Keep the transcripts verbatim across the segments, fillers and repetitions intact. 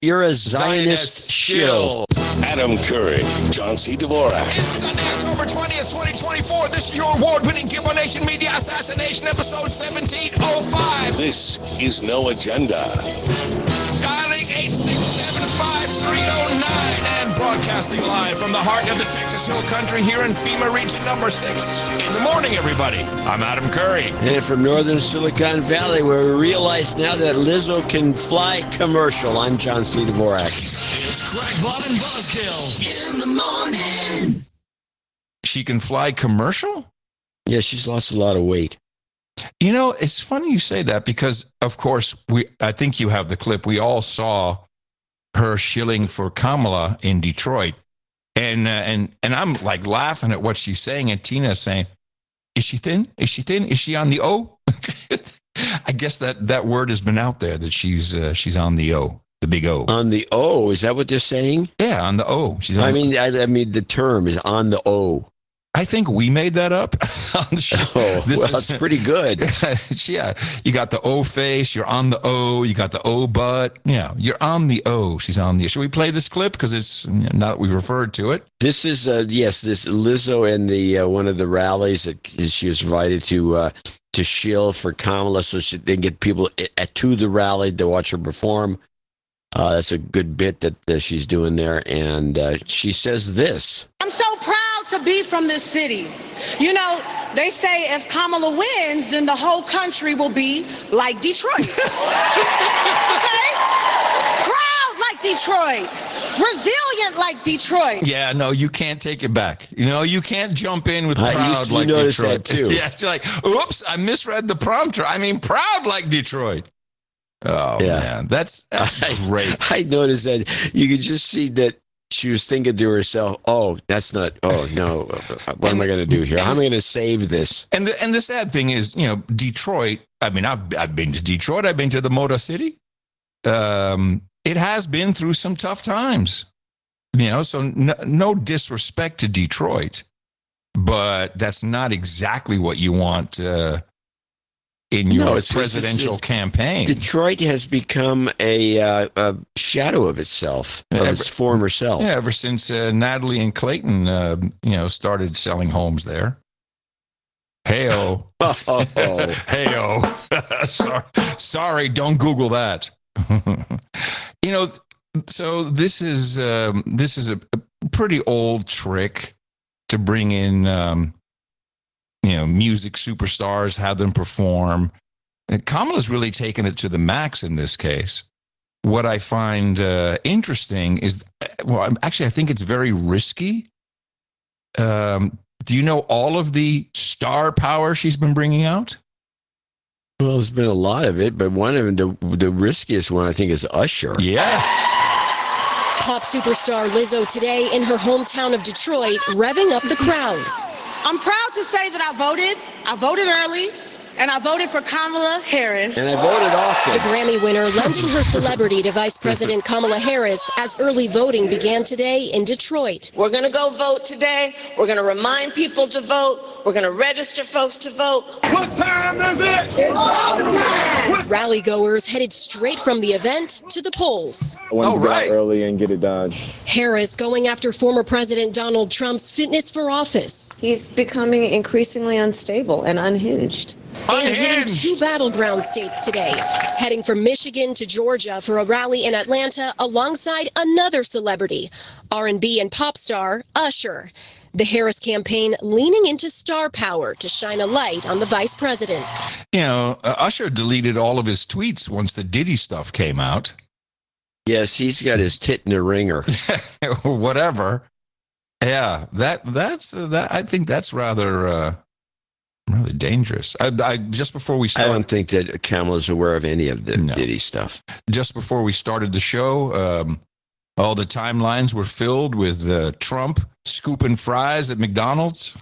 You're a Zionist, Zionist shill. Adam Curry, John C. Dvorak. It's Sunday, October twentieth, twenty twenty-four. This is your award-winning Gimbo Nation Media Assassination, episode seventeen oh five. This is No Agenda. Dialing eight six seven, five three oh nine and broadcasting live from the heart of the Texas Hill Country here in FEMA Region Number six. In the morning, everybody. I'm Adam Curry. And from northern Silicon Valley, where we realize now that Lizzo can fly commercial, I'm John C. Dvorak. It's Crackbot and Buzzkill in the morning. She can fly commercial? Yeah, she's lost a lot of weight. You know, it's funny you say that because, of course, we I think you have the clip. We all saw her shilling for Kamala in Detroit. And uh, and and I'm like laughing at what she's saying. And Tina's saying, is she thin? Is she thin? Is she on the O? I guess that, that word has been out there that she's uh, she's on the O, the big O. On the O? Is that what they're saying? Yeah, on the O. She's on I the, mean, I, I mean, the term is on the O. I think we made that up on the show. Oh, this well, is, it's pretty good. Yeah, you got the O face, you're on the O, you got the O butt. Yeah, you're on the O. She's on the. Should we play this clip because it's now that we've referred to it? This is uh, yes, this Lizzo in the uh, one of the rallies that she was invited to uh, to shill for Kamala, so she, they can get people at, to the rally to watch her perform. Uh, that's a good bit that uh, she's doing there, and uh, she says this. I'm so proud to be from this city. You know, they say if Kamala wins, then the whole country will be like Detroit. Okay? Proud like Detroit. Resilient like Detroit. Yeah, no, you can't take it back. You know, you can't jump in with I proud used to like notice Detroit. that too. Yeah, it's like, oops, I misread the prompter. I mean, proud like Detroit. Oh, yeah. Man, that's, that's I, great. I noticed that you could just see that she was thinking to herself, oh, that's not, oh, no, what am I going to do here? How am I going to save this? And the, and the sad thing is, you know, Detroit, I mean, I've, I've been to Detroit. I've been to the Motor City. Um, it has been through some tough times, you know, so no, no disrespect to Detroit, but that's not exactly what you want uh, in your no, it's, presidential it's, it's, campaign. Detroit has become a, uh, a shadow of itself, of ever, its former self. Yeah, ever since uh, Natalie and Clayton, uh, you know, started selling homes there. Hey-o. Oh. Hey-o. sorry, sorry, don't Google that. You know, so this is um, this is a, a pretty old trick to bring in, um, you know, music superstars, have them perform. And Kamala's really taken it to the max in this case. What I find uh, interesting is, well, actually, I think it's very risky. Um, do you know all of the star power she's been bringing out? Well, there's been a lot of it, but one of them, the, the riskiest one, I think, is Usher. Yes. Pop superstar Lizzo today in her hometown of Detroit, revving up the crowd. I'm proud to say that I voted. I voted early, and I voted for Kamala Harris. And I voted often. The Grammy winner lending her celebrity to Vice President Kamala Harris as early voting began today in Detroit. We're going to go vote today. We're going to remind people to vote. We're going to register folks to vote. What time is it? It's voting time. Rally goers headed straight from the event to the polls. I wanted oh, to get right. out early and get it done. Harris going after former President Donald Trump's fitness for office. He's becoming increasingly unstable and unhinged. And hitting Unhinged. two battleground states today, heading from Michigan to Georgia for a rally in Atlanta alongside another celebrity, R and B and pop star Usher. The Harris campaign leaning into star power to shine a light on the vice president. You know, uh, Usher deleted all of his tweets once the Diddy stuff came out. Yes, he's got his tit in the ringer. Or whatever. Yeah, that that's uh, that. I think that's rather uh, rather dangerous. I, I just before we I started, don't think that Kamala's aware of any of the No. Diddy stuff. just before we started the show, um, all the timelines were filled with uh, Trump scooping fries at McDonald's.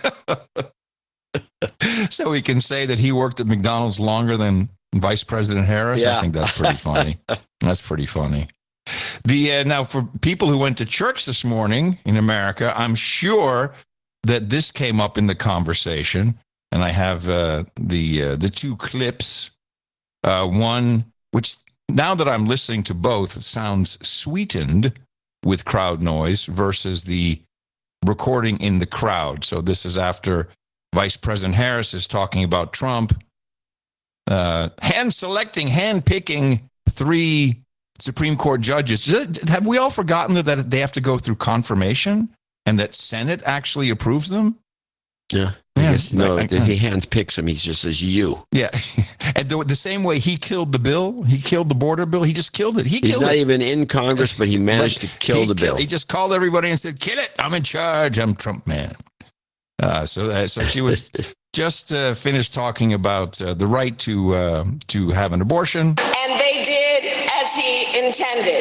So we can say that he worked at McDonald's longer than Vice President Harris. Yeah. I think that's pretty funny. That's pretty funny. The uh, now for people who went to church this morning in America, I'm sure that this came up in the conversation, and I have uh, the uh, the two clips. Uh, one which now that I'm listening to both, it sounds sweetened with crowd noise versus the recording in the crowd. So this is after Vice President Harris is talking about Trump uh, hand selecting, hand picking three Supreme Court judges. Have we all forgotten that they have to go through confirmation and that Senate actually approves them? Yeah. I Yeah, guess no, I- I- he hand picks him. He just says you. Yeah. And the, the same way he killed the bill, he killed the border bill, he just killed it. He He's killed not it. even in Congress, but he managed But to kill he the bill. killed- He just called everybody and said, "Kill it! I'm in charge. I'm Trump man." Uh, so, uh, so she was just uh, finished talking about uh, the right to uh, to have an abortion. And they did as he intended.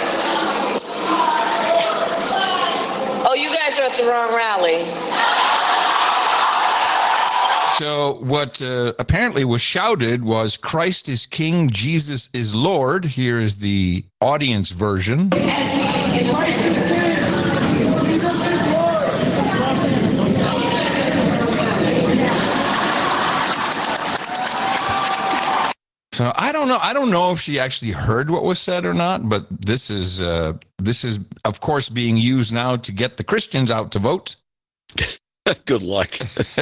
Oh, you guys are at the wrong rally. So, what uh, apparently was shouted was "Christ is King, Jesus is Lord." Here is the audience version. So I don't know. I don't know if she actually heard what was said or not. But this is uh, this is of course being used now to get the Christians out to vote. Good luck.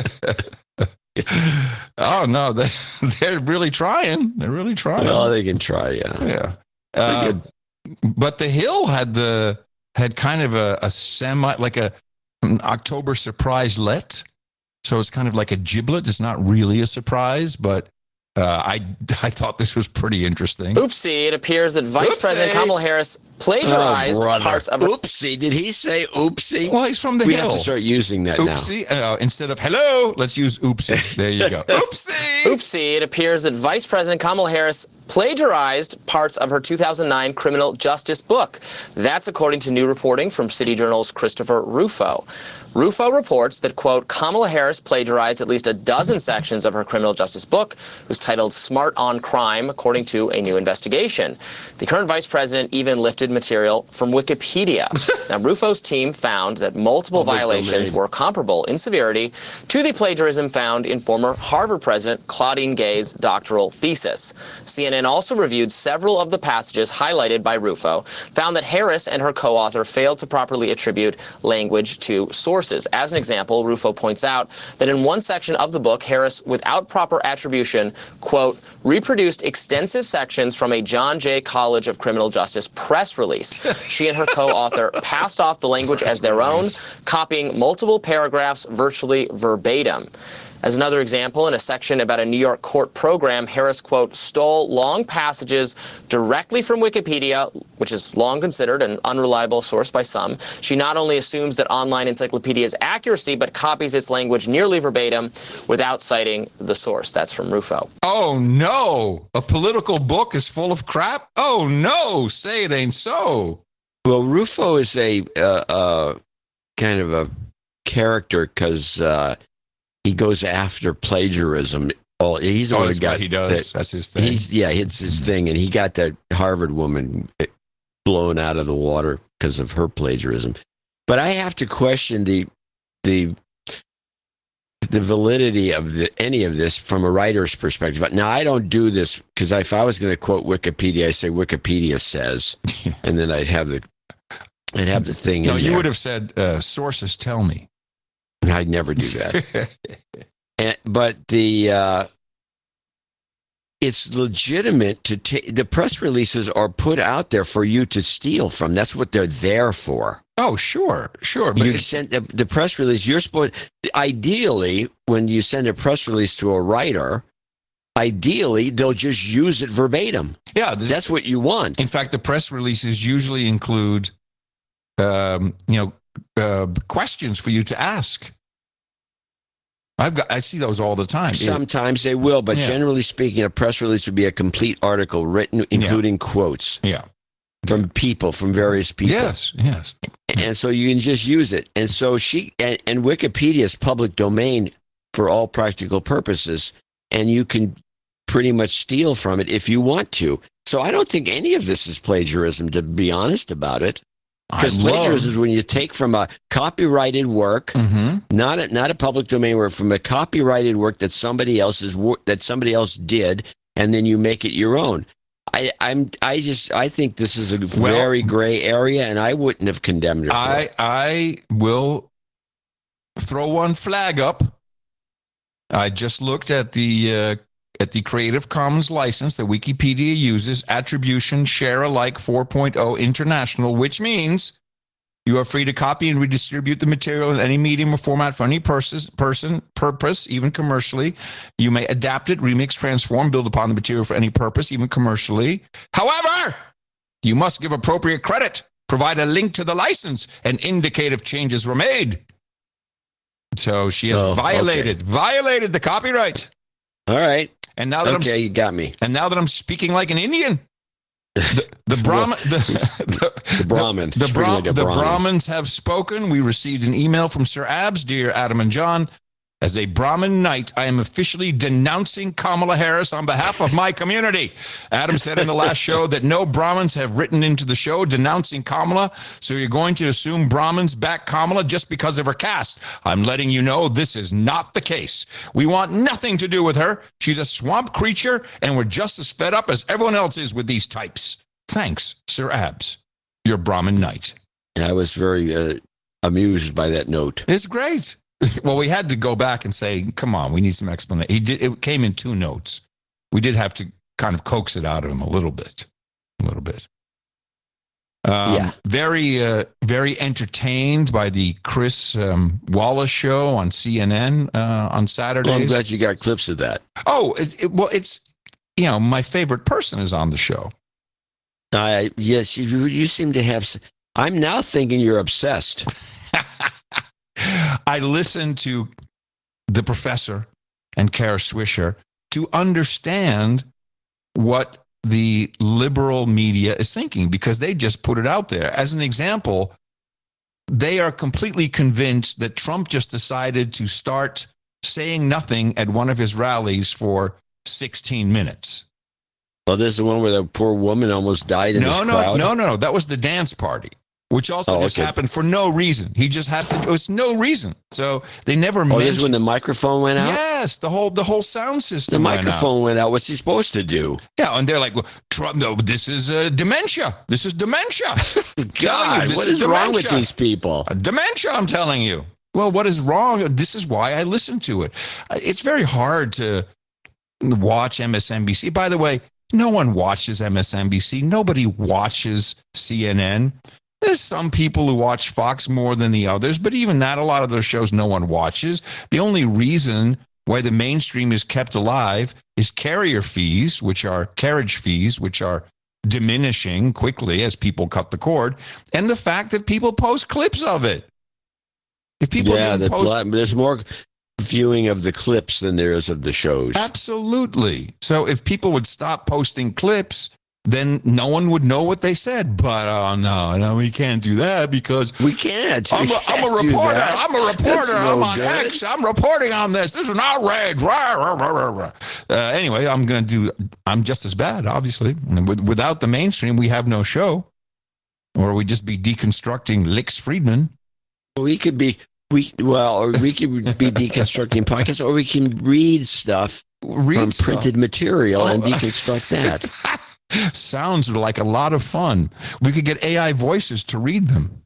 Oh no, they, they're really trying. They're really trying. Well, they can try, yeah. Yeah. Uh, good. but the Hill had the had kind of a, a semi like a an October surprise let. So it's kind of like a giblet. It's not really a surprise, but uh, I I thought this was pretty interesting. Oopsie, it appears that Vice Oopsie. President Kamala Harris plagiarized Oh, brother. parts of her. Oopsie. Did he say oopsie? Well, he's from the we Hill. have to start using that now. Oopsie. Uh, instead of hello, let's use oopsie. There you go. Oopsie. Oopsie, it appears that Vice President Kamala Harris plagiarized parts of her two thousand nine criminal justice book. That's according to new reporting from City Journal's Christopher Rufo. Rufo reports that, quote, Kamala Harris plagiarized at least a dozen sections of her criminal justice book, whose titled Smart on Crime, according to a new investigation. The current vice president even lifted material from Wikipedia. Now, Rufo's team found that multiple Public violations domain. were comparable in severity to the plagiarism found in former Harvard president Claudine Gay's doctoral thesis. C N N also reviewed several of the passages highlighted by Rufo, found that Harris and her co-author failed to properly attribute language to sources. As an example, Rufo points out that in one section of the book, Harris, without proper attribution, quote, reproduced extensive sections from a John Jay College of Criminal Justice press release. She and her co-author passed off the language as their own, copying multiple paragraphs virtually verbatim. As another example, in a section about a New York court program, Harris, quote, stole long passages directly from Wikipedia, which is long considered an unreliable source by some. She not only assumes that online encyclopedia's accuracy, but copies its language nearly verbatim without citing the source. That's from Rufo. Oh no, a political book is full of crap. Oh no, say it ain't so. Well, Rufo is a uh, uh, kind of a character because uh, he goes after plagiarism. Oh, he's Oh, only that's got what he does. that- That's his thing. He's yeah, it's his thing, and he got that Harvard woman blown out of the water because of her plagiarism. But I have to question the the the validity of the, any of this from a writer's perspective. Now, I don't do this because if I was going to quote Wikipedia, I say Wikipedia says, and then I'd have the I'd have the thing. No, in you there. would have said, uh, sources tell me. I'd never do that. And, but the uh, it's legitimate to take the press releases are put out there for you to steal from. That's what they're there for. Oh, sure, sure. But You it's- send the, the press release. You're supposed ideally when you send a press release to a writer, ideally they'll just use it verbatim. yeah, this, That's what you want. in fact, the press releases usually include, um, you know, uh, questions for you to ask. I've got, I see those all the time. Sometimes they will, but Yeah. generally speaking, a press release would be a complete article written, including quotes Yeah. from people, from various people. Yes. Yes. And so you can just use it. And so she and, and Wikipedia is public domain for all practical purposes, and you can pretty much steal from it if you want to. So I don't think any of this is plagiarism, to be honest about it. Because I love- plagiarism is when you take from a copyrighted work, Mm-hmm. not a, not a public domain work, from a copyrighted work that somebody else's work that somebody else did, and then you make it your own. I, I'm. I just. I think this is a Well- very gray area, and I wouldn't have condemned her. For I it. I will throw one flag up. I just looked at the uh, at the Creative Commons license that Wikipedia uses, Attribution Share Alike four point oh International, which means you are free to copy and redistribute the material in any medium or format for any purpose, person, purpose, even commercially. You may adapt it, remix, transform, build upon the material for any purpose, even commercially. However, you must give appropriate credit, provide a link to the license, and indicate if changes were made. So she has Oh, violated, violated the copyright. All right. And now that Okay, I'm you got me. and now that I'm speaking like an Indian, the, the Brahmin, the, the, The Brahmin. the, the, Speaking Brah- like a the Brahmin. Brahmins have spoken. We received an email from Sir Abs, dear Adam and John. As a Brahmin knight, I am officially denouncing Kamala Harris on behalf of my community. Adam said in the last show that no Brahmins have written into the show denouncing Kamala, so you're going to assume Brahmins back Kamala just because of her caste. I'm letting you know this is not the case. We want nothing to do with her. She's a swamp creature, and we're just as fed up as everyone else is with these types. Thanks, Sir Abs, your Brahmin knight. I was very uh, amused by that note. It's great. Well, we had to go back and say, come on, we need some explanation. He did, it came in two notes. We did have to kind of coax it out of him a little bit. A little bit. Um, Yeah. Very, uh, very entertained by the Chris um, Wallace show on C N N uh, on Well, I'm Saturdays. glad you got clips of that. Oh, it, it, well, it's, you know, my favorite person is on the show. I yes, you you seem to have. s- I'm now thinking you're obsessed. I listened to the professor and Kara Swisher to understand what the liberal media is thinking, because they just put it out there. As an example, they are completely convinced that Trump just decided to start saying nothing at one of his rallies for sixteen minutes. Well, this is the one where the poor woman almost died in No, this no, crowd. no, no, no. That was the dance party, which also Oh, just okay. happened for no reason. He just happened. It was no reason. So they never Oh, mentioned. this is when the microphone went out. Yes, the whole the whole sound The system. went out. microphone went out. What's he supposed to do? Yeah, and they're like, well, Trump, no, this is uh, dementia. This is dementia. God, this what is is wrong with dementia. these people? Uh, Dementia, I'm telling you. Well, what is wrong? This is why I listen to it. Uh, It's very hard to watch M S N B C. By the way, no one watches M S N B C. Nobody watches C N N. There's some people who watch Fox more than the others, but even that, a lot of those shows no one watches. The only reason why the mainstream is kept alive is carrier fees, which are carriage fees, which are diminishing quickly as people cut the cord, and the fact that people post clips of it. If people yeah, didn't the post, pla- there's more viewing of the clips than there is of the shows. absolutely. So if people would stop posting clips, then no one would know what they said. But oh no, no, we can't do that because We can't. I'm We a, I'm a can't do reporter. that. I'm a That's reporter. no I'm on good. X. I'm reporting on this. This is an outrage. Rah, rah, rah, rah, rah. Uh, anyway, I'm going to do, I'm just as bad, obviously. And with, without the mainstream, we have no show. Or we just be deconstructing Lix Friedman. We could be we well, or we could be deconstructing podcasts, or we can read stuff Read from stuff. printed material and Oh. deconstruct that. Sounds like a lot of fun. We could get A I voices to read them.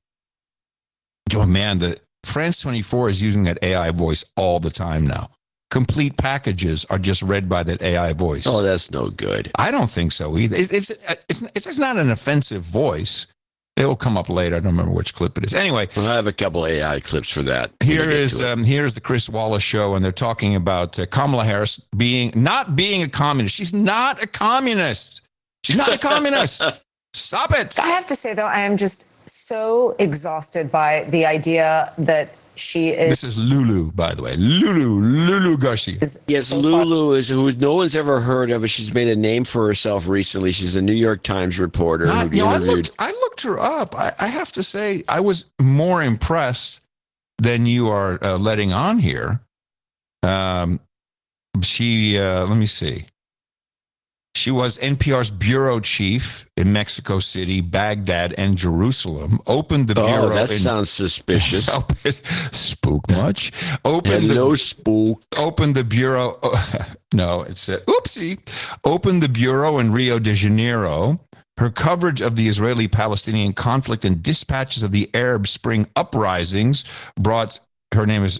Oh man, the France twenty-four is using that A I voice all the time now. Complete packages are just read by that A I voice. Oh, that's no good. I don't think so either. It's it's it's, it's not an offensive voice. It will come up later. I don't remember which clip it is. Anyway, Well, I have a couple A I clips for that. when here we get is to it. um, here is the Chris Wallace show, and they're talking about uh, Kamala Harris being not being a communist. She's not a communist. She's not a communist. Stop it. I have to say, though, I am just so exhausted by the idea that she is. This is Lulu, by the way. Lulu, Lulu Garcia. is Yes, so Lulu is who no one's ever heard of. She's made a name for herself recently. She's a New York Times reporter Not- who you know, I interviewed. looked, I looked her up. I, I have to say, I was more impressed than you are uh, letting on here. Um, she, uh, let me see. She was N P R's bureau chief in Mexico City, Baghdad, and Jerusalem. Opened the bureau. Oh, that in, sounds suspicious. Spook much? Opened Hello, the, spook. Opened the bureau. Oh, no, it's a, oopsie. Opened the bureau in Rio de Janeiro. Her coverage of the Israeli-Palestinian conflict and dispatches of the Arab Spring uprisings brought, her name is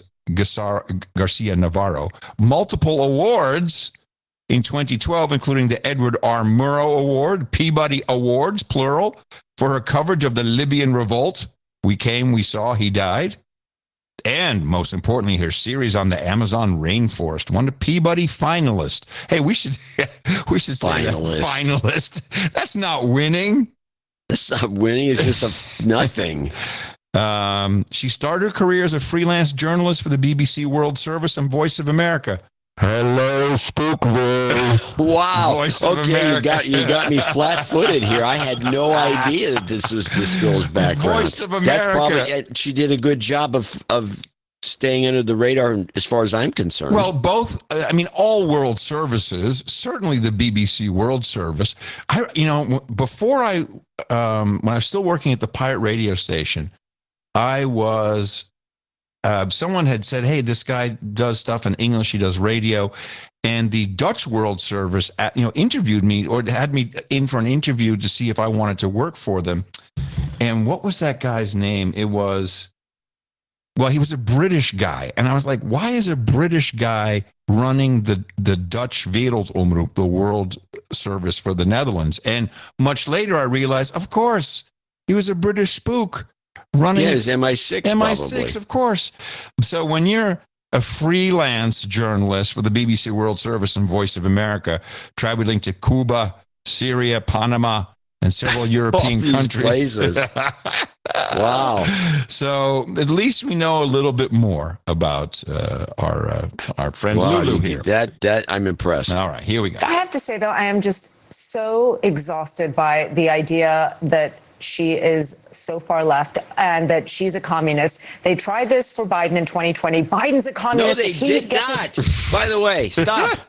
Garcia Navarro, multiple awards in twenty twelve, including the Edward R. Murrow Award, Peabody Awards, plural, for her coverage of the Libyan revolt. We came, we saw, he died. And most importantly, her series on the Amazon rainforest won a Peabody finalist. Hey, we should we should say Finalist. that. Finalist. That's not winning. That's not winning. It's just a nothing. Um, she started her career as a freelance journalist for the B B C World Service and Voice of America. Hello, Spookville. Wow. Voice of Okay, you America. got you got me flat-footed here. I had no idea that this was this girl's background. Voice of That's America. probably she did a good job of of staying under the radar, as far as I'm concerned. Well, both, I mean, all world services, certainly the B B C World Service. I, you know, before I, um, when I was still working at the pirate radio station, I was, uh, someone had said, hey, this guy does stuff in English, he does radio. And the Dutch World Service, at, you know, interviewed me or had me in for an interview to see if I wanted to work for them. And what was that guy's name? It was, well, he was a British guy. And I was like, why is a British guy running the, the Dutch Wereldomroep, the world service for the Netherlands? And much later, I realized, of course, he was a British spook running. Yeah, it's M I six, M I six, probably. of course. So when you're a freelance journalist for the B B C World Service and Voice of America, traveling to Cuba, Syria, Panama, and several European these countries. places. Wow. So at least we know a little bit more about uh, our uh, our friend Wow, Lulu you- here. That that I'm impressed. All right, here we go. I have to say, though, I am just so exhausted by the idea that she is so far left and that she's a communist. They tried this for Biden in twenty twenty. Biden's a No, communist. they If he did gets not. By the way, stop.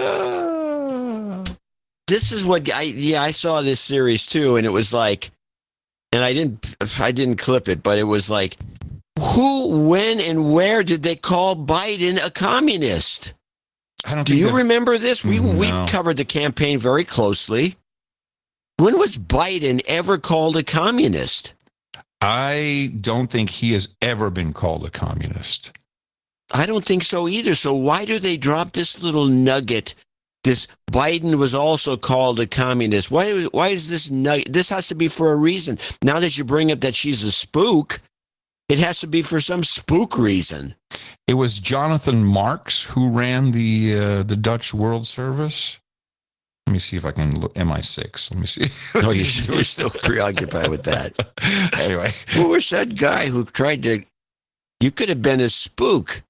This is what I yeah I saw this series too, and it was like, and I didn't I didn't clip it, but it was like, who, when, and where did they call Biden a communist? I don't Do think you that- remember this? We we No. covered the campaign very closely. When was Biden ever called a communist? I don't think he has ever been called a communist. I don't think so either. So why do they drop this little nugget? This Biden was also called a communist. Why? Why is this nugget? This has to be for a reason. Now that you bring up that she's a spook, it has to be for some spook reason. It was Jonathan Marks who ran the uh, the Dutch World Service. Let me see if I can look. M I six. Let me see. Oh, you're, you're still preoccupied with that. Anyway, Who was that guy who tried to? You could have been a spook.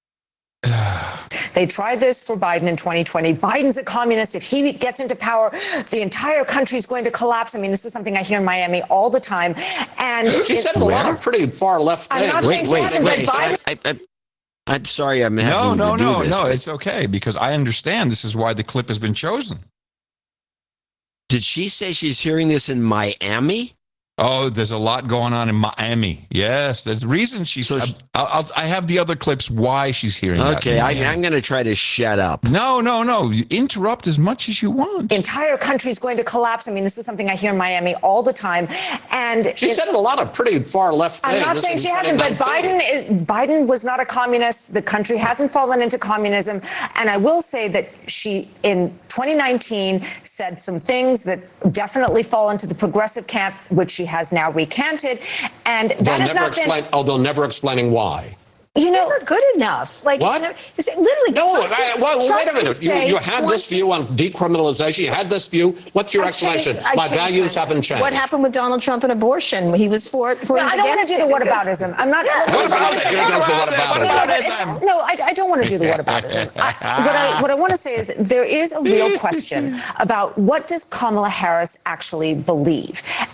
They tried this for Biden in twenty twenty. Biden's a communist. If he gets into power, the entire country's going to collapse. I mean, this is something I hear in Miami all the time. And She it- said a lot of pretty far left I'm things. not saying Wait, she wait, hasn't, but wait. Biden- I, I, I'm sorry. I'm no, having no, to do no, this. no. It's okay because I understand this is why the clip has been chosen. Did she say she's hearing this in Miami? Oh, there's a lot going on in Miami. Yes, there's reason she's. So she- I'll, I'll, I have the other clips why she's hearing that. Okay, in I, Miami. I'm going to try to shut up. No, no, no. You interrupt as much as you want. the entire country's going to collapse. I mean, this is something I hear in Miami all the time. And She it- said a lot of pretty far left things. I'm not saying in she hasn't, but twenty Biden nineteen. is, Biden was not a communist. The country hasn't fallen into communism. And I will say that she, in twenty nineteen, said some things that definitely fall into the progressive camp, which she has now recanted. And They'll that has never not explain. been, Oh, they're never explaining why. you know, Never good enough. Like, What? you know, it's literally. No, Trump I, could- well, Trump wait a minute. could You, say you had one- this view on decriminalization. You had this view. What's your I explanation? changed- I My changed values my- haven't changed. What happened with Donald Trump and abortion? He was for it. For no, it, I don't want against to do the it because- whataboutism. I'm not. Yeah. What about it? Here goes the whataboutism. No, but it's- no, I, I don't want to do the whataboutism. I, what I what I want to say is there is a real question about what does Kamala Harris actually believe,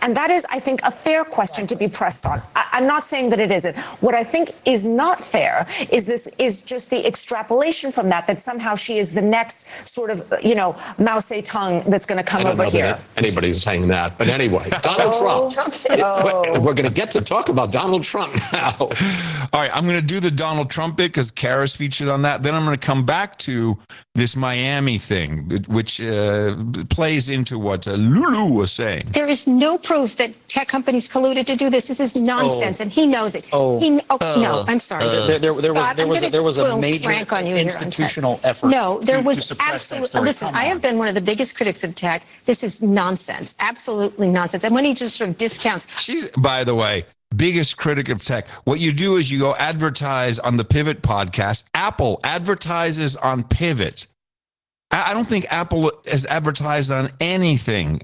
And that is, I think, a fair question to be pressed on. I, I'm not saying that it isn't. What I think is not fair is this is just the extrapolation from that, that somehow she is the next sort of, you know, Mao Zedong that's going to come I don't over know here. that anybody's saying that. But anyway, Donald Oh, Trump. Trump. Oh. We're going to get to talk about Donald Trump now. All right, I'm going to do the Donald Trump bit because Kara's featured on that. Then I'm going to come back to this Miami thing, which uh, plays into what uh, Lulu was saying. There is no proof that tech companies colluded to do this. This is nonsense, Oh. and he knows it. Oh. He, oh Uh, no, I'm sorry. Uh, there, there, there was Scott, there I'm was a, gonna there was a quill major crank on you here on tech. institutional effort. No, there to, was to suppress that absolutely. story. Listen, Come I on. have been one of the biggest critics of tech. This is nonsense, absolutely nonsense. And when he just sort of discounts, She's, by the way, biggest critic of tech. What you do is you go advertise on the Pivot podcast. Apple advertises on Pivot. I I don't think Apple has advertised on anything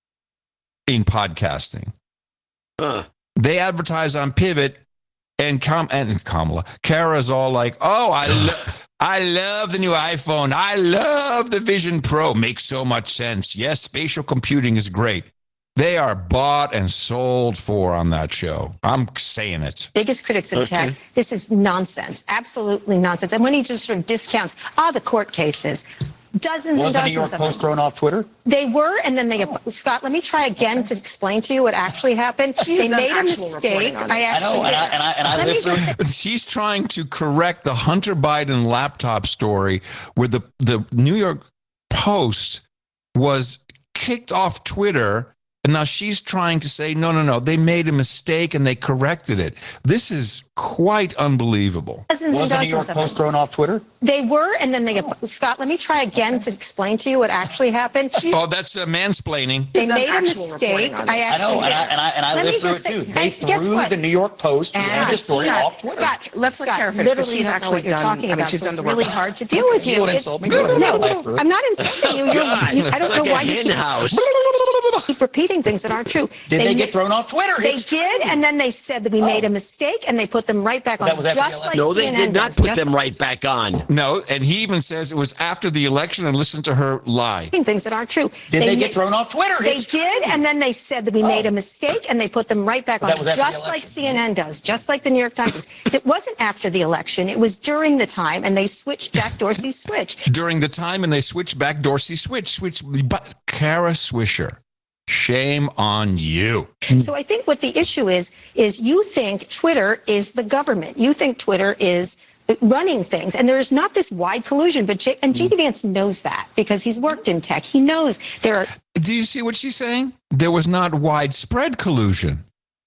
in podcasting. Huh. They advertise on Pivot, and Kam- and Kamala, Kara's all like, "Oh, I lo- I love the new iPhone. I love the Vision Pro. Makes so much sense. Yes, spatial computing is great." They are bought and sold for on that show. I'm saying it. biggest critics of Okay. tech, this is nonsense, absolutely nonsense. And when he just sort of discounts, ah, the court cases, dozens Was and the New dozens York of them. Post thrown off Twitter? They were, and then they, Scott, let me try again to explain to you what actually happened. She's They done made a actual mistake. reporting on it. I I actually know, and I- did. and I- and I Let me lived just through say, She's trying to correct the Hunter Biden laptop story where the, the New York Post was kicked off Twitter. And now she's trying to say, no, no, no, they made a mistake and they corrected it. This is quite unbelievable. dozens Was and the New York dozens of Post them. thrown off Twitter? They were, and then they, Scott, let me try again to explain to you what actually happened. Oh, that's uh, mansplaining. They done made a actual mistake. reporting on it. I I actually know, and I, did. and I, and I Let me lived through it just say- too. They and guess threw what? the New York Post And and the story Scott, off Twitter. Scott, Let's let Scott, Kara finish, 'cause literally she's don't know actually what you're done- talking I mean, about, she's so done it's the work. really hard to deal with You you. would It's- insult me. No, I laughed through it. I'm not insulting you. You're, you I don't It's know like why a you hen keep, house. keep repeating things that aren't true. Did they, ma- get thrown off Twitter? They It's did, and then they said that we made a mistake, and they put them right back But that on, was after the just like election. No, they C N N did not does, put just them right back on. No, and he even says it was after the election, and listen to her lie. things that aren't true. Did they, ma- get thrown off Twitter? They It's did, and then they said that we made a mistake, and they put them right back But on, that was after the just like election. C N N does, just like the New York Times does. It wasn't after the election; it was during the time, and they switched. Jack Dorsey switched. During the time, and they switched back Dorsey switch, switch, but Kara Swisher, shame on you. So I think what the issue is is you think Twitter is the government. You think Twitter is running things, and there is not this wide collusion. But J- and J D Vance knows that because he's worked in tech. He knows there are. Do you see what she's saying? There was not widespread collusion.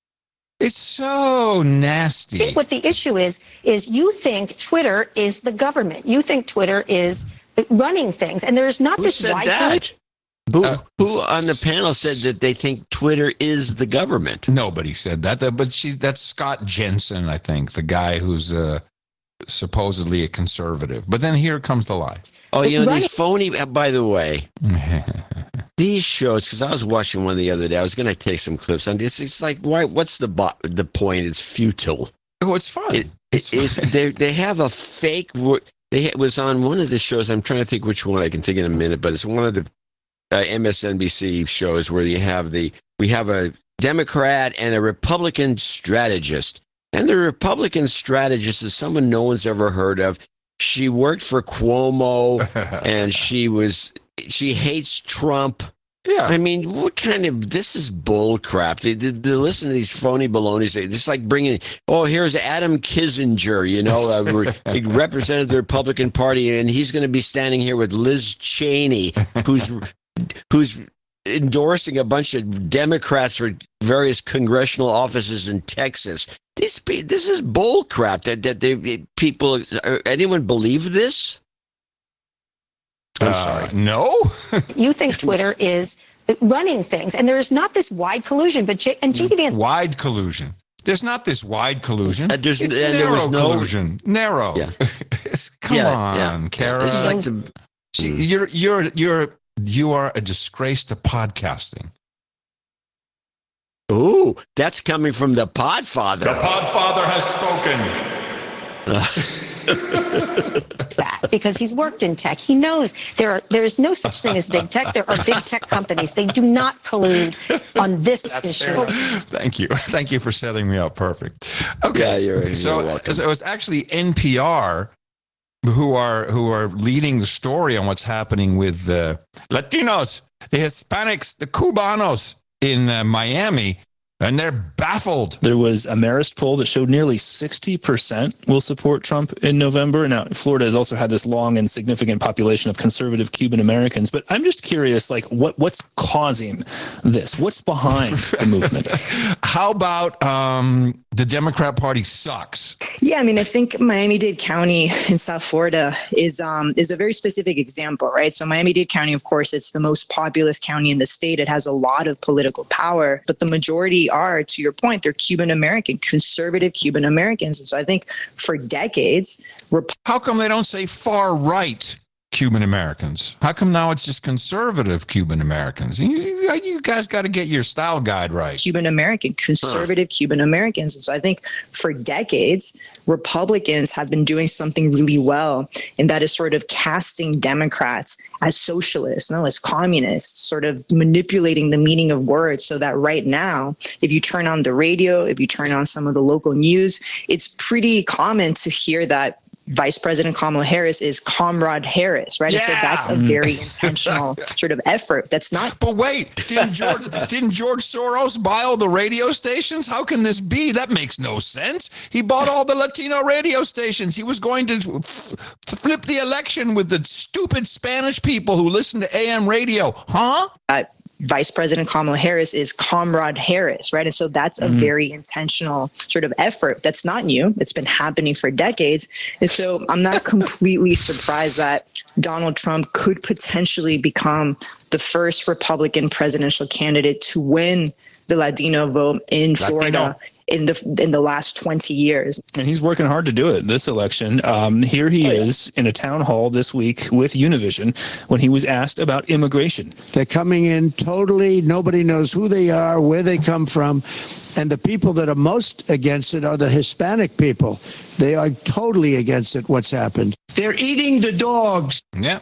It's so I nasty. think what the issue is is you think Twitter is the government. You think Twitter is running things, and there is not Who this said wide that? collusion. Who, Uh, who on the panel said that they think Twitter is the government? Nobody said that, that- but she, that's Scott Jensen, I think, the guy who's uh, supposedly a conservative. But then here comes the lie. Oh, you know, Running- these phony, uh, by the way, these shows, because I was watching one the other day, I was going to take some clips on this. It's like, why? What's the bo- the point? It's futile. Oh, it's fun. It, it's it, it's, they, they have a fake, wo- they it was on one of the shows, I'm trying to think which one, I can think in a minute, but it's one of the uh, M S N B C shows where you have the, we have a Democrat and a Republican strategist. And the Republican strategist is someone no one's ever heard of. She worked for Cuomo and she was, she hates Trump. Yeah. I mean, what kind of, this is bull crap. They, they, they listen to these phony balonies. They just like bringing, oh, here's Adam Kissinger, you know, uh, re- he represented the Republican Party, and he's going to be standing here with Liz Cheney, who's, who's endorsing a bunch of Democrats for various congressional offices in Texas. This, pe- this is bull crap that, that they, people, uh, anyone believe this? I'm Uh, sorry. no. You think Twitter is running things, and there is not this wide collusion. But J- and J D Vance. Wide collusion. There's not this wide collusion. Uh, there's- it's and narrow there was no- collusion. Narrow. Yeah. It's- come Yeah, on, yeah. Kara. It's like the, See, you're you're you're you are a disgrace to podcasting. ooh, that's coming from the Podfather. Podfather has spoken. that because he's worked in tech. He knows there are there is no such thing as big tech. There are big tech companies. They do not collude on this That's issue. Thank you. Thank you for setting me up. Perfect. Okay. Yeah, you're, so, you're welcome. so it was actually N P R who are who are leading the story on what's happening with the Latinos, the Hispanics, the Cubanos in uh, Miami. And they're baffled. There was a Marist poll that showed nearly sixty percent will support Trump in November. Now, Florida has also had this long and significant population of conservative Cuban Americans. But I'm just curious, like, what what's causing this? What's behind the movement? How about um, the Democrat Party sucks? Yeah, I mean, I think Miami-Dade County in South Florida is um, is a very specific example, right? So Miami-Dade County, of course, it's the most populous county in the state. It has a lot of political power, but the majority are, to your point, they're Cuban American, conservative Cuban Americans. And so I think for decades, Rep- how come they don't say far right Cuban Americans? How come now it's just conservative Cuban Americans? You, you guys got to get your style guide right. Cuban American, conservative huh. Cuban Americans. And so I think for decades, Republicans have been doing something really well, and that is sort of casting Democrats as socialists, no, as communists, sort of manipulating the meaning of words so that right now, if you turn on the radio, if you turn on some of the local news, it's pretty common to hear that Vice President Kamala Harris is Comrade Harris, right? Yeah. And so that's a very intentional sort of effort. That's not. But wait, didn't George, didn't George Soros buy all the radio stations? How can this be? That makes no sense. He bought all the Latino radio stations. He was going to f- flip the election with the stupid Spanish people who listen to A M radio, huh? Uh, Vice President Kamala Harris is Comrade Harris, right? And so that's a mm-hmm. very intentional sort of effort. That's not new. It's been happening for decades. And so I'm not completely surprised that Donald Trump could potentially become the first Republican presidential candidate to win the Latino vote in Florida. Latino. in the in the last twenty years. And he's working hard to do it this election. Um, here he oh, yeah. is in a town hall this week with Univision when he was asked about immigration. They're coming in totally, nobody knows who they are, where they come from. And the people that are most against it are the Hispanic people. They are totally against it, what's happened. They're eating the dogs. Yeah.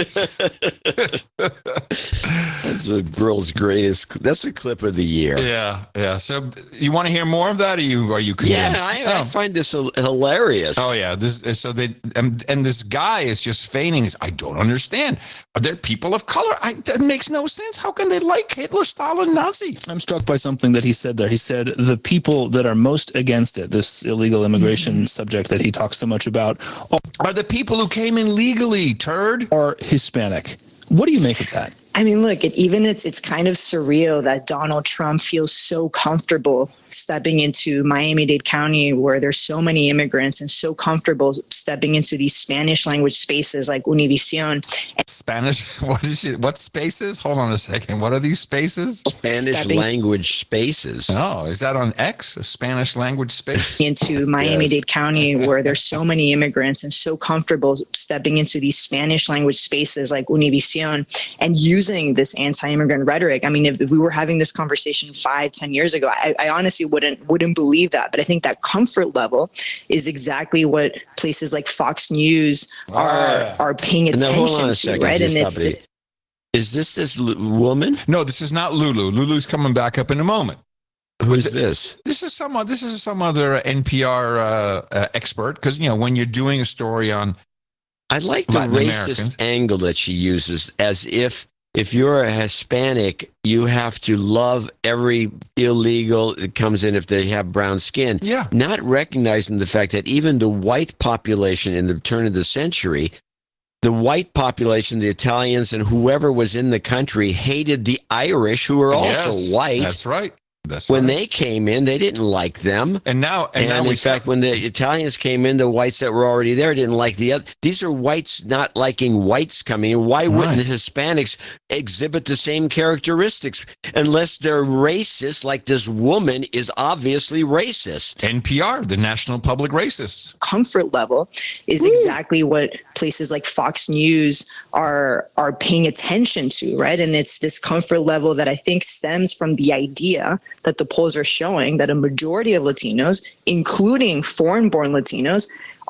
That's the world's greatest. That's a clip of the year. Yeah, yeah. So you want to hear more of that? Or are you are you convinced? Yeah, I, I find this hilarious. Oh yeah, this so they and, and this guy is just feigning. I don't understand. Are there people of color? I, that makes no sense. How can they like Hitler, Stalin, Nazi? I'm struck by something that he said there. He said the people that are most against it, this illegal immigration mm-hmm. subject that he talks so much about, are the people who came in legally, turd, are Hispanic. What do you make of that? I mean, look, it, even it's it's kind of surreal that Donald Trump feels so comfortable stepping into Miami-Dade County where there's so many immigrants and so comfortable stepping into these Spanish language spaces like Univision. Spanish? What is it? What spaces? Hold on a second. What are these spaces? Spanish stepping, language spaces. Oh, is that on X? A Spanish language space? Into Miami-Dade yes. County where there's so many immigrants and so comfortable stepping into these Spanish language spaces like Univision and using this anti-immigrant rhetoric. I mean, if, if we were having this conversation five, ten years ago, I, I honestly wouldn't wouldn't believe that. But I think that comfort level is exactly what places like Fox News are are paying attention now, hold on a to, second, right? And it's the, is this this woman? No, this is not Lulu. Lulu's coming back up in a moment. Who is this? This is some. This is some other N P R uh, uh, expert. Because you know when you're doing a story on, I like the Latin racist Americans. angle that she uses, as if. If you're a Hispanic, you have to love every illegal that comes in if they have brown skin. Yeah. Not recognizing the fact that even the white population in the turn of the century, the white population, the Italians and whoever was in the country hated the Irish who were also yes, white. That's right. That's when right. they came in, they didn't like them. And now, and, and now in we fact, saw- when the Italians came in, the whites that were already there didn't like the other. These are whites not liking whites coming in. Why right. wouldn't the Hispanics exhibit the same characteristics unless they're racist? Like this woman is obviously racist. N P R, the National Public Racists. Comfort level is Woo. exactly what places like Fox News are are paying attention to, right? And it's this comfort level that I think stems from the idea that the polls are showing that a majority of Latinos, including foreign-born Latinos,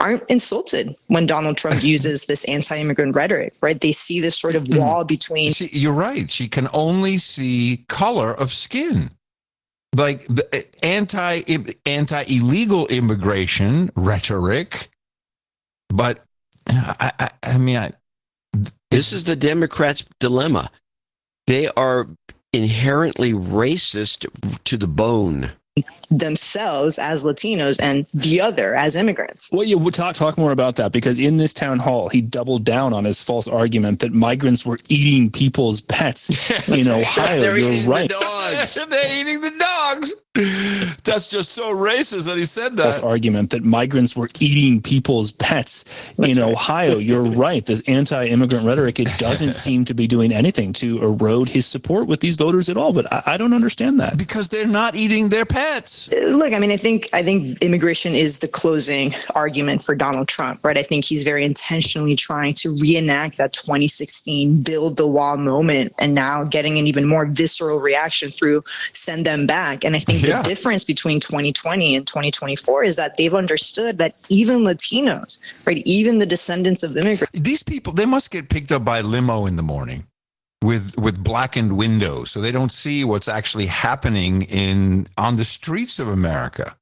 aren't insulted when Donald Trump uses this anti-immigrant rhetoric, right? They see this sort of wall between. She, you're right. She can only see color of skin. Like the anti anti illegal immigration rhetoric, but I, I, I mean, I, this is the Democrats' dilemma. They are inherently racist to the bone. Themselves as Latinos and the other as immigrants. Well, you would talk talk more about that, because in this town hall, he doubled down on his false argument that migrants were eating people's pets in Ohio. They're You're eating right. the dogs. They're eating the dogs. That's just so racist that he said that. False argument that migrants were eating people's pets That's in right. Ohio. You're right. This anti-immigrant rhetoric, it doesn't seem to be doing anything to erode his support with these voters at all. But I, I don't understand that. Because they're not eating their pets. Look, I mean, I think I think immigration is the closing argument for Donald Trump, right? I think he's very intentionally trying to reenact that twenty sixteen build the wall moment, and now getting an even more visceral reaction through send them back. And I think yeah. the difference between twenty twenty and twenty twenty-four is that they've understood that even Latinos, right, even the descendants of immigrants, these people, they must get picked up by limo in the morning with with blackened windows, so they don't see what's actually happening in on the streets of America.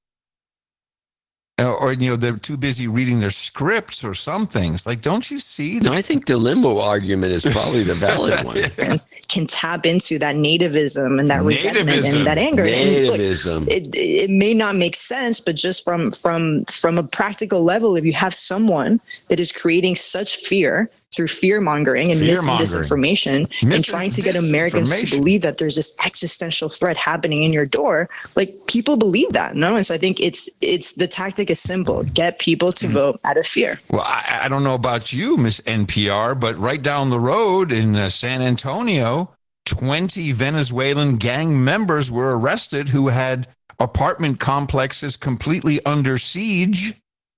Or, or you know, they're too busy reading their scripts or something. It's like, don't you see? No, I think the limo argument is probably the valid one. Can tap into that nativism and that resentment nativism. and that anger. Nativism. And look, it, it may not make sense, but just from from from a practical level, if you have someone that is creating such fear through fear mongering and fear misinformation Mis- and trying to get Americans to believe that there's this existential threat happening in your door, like people believe that, no? And so I think it's it's the tactic is simple: get people to mm. vote out of fear. Well, I, I don't know about you, Miss N P R, but right down the road in uh, San Antonio, twenty Venezuelan gang members were arrested who had apartment complexes completely under siege.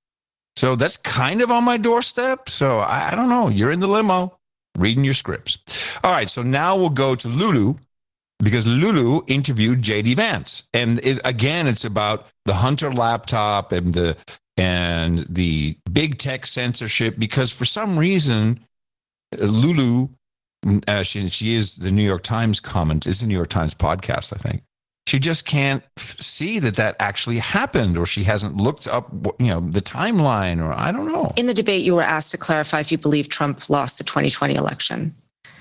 So that's kind of on my doorstep. So I, I don't know. You're in the limo reading your scripts. All right. So now we'll go to Lulu, because Lulu interviewed J D Vance. And it, again, it's about the Hunter laptop and the and the big tech censorship, because for some reason, Lulu, uh, she, she is the New York Times comment, it's the New York Times podcast, I think. She just can't f- see that that actually happened, or she hasn't looked up, you know, the timeline, or I don't know. In the debate, you were asked to clarify if you believe Trump lost the twenty twenty election.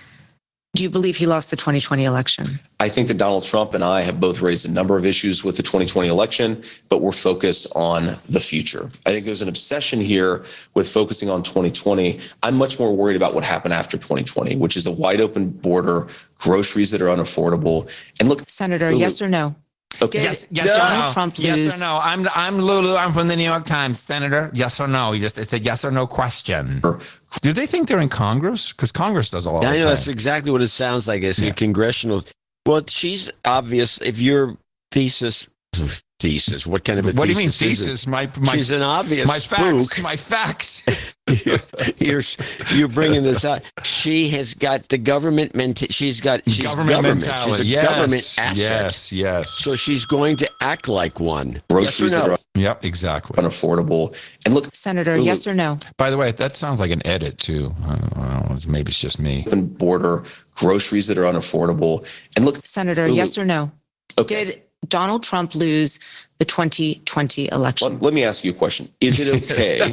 Do you believe he lost the twenty twenty election? I think that Donald Trump and I have both raised a number of issues with the twenty twenty election, but we're focused on the future. I think there's an obsession here with focusing on twenty twenty. I'm much more worried about what happened after twenty twenty, which is a wide open border, groceries that are unaffordable. And look, Senator, Lulu, yes or no? Okay. Yes, yes no. or no. Trump yes lose? or no. I'm I'm Lulu. I'm from the New York Times, Senator. Yes or no? You just it's a yes or no question. Do they think they're in Congress? Because Congress does all. I the know time. that's exactly what it sounds like. It's Yeah. a congressional. Well, she's obvious. If your thesis, thesis, what kind of a What do you thesis mean is it? thesis? My, my She's an obvious my facts. spook. My facts. you're you're bringing this out. She has got the government menta- She's got she's government, government. mentality. She's a yes. government asset. Yes, yes. So she's going to act like one. Groceries yes or no? that are Yep, exactly. unaffordable. And look, Senator, Lulu, yes or no? By the way, that sounds like an edit too. I don't, I don't know. Maybe it's just me. open border, groceries that are unaffordable. And look, Senator, Lulu, yes or no? Okay. Did Donald Trump lose the twenty twenty election? Let, let me ask you a question. Is it okay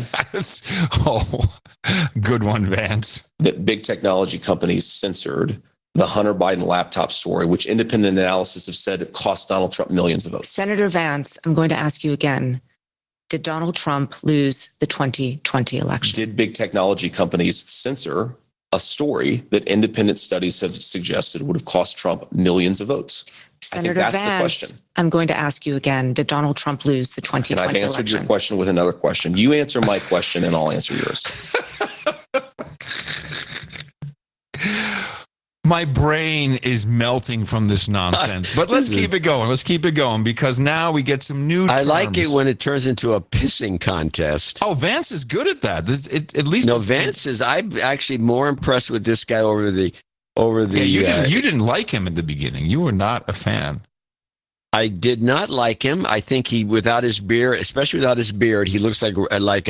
oh, good one, Vance. that big technology companies censored the Hunter Biden laptop story, which independent analysis have said it cost Donald Trump millions of votes? Senator Vance, I'm going to ask you again. Did Donald Trump lose the twenty twenty election? Did big technology companies censor a story that independent studies have suggested would have cost Trump millions of votes? Senator I think that's the Vance, question. I'm going to ask you again. Did Donald Trump lose the twenty twenty And I've answered election? your question with another question. You answer my question and I'll answer yours. My brain is melting from this nonsense. But let's keep it going. Let's keep it going, because now we get some new terms. I like it when it turns into a pissing contest. Oh, Vance is good at that. This, it, at least No, it's- Vance is. I'm actually more impressed with this guy over the over the. Yeah, you, uh, didn't, you didn't like him in the beginning. You were not a fan. I did not like him. I think he, without his beard, especially without his beard, he looks like like a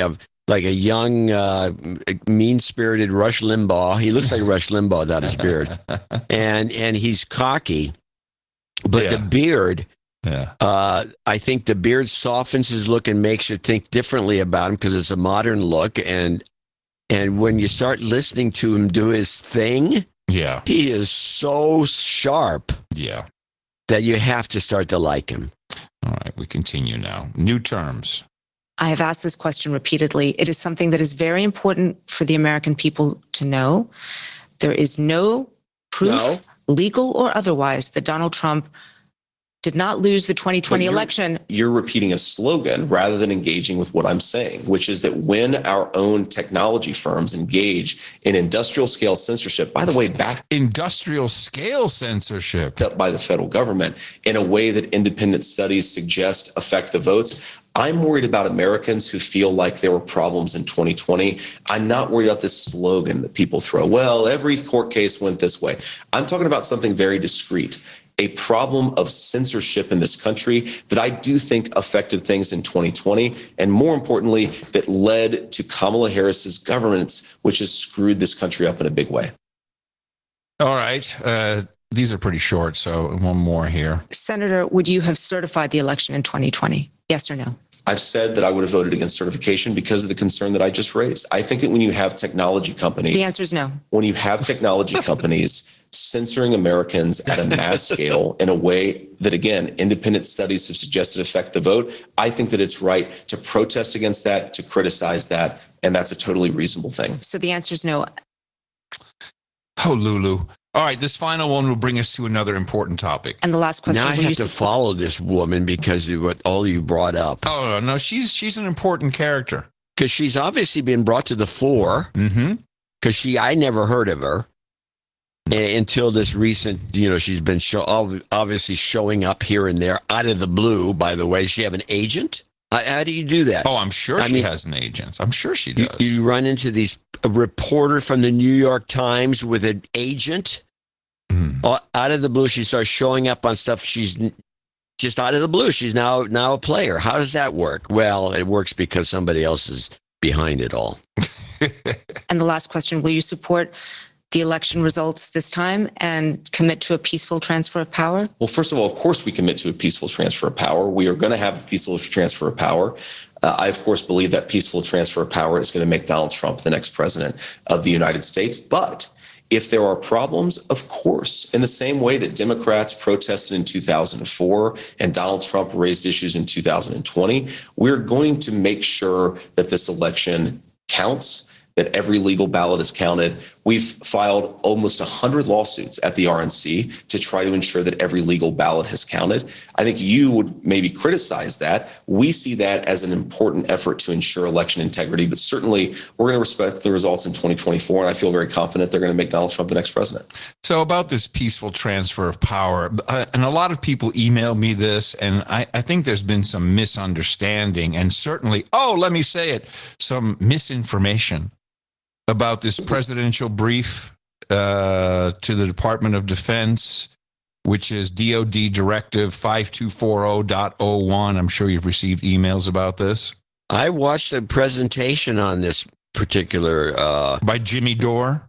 like a young, uh, mean-spirited Rush Limbaugh. He looks like Rush Limbaugh without his beard, and and he's cocky, but Yeah. the beard. Yeah. Uh, I think the beard softens his look and makes you think differently about him because it's a modern look. And and when you start listening to him do his thing, Yeah. he is so sharp Yeah. that you have to start to like him. All right, we continue now. New terms. I have asked this question repeatedly. It is something that is very important for the American people to know. There is no proof, No. legal or otherwise, that Donald Trump did not lose the twenty twenty But you're- election. You're repeating a slogan rather than engaging with what I'm saying, which is that when our own technology firms engage in industrial scale censorship, by the way, backed Industrial scale censorship. up by the federal government in a way that independent studies suggest affect the votes, I'm worried about Americans who feel like there were problems in twenty twenty. I'm not worried about this slogan that people throw. Well, every court case went this way. I'm talking about something very discrete. A problem of censorship in this country that I do think affected things in twenty twenty, and more importantly, that led to Kamala Harris's governance, which has screwed this country up in a big way. All right. Uh, these are pretty short, so one more here. Senator, would you have certified the election in twenty twenty? Yes or no? I've said that I would have voted against certification because of the concern that I just raised. I think that when you have technology companies, The answer is no. when you have technology companies censoring Americans at a mass scale in a way that, again, independent studies have suggested affect the vote, I think that it's right to protest against that, to criticize that, and that's a totally reasonable thing. So the answer is no. Oh, Lulu. All right, this final one will bring us to another important topic. And the last question, Now I will you have to support- follow this woman because of what all you brought up. Oh, no, no, she's she's an important character. Because she's obviously been brought to the fore. Mm-hmm. Because she, I never heard of her a- until this recent. You know, she's been show, ob- obviously showing up here and there out of the blue. By the way, does she have an agent? How, how do you do that? Oh, I'm sure I she mean, has an agent. I'm sure she You, does. you run into these a reporter from the New York Times with an agent. Mm. Uh, Out of the blue, she starts showing up on stuff. She's n- just out of the blue. She's now now a player. How does that work? Well, it works because somebody else is behind it all. And the last question, will you support the election results this time and commit to a peaceful transfer of power? Well, first of all, of course, we commit to a peaceful transfer of power. We are going to have a peaceful transfer of power. Uh, I, of course, believe that peaceful transfer of power is going to make Donald Trump the next president of the United States. But if there are problems, of course, in the same way that Democrats protested in two thousand four and Donald Trump raised issues in two thousand twenty, we're going to make sure that this election counts, that every legal ballot is counted. We've filed almost one hundred lawsuits at the R N C to try to ensure that every legal ballot has counted. I think you would maybe criticize that. We see that as an important effort to ensure election integrity, but certainly we're going to respect the results in twenty twenty-four, and I feel very confident they're going to make Donald Trump the next president. So about this peaceful transfer of power, uh, and a lot of people email me this, and I, I think there's been some misunderstanding and certainly, oh, let me say it, some misinformation about this presidential brief uh, to the Department of Defense, which is D O D Directive five two four zero point zero one. I'm sure you've received emails about this. I watched a presentation on this particular uh, by Jimmy Dore.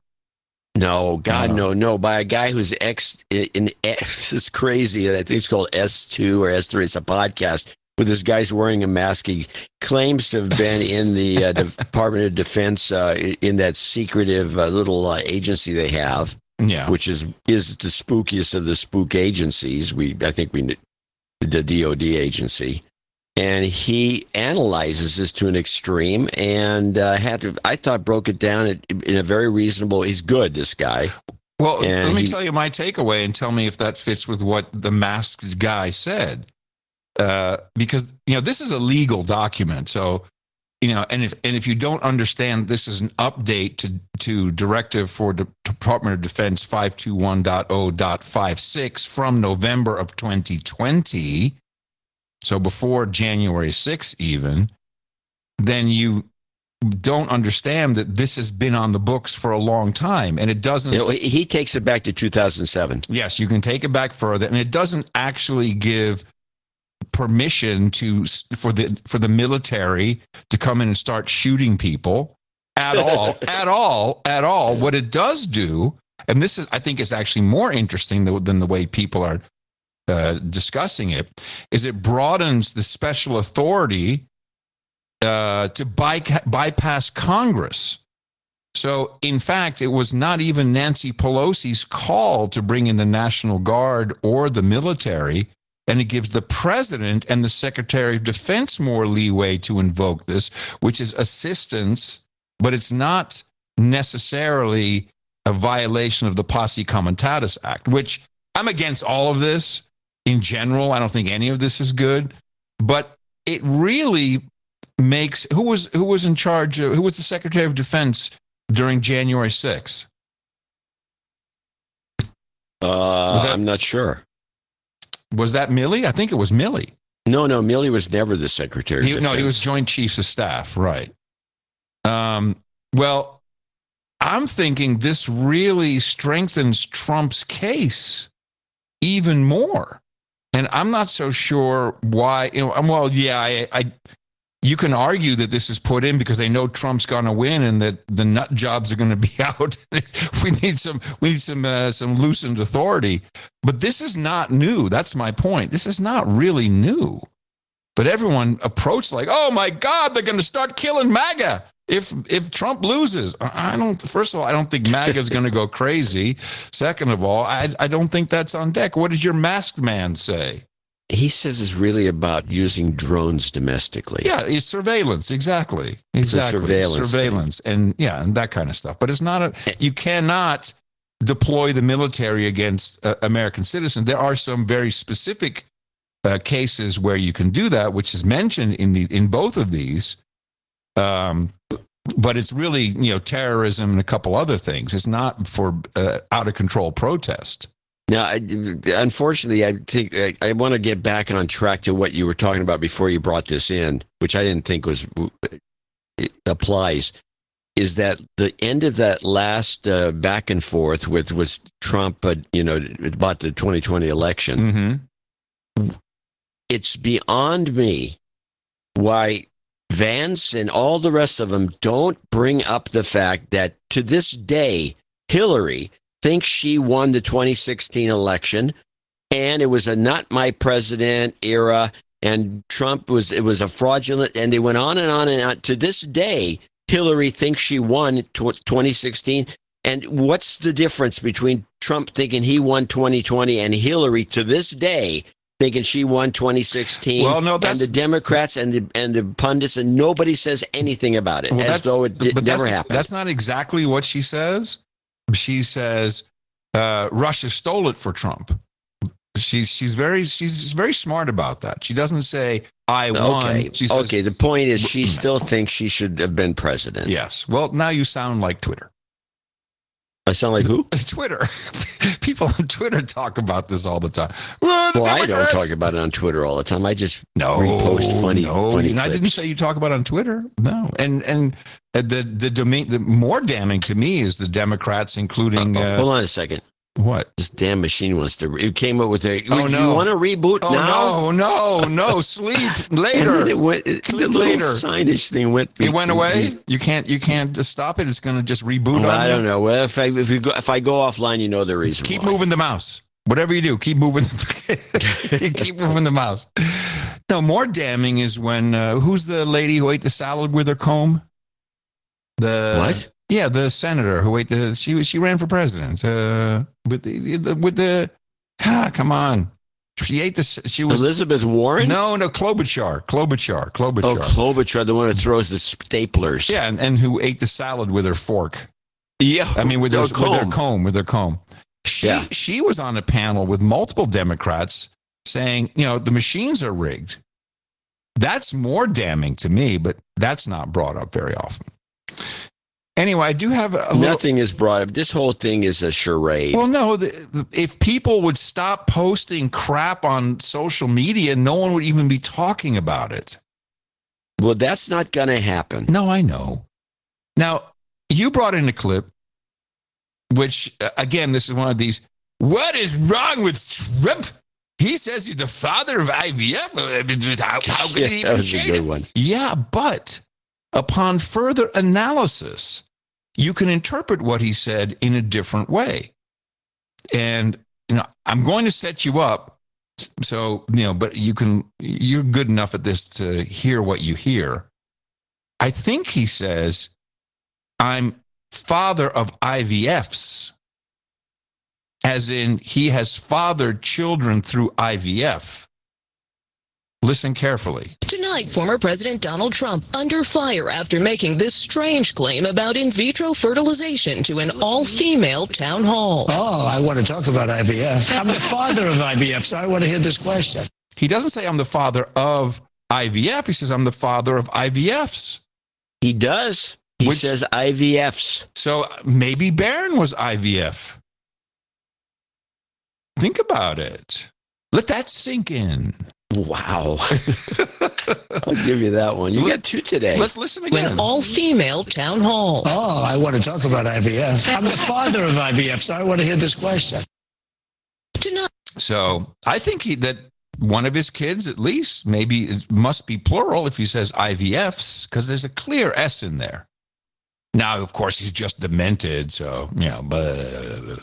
No, God, Uh. no, no, by a guy who's ex in X. It's crazy. I think it's called S two or S three. It's a podcast with this guy's wearing a mask. He claims to have been in the uh, Department of Defense uh, in that secretive uh, little uh, agency they have, Yeah. which is is the spookiest of the spook agencies. We, I think we, the D O D agency. And he analyzes this to an extreme, and uh, had to. I thought broke it down in, in a very reasonable. He's good, this guy. Well, And let me he- tell you my takeaway and tell me if that fits with what the masked guy said. Uh, because, you know, this is a legal document. So, you know, and if and if you don't understand, this is an update to, to Directive for the Department of Defense five two one point zero point five six from November of twenty twenty. So before January sixth even, then you don't understand that this has been on the books for a long time. And it doesn't... You know, he takes it back to two thousand seven. Yes, you can take it back further. And it doesn't actually give permission to for the for the military to come in and start shooting people at all, at all, at all. What it does do, and this is, I think, is actually more interesting than, than the way people are uh, discussing it, is it broadens the special authority uh, to by, bypass Congress. So, in fact, it was not even Nancy Pelosi's call to bring in the National Guard or the military, and it gives the president and the Secretary of Defense more leeway to invoke this, which is assistance, but it's not necessarily a violation of the Posse Comitatus Act, which I'm against all of this in general. I don't think any of this is good, but it really makes, who was who was in charge, of, who was the Secretary of Defense during January sixth? Uh, that, I'm not sure. Was that Milley? I think it was Milley. No, no, Milley was never the Secretary he, of Defense. No, he was Joint Chiefs of Staff, right. Um, well, I'm thinking this really strengthens Trump's case even more. And I'm not so sure why, you know, I'm, well, yeah, I, I you can argue that this is put in because they know Trump's going to win and that the nut jobs are going to be out. we need some, we need some, uh, some loosened authority. But this is not new. That's my point. This is not really new. But everyone approached like, oh my God, they're going to start killing MAGA if if Trump loses. I don't. First of all, I don't think MAGA is going to go crazy. Second of all, I I don't think that's on deck. What did your masked man say? He says it's really about using drones domestically. Yeah, it's surveillance. Exactly. It's exactly. a surveillance. Surveillance. And yeah, and that kind of stuff. But it's not a, you cannot deploy the military against uh, American citizens. There are some very specific uh, cases where you can do that, which is mentioned in the, in both of these. Um, but it's really, you know, terrorism and a couple other things. It's not for uh, out of control protest. Now, I, unfortunately, I think I, I want to get back on track to what you were talking about before you brought this in, which I didn't think was it applies. Is that the end of that last uh, back and forth with was Trump, uh, you know, about the twenty twenty election? Mm-hmm. It's beyond me why Vance and all the rest of them don't bring up the fact that to this day, Hillary thinks she won the twenty sixteen election, and it was a not my president era, and Trump was, it was a fraudulent, and they went on and on and on. To this day, Hillary thinks she won twenty sixteen. And what's the difference between Trump thinking he won twenty twenty and Hillary to this day thinking she won twenty sixteen? Well, no, that's, and the Democrats and the and the pundits, and nobody says anything about it, well, as though it did, never that's, happened. That's not exactly what she says. She says uh, Russia stole it for Trump. She's she's very she's very smart about that. She doesn't say I won. Okay, she says, okay. The point is, she still thinks she should have been president. Yes. Well, now you sound like Twitter. I sound like who? Twitter. People on Twitter talk about this all the time. Well, well I don't talk about it on Twitter all the time. I just no, repost funny, no, funny and I didn't say you talk about it on Twitter. No, and and the the domain. The more damning to me is the Democrats, including. Uh, uh, hold on a second. What? This damn machine wants to. It came up with a. Oh, would no. you want to reboot oh, now? No, no, no. Sleep later. And then it went, the little later. signage thing went. It went away. You can't. You can't stop it. It's going to just reboot. Well, on I you. don't know. Well, if I if you go if I go offline, you know the reason. Keep why. moving the mouse. Whatever you do, keep moving. keep moving the mouse. No, more damning is when uh, who's the lady who ate the salad with her comb? The what? Yeah, the senator who ate the she she ran for president uh, with the, the with the ah come on, she ate the she was Elizabeth Warren. No, no, Klobuchar, Klobuchar, Klobuchar. Oh, Klobuchar, the one who throws the staplers. Yeah, and, and who ate the salad with her fork. Yeah, I mean with their, or with comb. their comb, with their comb. She yeah. she was on a panel with multiple Democrats saying, you know, the machines are rigged. That's more damning to me, but that's not brought up very often. Anyway, I do have a little, nothing is brought up. This whole thing is a charade. Well, no, the, the, if people would stop posting crap on social media, no one would even be talking about it. Well, that's not going to happen. No, I know. Now, you brought in a clip, which, again, this is one of these, what is wrong with Trump? He says he's the father of I V F. How, how could Yeah, he that even was a shade good him? one. Yeah, but upon further analysis, you can interpret what he said in a different way. And, you know, I'm going to set you up. So, you know, but you can, you're good enough at this to hear what you hear. I think he says, I'm father of I V Fs, as in he has fathered children through I V F. Listen carefully. Tonight, former President Donald Trump under fire after making this strange claim about in vitro fertilization to an all-female town hall. Oh, I want to talk about I V F. I'm the father of I V F, so I want to hear this question. He doesn't say I'm the father of I V F. He says I'm the father of I V Fs. He does. He Which- says I V Fs. So maybe Barron was I V F. Think about it. Let that sink in. Wow. I'll give you that one. You got two today. Let's listen again. An all-female town hall. Oh, I want to talk about I V F. I'm the father of I V F, so I want to hear this question. Tonight. So I think he, that one of his kids, at least, maybe it must be plural if he says I V Fs, because there's a clear S in there. Now, of course, he's just demented, so, you know, but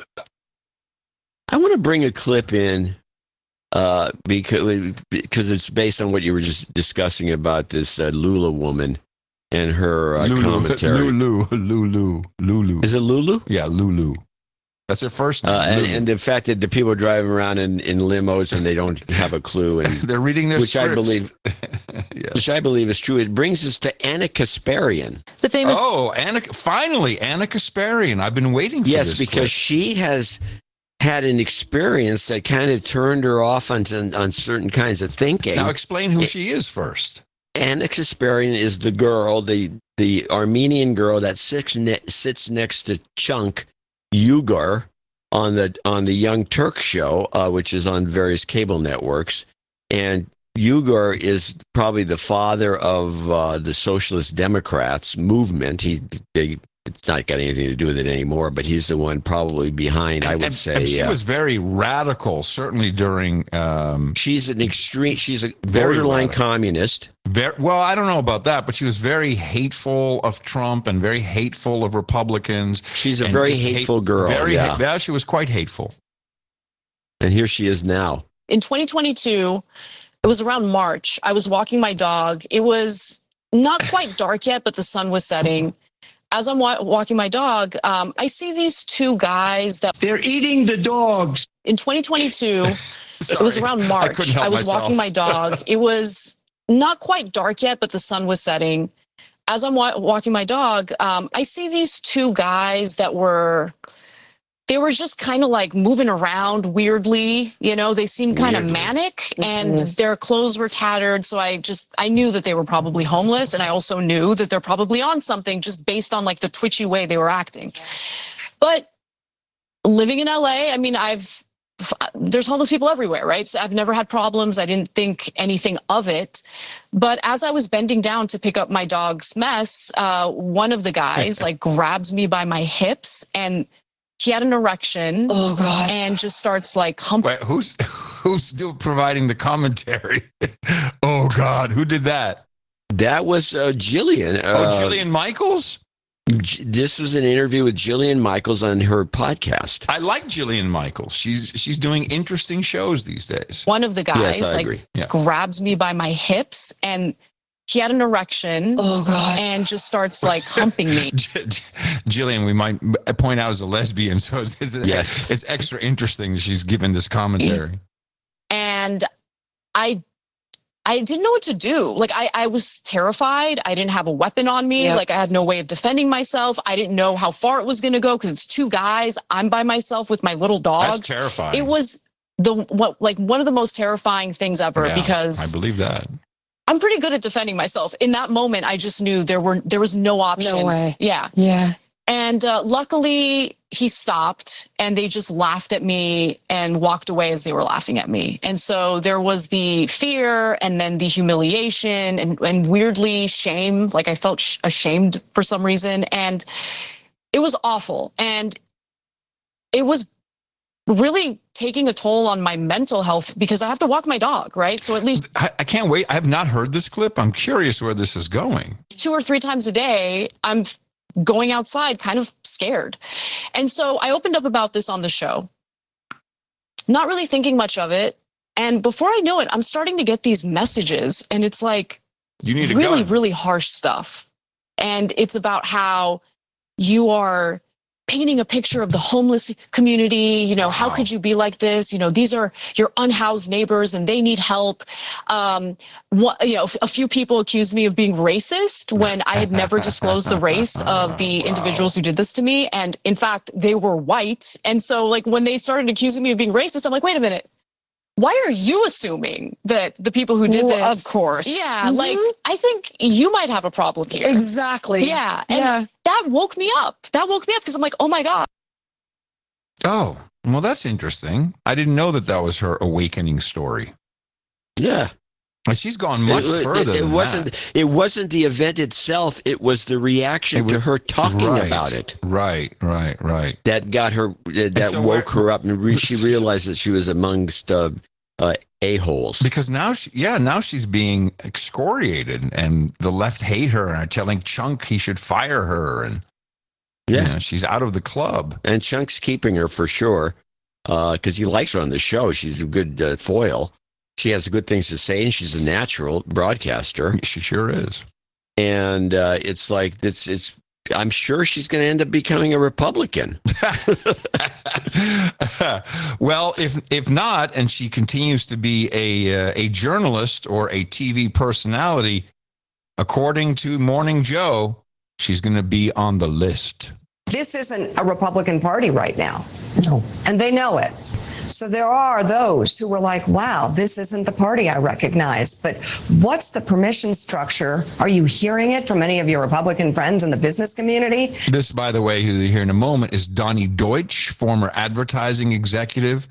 I want to bring a clip in uh, because because it's based on what you were just discussing about this uh, Lula woman and her uh, commentary. Lulu, Lulu, Lulu. Is it Lulu? Yeah, Lulu. That's her first name. Uh, and, Lulu. and the fact that the people are driving around in, in limos and they don't have a clue, and They're reading their which scripts. I believe, Yes. which I believe is true. It brings us to Anna Kasparian. The famous Oh, Anna, finally, Anna Kasparian. I've been waiting for Yes, this. because clip. she has had an experience that kind of turned her off on, on certain kinds of thinking. Now explain who she is first. Anna Kasparian is the girl, the the Armenian girl that sits, ne- sits next to Chunk Uygur on the on the Young Turk show, uh, which is on various cable networks. And Uygur is probably the father of uh, the Socialist Democrats movement. He they, it's not got anything to do with it anymore, but he's the one probably behind, I would and, say. and she uh, was very radical, certainly during. Um, she's an extreme, she's a Very borderline radical. communist. very, well, I don't know about that, but she was very hateful of Trump and very hateful of Republicans. She's a and very just hateful girl, Very, yeah. hate- yeah, she was quite hateful. And here she is now. In twenty twenty-two, it was around March. I was walking my dog. It was not quite dark yet, but the sun was setting. As I'm wa- walking my dog, um, I see these two guys that They're eating the dogs. in twenty twenty-two, it was Sorry, around I March. couldn't help I was myself. walking my dog. It was not quite dark yet, but the sun was setting. As I'm wa- walking my dog, um, I see these two guys that were, they were just kind of like moving around weirdly. You know, they seemed kind of Weirdly. manic and their clothes were tattered. So I just, I knew that they were probably homeless. And I also knew that they're probably on something just based on like the twitchy way they were acting. But living in L A, I mean, I've, there's homeless people everywhere, right? So I've never had problems. I didn't think anything of it. But as I was bending down to pick up my dog's mess, uh, one of the guys like grabs me by my hips and he had an erection. Oh, God. And just starts like humping. Wait, who's who's still providing the commentary? Oh God, who did that? That was uh, Jillian. Oh, Uh, Jillian Michaels. J- This was an interview with Jillian Michaels on her podcast. I like Jillian Michaels. She's she's doing interesting shows these days. One of the guys Yes, I like agree. Yeah. grabs me by my hips and he had an erection. Oh, God. And just starts like humping me. J- J- Jillian, we might point out as a lesbian, so it's, it's, Yes. it's extra interesting that she's given this commentary. And I I didn't know what to do. Like I, I was terrified. I didn't have a weapon on me. Yep. Like I had no way of defending myself. I didn't know how far it was going to go because it's two guys. I'm by myself with my little dog. That's terrifying. It was the what like one of the most terrifying things ever Yeah, because I believe that. I'm pretty good at defending myself. In that moment, I just knew there were there was no option. No way. Yeah. Yeah. And uh, luckily, he stopped and they just laughed at me and walked away as they were laughing at me. And so there was the fear and then the humiliation and, and weirdly shame. Like I felt sh- ashamed for some reason. And it was awful. And it was really taking a toll on my mental health because I have to walk my dog, right? So at least I, I can't wait. I have not heard this clip. I'm curious where this is going. two or three times a day, I'm going outside kind of scared. And so I opened up about this on the show, not really thinking much of it. And before I know it, I'm starting to get these messages, and it's like you need a really, gun. really harsh stuff. And it's about how you are painting a picture of the homeless community. You know, wow. How could you be like this? You know, these are your unhoused neighbors and they need help. Um, what, you know, a few people accused me of being racist when I had never disclosed the race of the wow. individuals who did this to me. And in fact, they were white. And so like when they started accusing me of being racist, I'm like, wait a minute. Why are you assuming that the people who did well, this? Of course. Yeah, Mm-hmm. like, I think you might have a problem here. Exactly. Yeah. And yeah. that woke me up. That woke me up because I'm like, oh my God. Oh, well, that's interesting. I didn't know that that was her awakening story. Yeah. And she's gone much it, further it, it than wasn't, that. It wasn't the event itself. It was the reaction was, to her talking right, about it. Right, right, right. That got her, that so woke her up, and re- she realized that she was amongst uh, uh, a-holes. Because now, she, yeah, now she's being excoriated, and the left hate her and are telling Chunk he should fire her, and yeah, you know, she's out of the club. And Chunk's keeping her for sure because uh, he likes her on the show. She's a good uh, foil. She has good things to say, and she's a natural broadcaster. She sure is. And uh, it's like it's it's. I'm sure she's going to end up becoming a Republican. Well, if if not, and she continues to be a uh, a journalist or a T V personality, according to Morning Joe, she's going to be on the list. This isn't a Republican Party right now. No. And they know it. So there are those who were like, wow, this isn't the party I recognize. But what's the permission structure? Are you hearing it from any of your Republican friends in the business community? This, by the way, who you hear in a moment, is Donnie Deutsch, former advertising executive.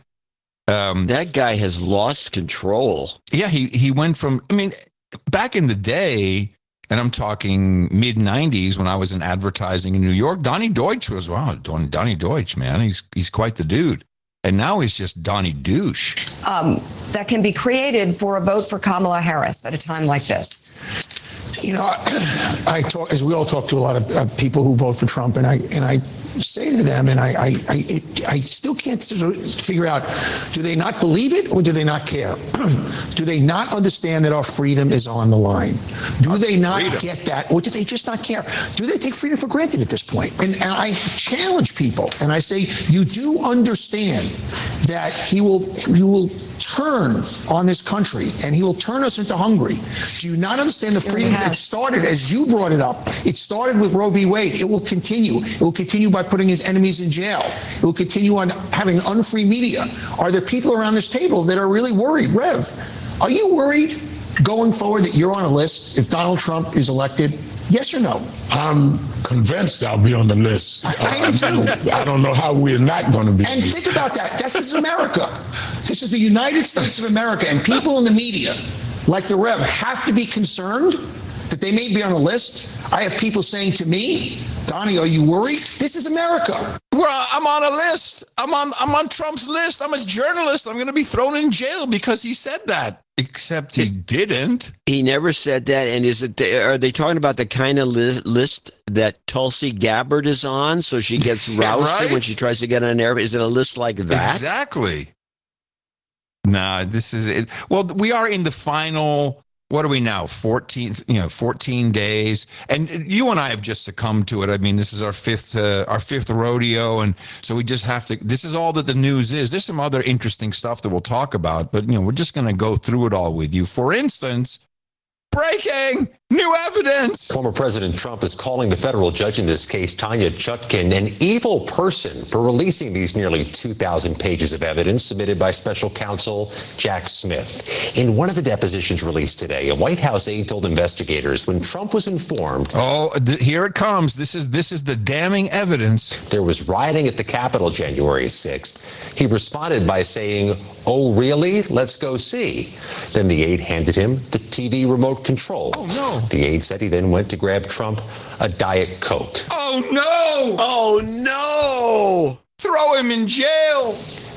Um, that guy has lost control. Yeah, he, he went from, I mean, back in the day, and I'm talking mid nineties when I was in advertising in New York, Donnie Deutsch was, wow, Donnie Deutsch, man, he's he's quite the dude. And now he's just Donnie Douche. Um, that can be created for a vote for Kamala Harris at a time like this. You know, I, I talk, as we all talk to a lot of uh, people who vote for Trump, and I and I say to them, and I I I, it, I still can't figure out, do they not believe it or do they not care? Do they not understand that our freedom is on the line? Do our they not freedom. get that, or do they just not care? Do they take freedom for granted at this point? And, and I challenge people, and I say, you do understand that he will he will turn on this country, and he will turn us into Hungary. Do you not understand the freedoms that started, as you brought it up? It started with Roe v. Wade. It will continue. It will continue by putting his enemies in jail. It will continue on having unfree media. Are there people around this table that are really worried? Rev, are you worried going forward that you're on a list if Donald Trump is elected? Yes or no? I'm convinced I'll be on the list. I am too. I don't know how we're not going to be. And think about that. This is America. This is the United States of America. And people in the media, like the Rev, have to be concerned that they may be on a list. I have people saying to me, Donnie, are you worried? This is America. Well, I'm on a list. I'm on I'm on Trump's list. I'm a journalist. I'm going to be thrown in jail because he said that. Except he didn't. He never said that. And is it? Are they talking about the kind of li- list that Tulsi Gabbard is on, so she gets rousted yeah, right? when she tries to get on air? Is it a list like that? Exactly. Nah, this is it. Well, we are in the final. What are we now? fourteen, you know, fourteen days. And you and I have just succumbed to it. I mean, this is our fifth, uh, our fifth rodeo. And so we just have to, this is all that the news is. There's some other interesting stuff that we'll talk about, but, you know, we're just going to go through it all with you. For instance, breaking new evidence. Former President Trump is calling the federal judge in this case, Tanya Chutkan, an evil person for releasing these nearly two thousand pages of evidence submitted by special counsel Jack Smith. In one of the depositions released today, a White House aide told investigators when Trump was informed. Oh, th- here it comes. This is this is the damning evidence. There was rioting at the Capitol January sixth. He responded by saying, "Oh, really? Let's go see." Then the aide handed him the T V remote control. Oh, no. The aide said he then went to grab Trump a Diet Coke. Oh, no. Oh, no. Throw him in jail.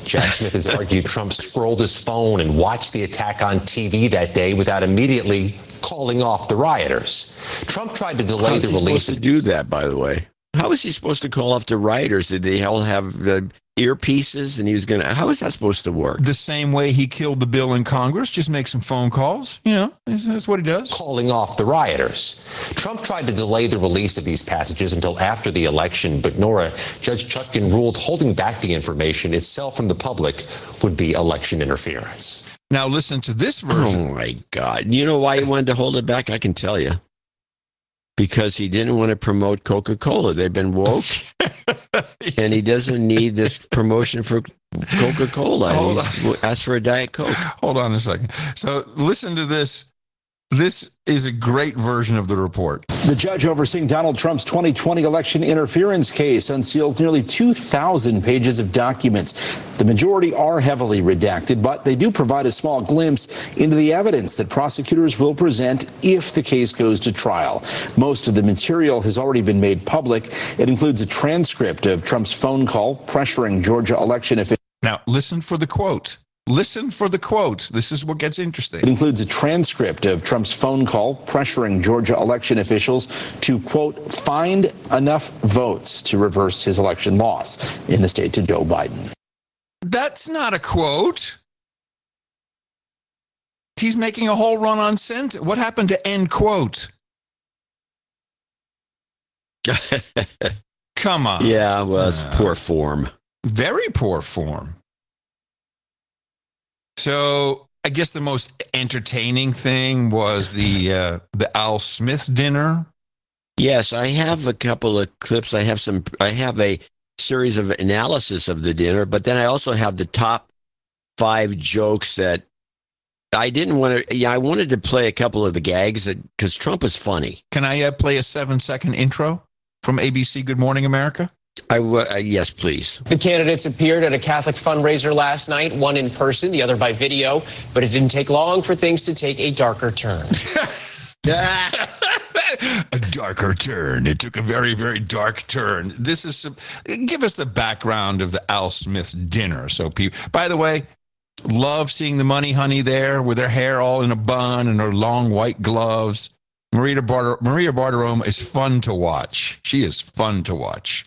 Jack Smith has argued Trump scrolled his phone and watched the attack on T V that day without immediately calling off the rioters. Trump tried to delay How's the he release supposed to do that, by the way? How was he supposed to call off the rioters? Did they all have the earpieces and he was going to, how is that supposed to work? The same way he killed the bill in Congress, just make some phone calls. You know, that's, that's what he does. Calling off the rioters. Trump tried to delay the release of these passages until after the election, but Nora, Judge Chutkan ruled holding back the information itself from the public would be election interference. Now listen to this version. Oh my God. You know why he wanted to hold it back? I can tell you. Because he didn't want to promote Coca-Cola. They've been woke. And he doesn't need this promotion for Coca-Cola. Hold He's asked for a Diet Coke. Hold on a second. So listen to this. This is a great version of the report. The judge overseeing Donald Trump's twenty twenty election interference case unseals nearly two thousand pages of documents. The majority are heavily redacted, but they do provide a small glimpse into the evidence that prosecutors will present if the case goes to trial. Most of the material has already been made public. It includes a transcript of Trump's phone call pressuring Georgia election officials. Now, listen for the quote. Listen for the quote. This is what gets interesting. It includes a transcript of Trump's phone call pressuring Georgia election officials to, quote, find enough votes to reverse his election loss in the state to Joe Biden. That's not a quote. He's making a whole run on sentence. What happened to end quote? Come on. Yeah, well, it's uh, poor form. Very poor form. So I guess the most entertaining thing was the uh, the Al Smith dinner. Yes, I have a couple of clips. I have some. I have a series of analysis of the dinner, but then I also have the top five jokes that I didn't want to. Yeah, I wanted to play a couple of the gags because Trump was funny. Can I uh, play a seven second intro from A B C Good Morning America? I w- uh, yes, please. The candidates appeared at a Catholic fundraiser last night, one in person, the other by video, but it didn't take long for things to take a darker turn. A darker turn. It took a very, very dark turn. This is some, give us the background of the Al Smith dinner. So, people, by the way, love seeing the money honey there with her hair all in a bun and her long white gloves. Maria Barter, Maria Bartiromo is fun to watch. She is fun to watch.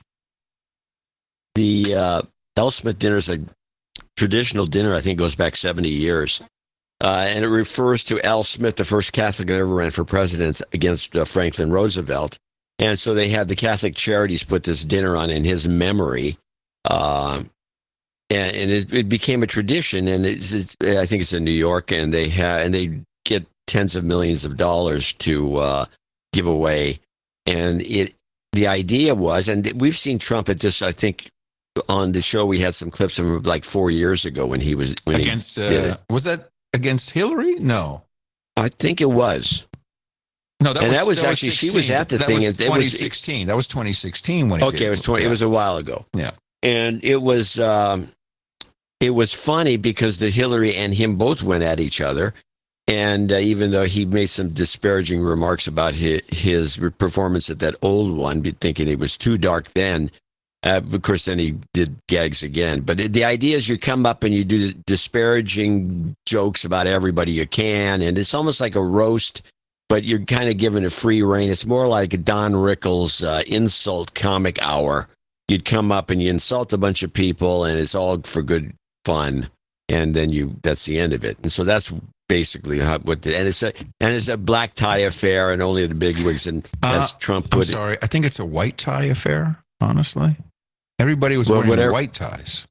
The uh, Al Smith dinner is a traditional dinner. I think goes back seventy years. Uh, and it refers to Al Smith, the first Catholic that ever ran for president against uh, Franklin Roosevelt. And so they had the Catholic Charities put this dinner on in his memory. Uh, and and it, it became a tradition. And it's, it's, I think it's in New York. And they ha- and they get tens of millions of dollars to uh, give away. And it the idea was, and we've seen Trump at this, I think, on the show, we had some clips of him like four years ago when he was when against. He did uh, it. Was that against Hillary? No, I think it was. No, that and was, that was that actually was she was at the that thing. Was and it twenty was sixteen. That was twenty sixteen when. He okay, did it was twenty. Yeah. It was a while ago. Yeah, and it was um, it was funny because the Hillary and him both went at each other. And uh, even though he made some disparaging remarks about his, his performance at that old one, thinking it was too dark then, uh, of course, then he did gags again. But the idea is you come up and you do disparaging jokes about everybody you can, and it's almost like a roast, but you're kind of given a free rein. It's more like a Don Rickles uh, insult comic hour. You'd come up and you insult a bunch of people, and it's all for good fun, and then you that's the end of it. And so that's basically how, what the, and it's a and it's a black tie affair, and only the bigwigs. And as uh, Trump I'm put sorry, it, I think it's a white tie affair. Honestly, everybody was well, wearing whatever, white ties.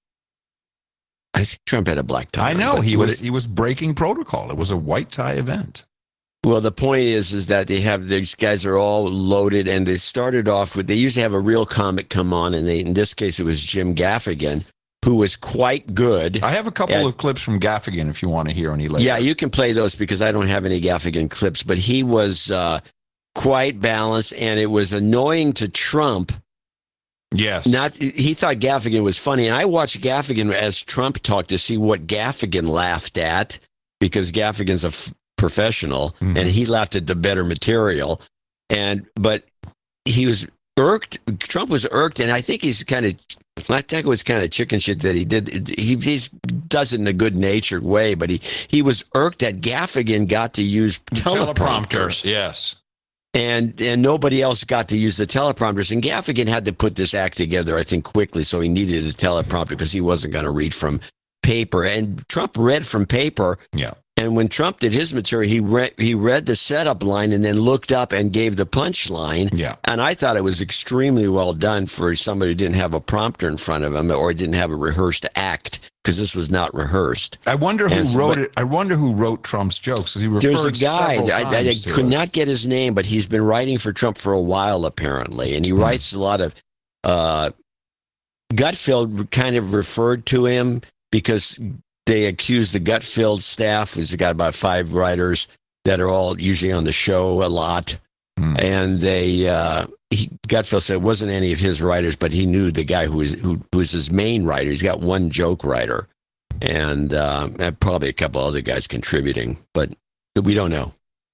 I think Trump had a black tie. I know on, he was it, he was breaking protocol. It was a white tie event. Well, the point is, is that they have these guys are all loaded, and they started off with they usually have a real comic come on, and they in this case it was Jim Gaffigan, who was quite good. I have a couple at, of clips from Gaffigan if you want to hear any later. Yeah, you can play those because I don't have any Gaffigan clips, but he was uh, quite balanced, and it was annoying to Trump. Yes. Not he thought Gaffigan was funny, and I watched Gaffigan as Trump talked to see what Gaffigan laughed at because Gaffigan's a f- professional, mm-hmm. and he laughed at the better material. And but he was irked. Trump was irked, and I think he's kind of. I think it was kind of chicken shit that he did. He he's, does it in a good natured way, but he he was irked that Gaffigan got to use teleprompters. Teleprompters, yes. And and nobody else got to use the teleprompters. And Gaffigan had to put this act together, I think, quickly. So he needed a teleprompter because he wasn't going to read from paper. And Trump read from paper. Yeah. And when Trump did his material, he read he read the setup line and then looked up and gave the punchline. Yeah. And I thought it was extremely well done for somebody who didn't have a prompter in front of him or didn't have a rehearsed act, because this was not rehearsed. I wonder who And so- wrote but- it. I wonder who wrote Trump's jokes. He referred There's a guy, several I, I, I times to could it. not get his name, but he's been writing for Trump for a while, apparently. And he Hmm. writes a lot of, uh, Gutfeld kind of referred to him because they accused the Gutfeld staff, who's got about five writers that are all usually on the show a lot. Hmm. And they, uh, he, Gutfeld said it wasn't any of his writers, but he knew the guy who was, who, who was his main writer. He's got one joke writer. And, uh, and probably a couple other guys contributing, but we don't know.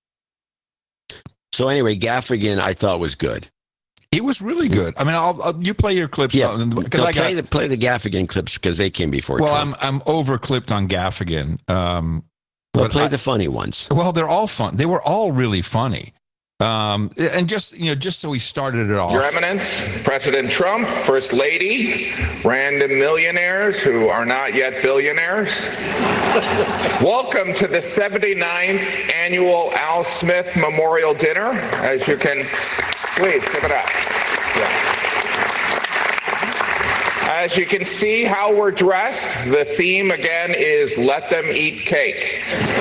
So anyway, Gaffigan I thought was good. He was really good. I mean, I'll, I'll you play your clips. Yeah, because no, I play got, the play the Gaffigan clips because they came before. well, Trump. I'm I'm over clipped on Gaffigan. Um, well, but play I- the funny ones. Well, they're all fun. They were all really funny. Um, and just you know, just so we started it off. Your Eminence, President Trump, First Lady, random millionaires who are not yet billionaires. Welcome to the seventy-ninth annual Al Smith Memorial Dinner. As you can, please give it up. Yes. As you can see how we're dressed, the theme again is let them eat cake.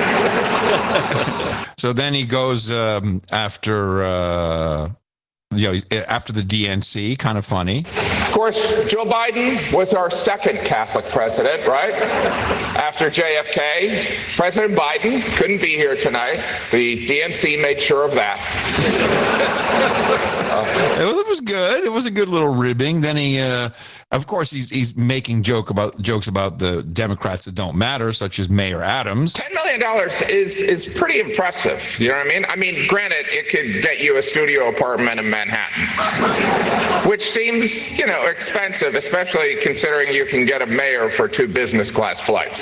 So then he goes um, after uh, you know after the D N C, kind of funny. Of course, Joe Biden was our second Catholic president, right? After J F K. President Biden couldn't be here tonight. The D N C made sure of that. It was, it was good. It was a good little ribbing. Then he, uh, of course, he's he's making joke about jokes about the Democrats that don't matter, such as Mayor Adams. ten million dollars is is pretty impressive. You know what I mean? I mean, granted, it could get you a studio apartment in Manhattan, which seems, you know, expensive, especially considering you can get a mayor for two business class flights.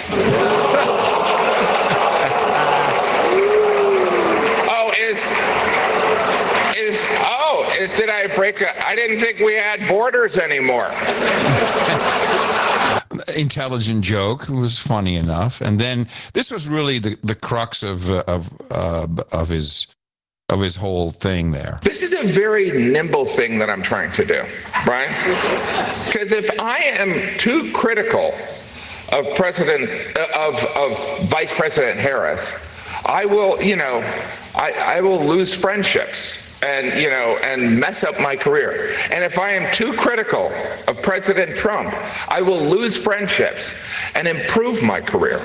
Oh, is is oh, did I break a, I didn't think we had borders anymore. Intelligent joke. It was funny enough. And then this was really the, the crux of uh, of uh, of his of his whole thing there. This is a very nimble thing that I'm trying to do, right? Because if I am too critical of President of of Vice President Harris, I will, you know, I, I will lose friendships and, you know, and mess up my career. And if I am too critical of President Trump, I will lose friendships and improve my career.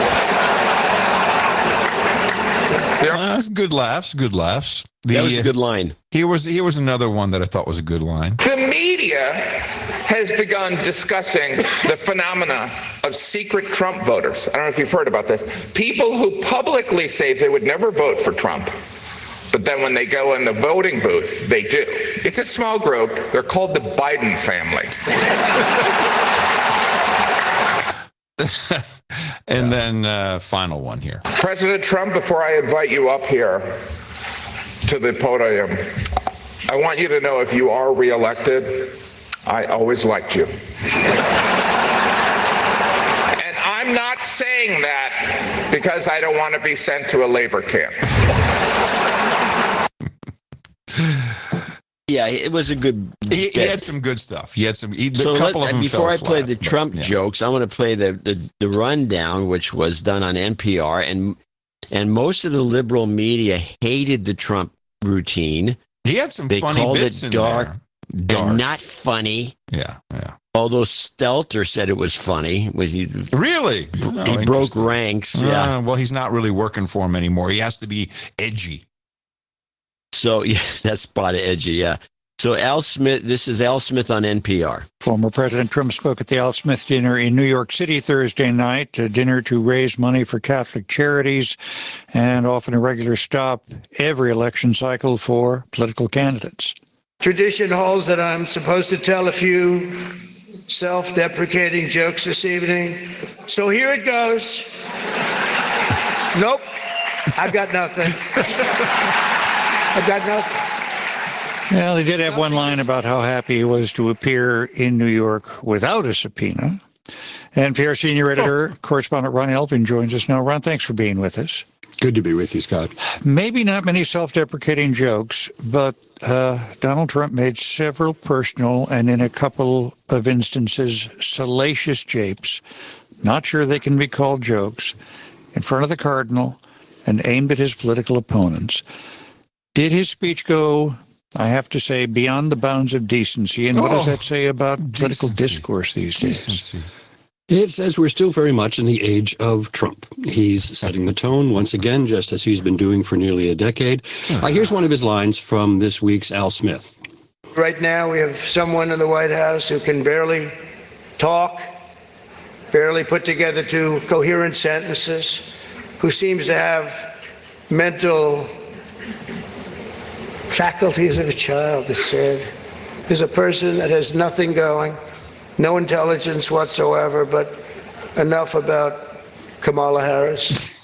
Uh, that's good laughs. Good laughs. The, That was a good line. Here was here was another one that I thought was a good line. The media has begun discussing the phenomena of secret Trump voters. I don't know if you've heard about this. People who publicly say they would never vote for Trump, but then when they go in the voting booth, they do. It's a small group. They're called the Biden family. And then uh, final one here. President Trump, before I invite you up here to the podium, I want you to know if you are reelected, I always liked you. And I'm not saying that because I don't want to be sent to a labor camp. Yeah, it was a good. He, he had some good stuff. He had some. He, So a couple let, of them before fell I play flat, the but, Trump yeah. jokes, I want to play the, the the rundown, which was done on N P R, and and most of the liberal media hated the Trump routine. He had some They funny called bits it in dark, there. Dark. and not funny. Yeah, yeah. Although Stelter said it was funny, when he Really? he Oh, broke interesting. ranks. Yeah. Uh, well, he's not really working for him anymore. He has to be edgy. So yeah, that's spot edgy. Yeah. So Al Smith, this is Al Smith on N P R. Former President Trump spoke at the Al Smith dinner in New York City Thursday night, a dinner to raise money for Catholic charities and often a regular stop every election cycle for political candidates. Tradition holds that I'm supposed to tell a few self-deprecating jokes this evening. So here it goes. Nope. I've got nothing. I've got nothing. Well, he did have one line about how happy he was to appear in New York without a subpoena. N P R senior editor, correspondent Ron Elving joins us now. Ron, thanks for being with us. Good to be with you, Scott. Maybe not many self-deprecating jokes, but uh, Donald Trump made several personal and, in a couple of instances, salacious japes. Not sure they can be called jokes, in front of the Cardinal and aimed at his political opponents. Did his speech go, I have to say, beyond the bounds of decency? And what oh, does that say about decency. political discourse these days? Decency. It says we're still very much in the age of Trump. He's setting the tone once again, just as he's been doing for nearly a decade. Uh, here's one of his lines from this week's Al Smith. Right now we have someone in the White House who can barely talk, barely put together two coherent sentences, who seems to have mental faculties of a child, it's said. There's a person that has nothing going. No intelligence whatsoever, but enough about Kamala Harris.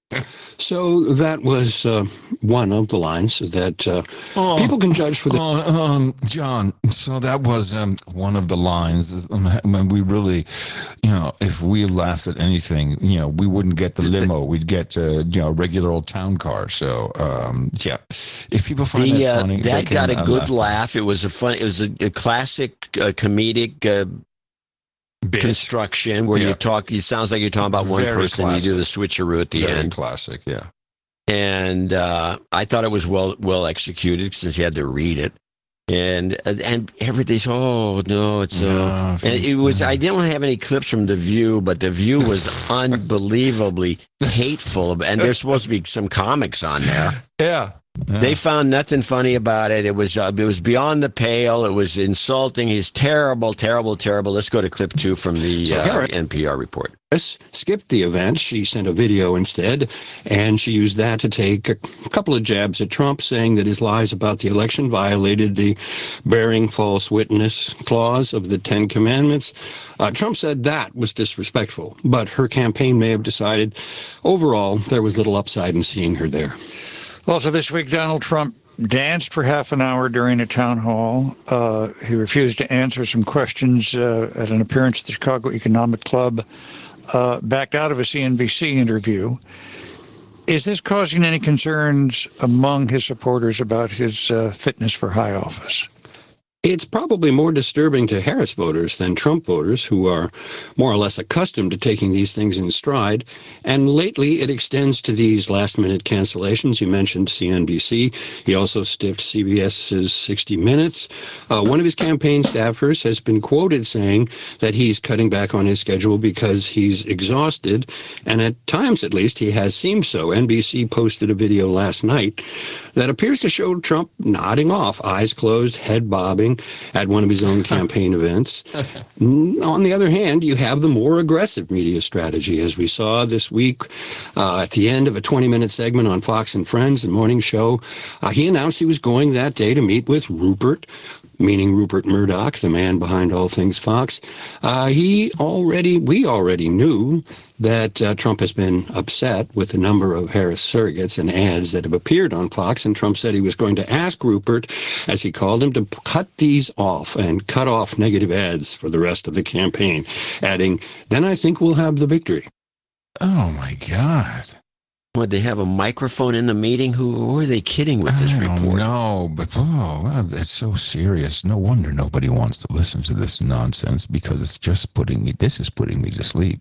So that was uh, one of the lines that uh, oh, people can judge for the... Oh, um, John, so that was um, one of the lines. I mean, we really, you know, if we laughed at anything, you know, we wouldn't get the limo. We'd get, uh, you know, a regular old town car. So, um, yeah. If people find the, that uh, funny... That got can, a uh, good laugh. laugh. It was a fun... It was a, a classic uh, comedic... Uh, Bit. construction where yeah. you talk, it sounds like you're talking about one Very person, classic. you do the switcheroo at the Very end. classic, yeah. And uh, I thought it was well well executed since you had to read it. And and everything's, oh, no, it's so. Uh, and it was, I didn't have any clips from The View, but The View was unbelievably hateful. And there's supposed to be some comics on there. Yeah. Yeah. They found nothing funny about it. It was uh, it was beyond the pale. It was insulting. He's terrible, terrible, terrible. Let's go to clip two from the So uh, N P R report. Harris skipped the event. She sent a video instead, and she used that to take a couple of jabs at Trump, saying that his lies about the election violated the bearing false witness clause of the Ten Commandments. Uh, Trump said that was disrespectful, but her campaign may have decided overall there was little upside in seeing her there. Also this week, Donald Trump danced for half an hour during a town hall. Uh, he refused to answer some questions uh, at an appearance at the Chicago Economic Club, uh, backed out of a C N B C interview. Is this causing any concerns among his supporters about his uh, fitness for high office? It's probably more disturbing to Harris voters than Trump voters, who are more or less accustomed to taking these things in stride. And lately, it extends to these last-minute cancellations. You mentioned C N B C. He also stiffed CBS's sixty minutes. Uh, one of his campaign staffers has been quoted saying that he's cutting back on his schedule because he's exhausted. And at times, at least, he has seemed so. N B C posted a video last night that appears to show Trump nodding off, eyes closed, head bobbing, at one of his own campaign events. On the other hand, you have the more aggressive media strategy, as we saw this week uh, at the end of a twenty-minute segment on Fox and Friends, the morning show. Uh, he announced he was going that day to meet with Rupert, meaning Rupert Murdoch, the man behind all things Fox. Uh, he already, we already knew that uh, Trump has been upset with the number of Harris surrogates and ads that have appeared on Fox, and Trump said he was going to ask Rupert, as he called him, to cut these off and cut off negative ads for the rest of the campaign, adding, then I think we'll have the victory. Oh, my God. Would they have a microphone in the meeting? Who, who are they kidding with this I report? No, but oh, well, that's so serious. No wonder nobody wants to listen to this nonsense, because it's just putting me, this is putting me to sleep.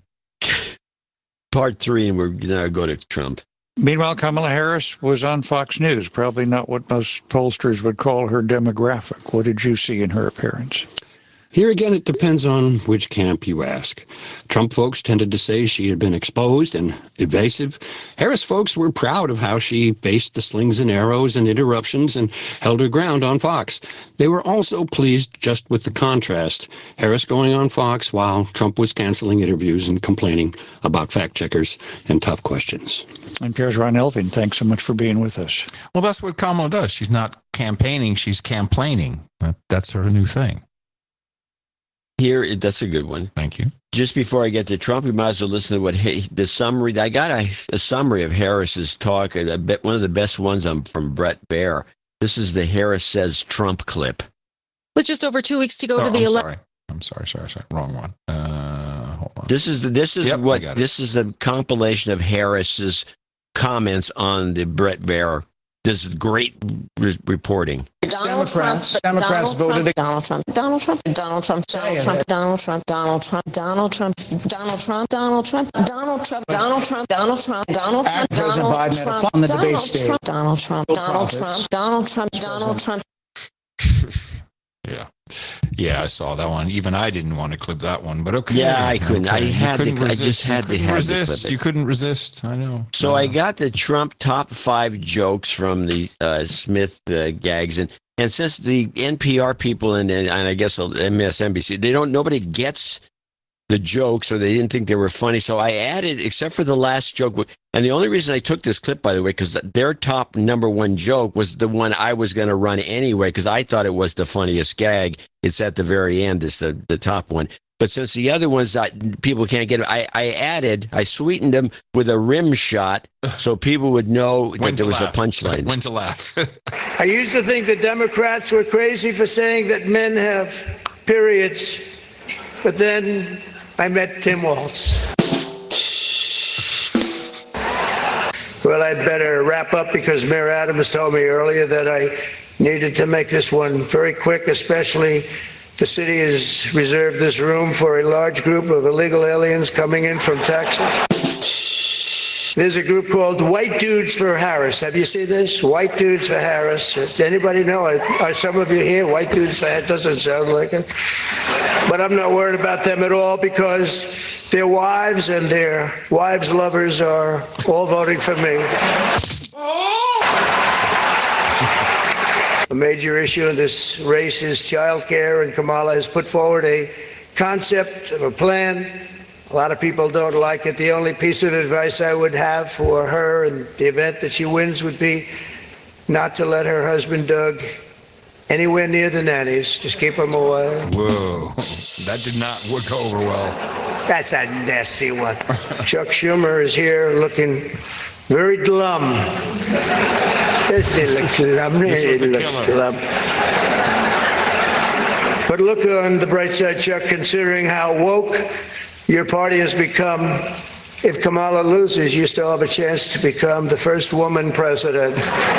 Part three, and we're going to go to Trump. Meanwhile, Kamala Harris was on Fox News, probably not what most pollsters would call her demographic. What did you see in her appearance? Here again, it depends on which camp you ask. Trump folks tended to say she had been exposed and evasive. Harris folks were proud of how she faced the slings and arrows and interruptions and held her ground on Fox. They were also pleased just with the contrast. Harris going on Fox while Trump was canceling interviews and complaining about fact checkers and tough questions. N P R's Ron Elving, thanks so much for being with us. Well, that's what Kamala does. She's not campaigning, she's complaining. That's her new thing. Here, that's a good one. Thank you. Just before I get to Trump, we might as well listen to what the summary. I got a, a summary of Harris's talk. I bet one of the best ones um, from Brett Baer. This is the Harris Says Trump clip. With just over two weeks to go Oh, to the I'm election. sorry. I'm sorry, sorry, sorry. Wrong one. Uh, hold on. This is the, this is Yep, I what got it. this is the compilation of Harris's comments on the Brett Baer. This is great re- reporting. Donald Democrats, Trump, Democrats Donald voted Trump, Donald Trump, Donald Trump, Donald Trump, Donald Trump, Donald Trump, Donald Trump, Donald Trump, Donald Trump, Donald Trump, Donald Trump, Donald Trump, Donald Trump, Donald Trump, on the debate stage. Donald Trump, Donald Trump, Donald Trump, Donald Trump. Yeah. Yeah, I saw that one. Even I didn't want to clip that one, but okay. Yeah, I couldn't. I You had to couldn't cl- I resist. just had You to- couldn't had to resist. clip it. You couldn't resist. I know. So I got the Trump top five jokes from the uh, Smith uh, gags, and and since the N P R people and, and I guess M S N B C, they don't nobody gets the jokes, or they didn't think they were funny. So I added, except for the last joke, and the only reason I took this clip, by the way, because their top number one joke was the one I was going to run anyway, because I thought it was the funniest gag. It's at the very end. It's the the top one. But since the other ones I, people can't get, I, I added, I sweetened them with a rim shot so people would know When that to there was laugh. a punchline. When to laugh. I used to think the Democrats were crazy for saying that men have periods, but then I met Tim Walz. Well, I'd better wrap up because Mayor Adams told me earlier that I needed to make this one very quick, especially the city has reserved this room for a large group of illegal aliens coming in from Texas. There's a group called White Dudes for Harris. Have you seen this? White Dudes for Harris. Does anybody know? Are, are some of you here? White Dudes for Harris doesn't sound like it. But I'm not worried about them at all because their wives and their wives' lovers are all voting for me. A major issue in this race is child care, and Kamala has put forward a concept of a plan. A lot of people don't like it. The only piece of advice I would have for her in the event that she wins would be not to let her husband, Doug, anywhere near the nannies. Just keep him away. Whoa. That did not work over well. That's a nasty one. Chuck Schumer is here looking very glum. This he looks glum. This was He the looks killer. glum. But look on the bright side, Chuck, considering how woke your party has become. If Kamala loses, you still have a chance to become the first woman president.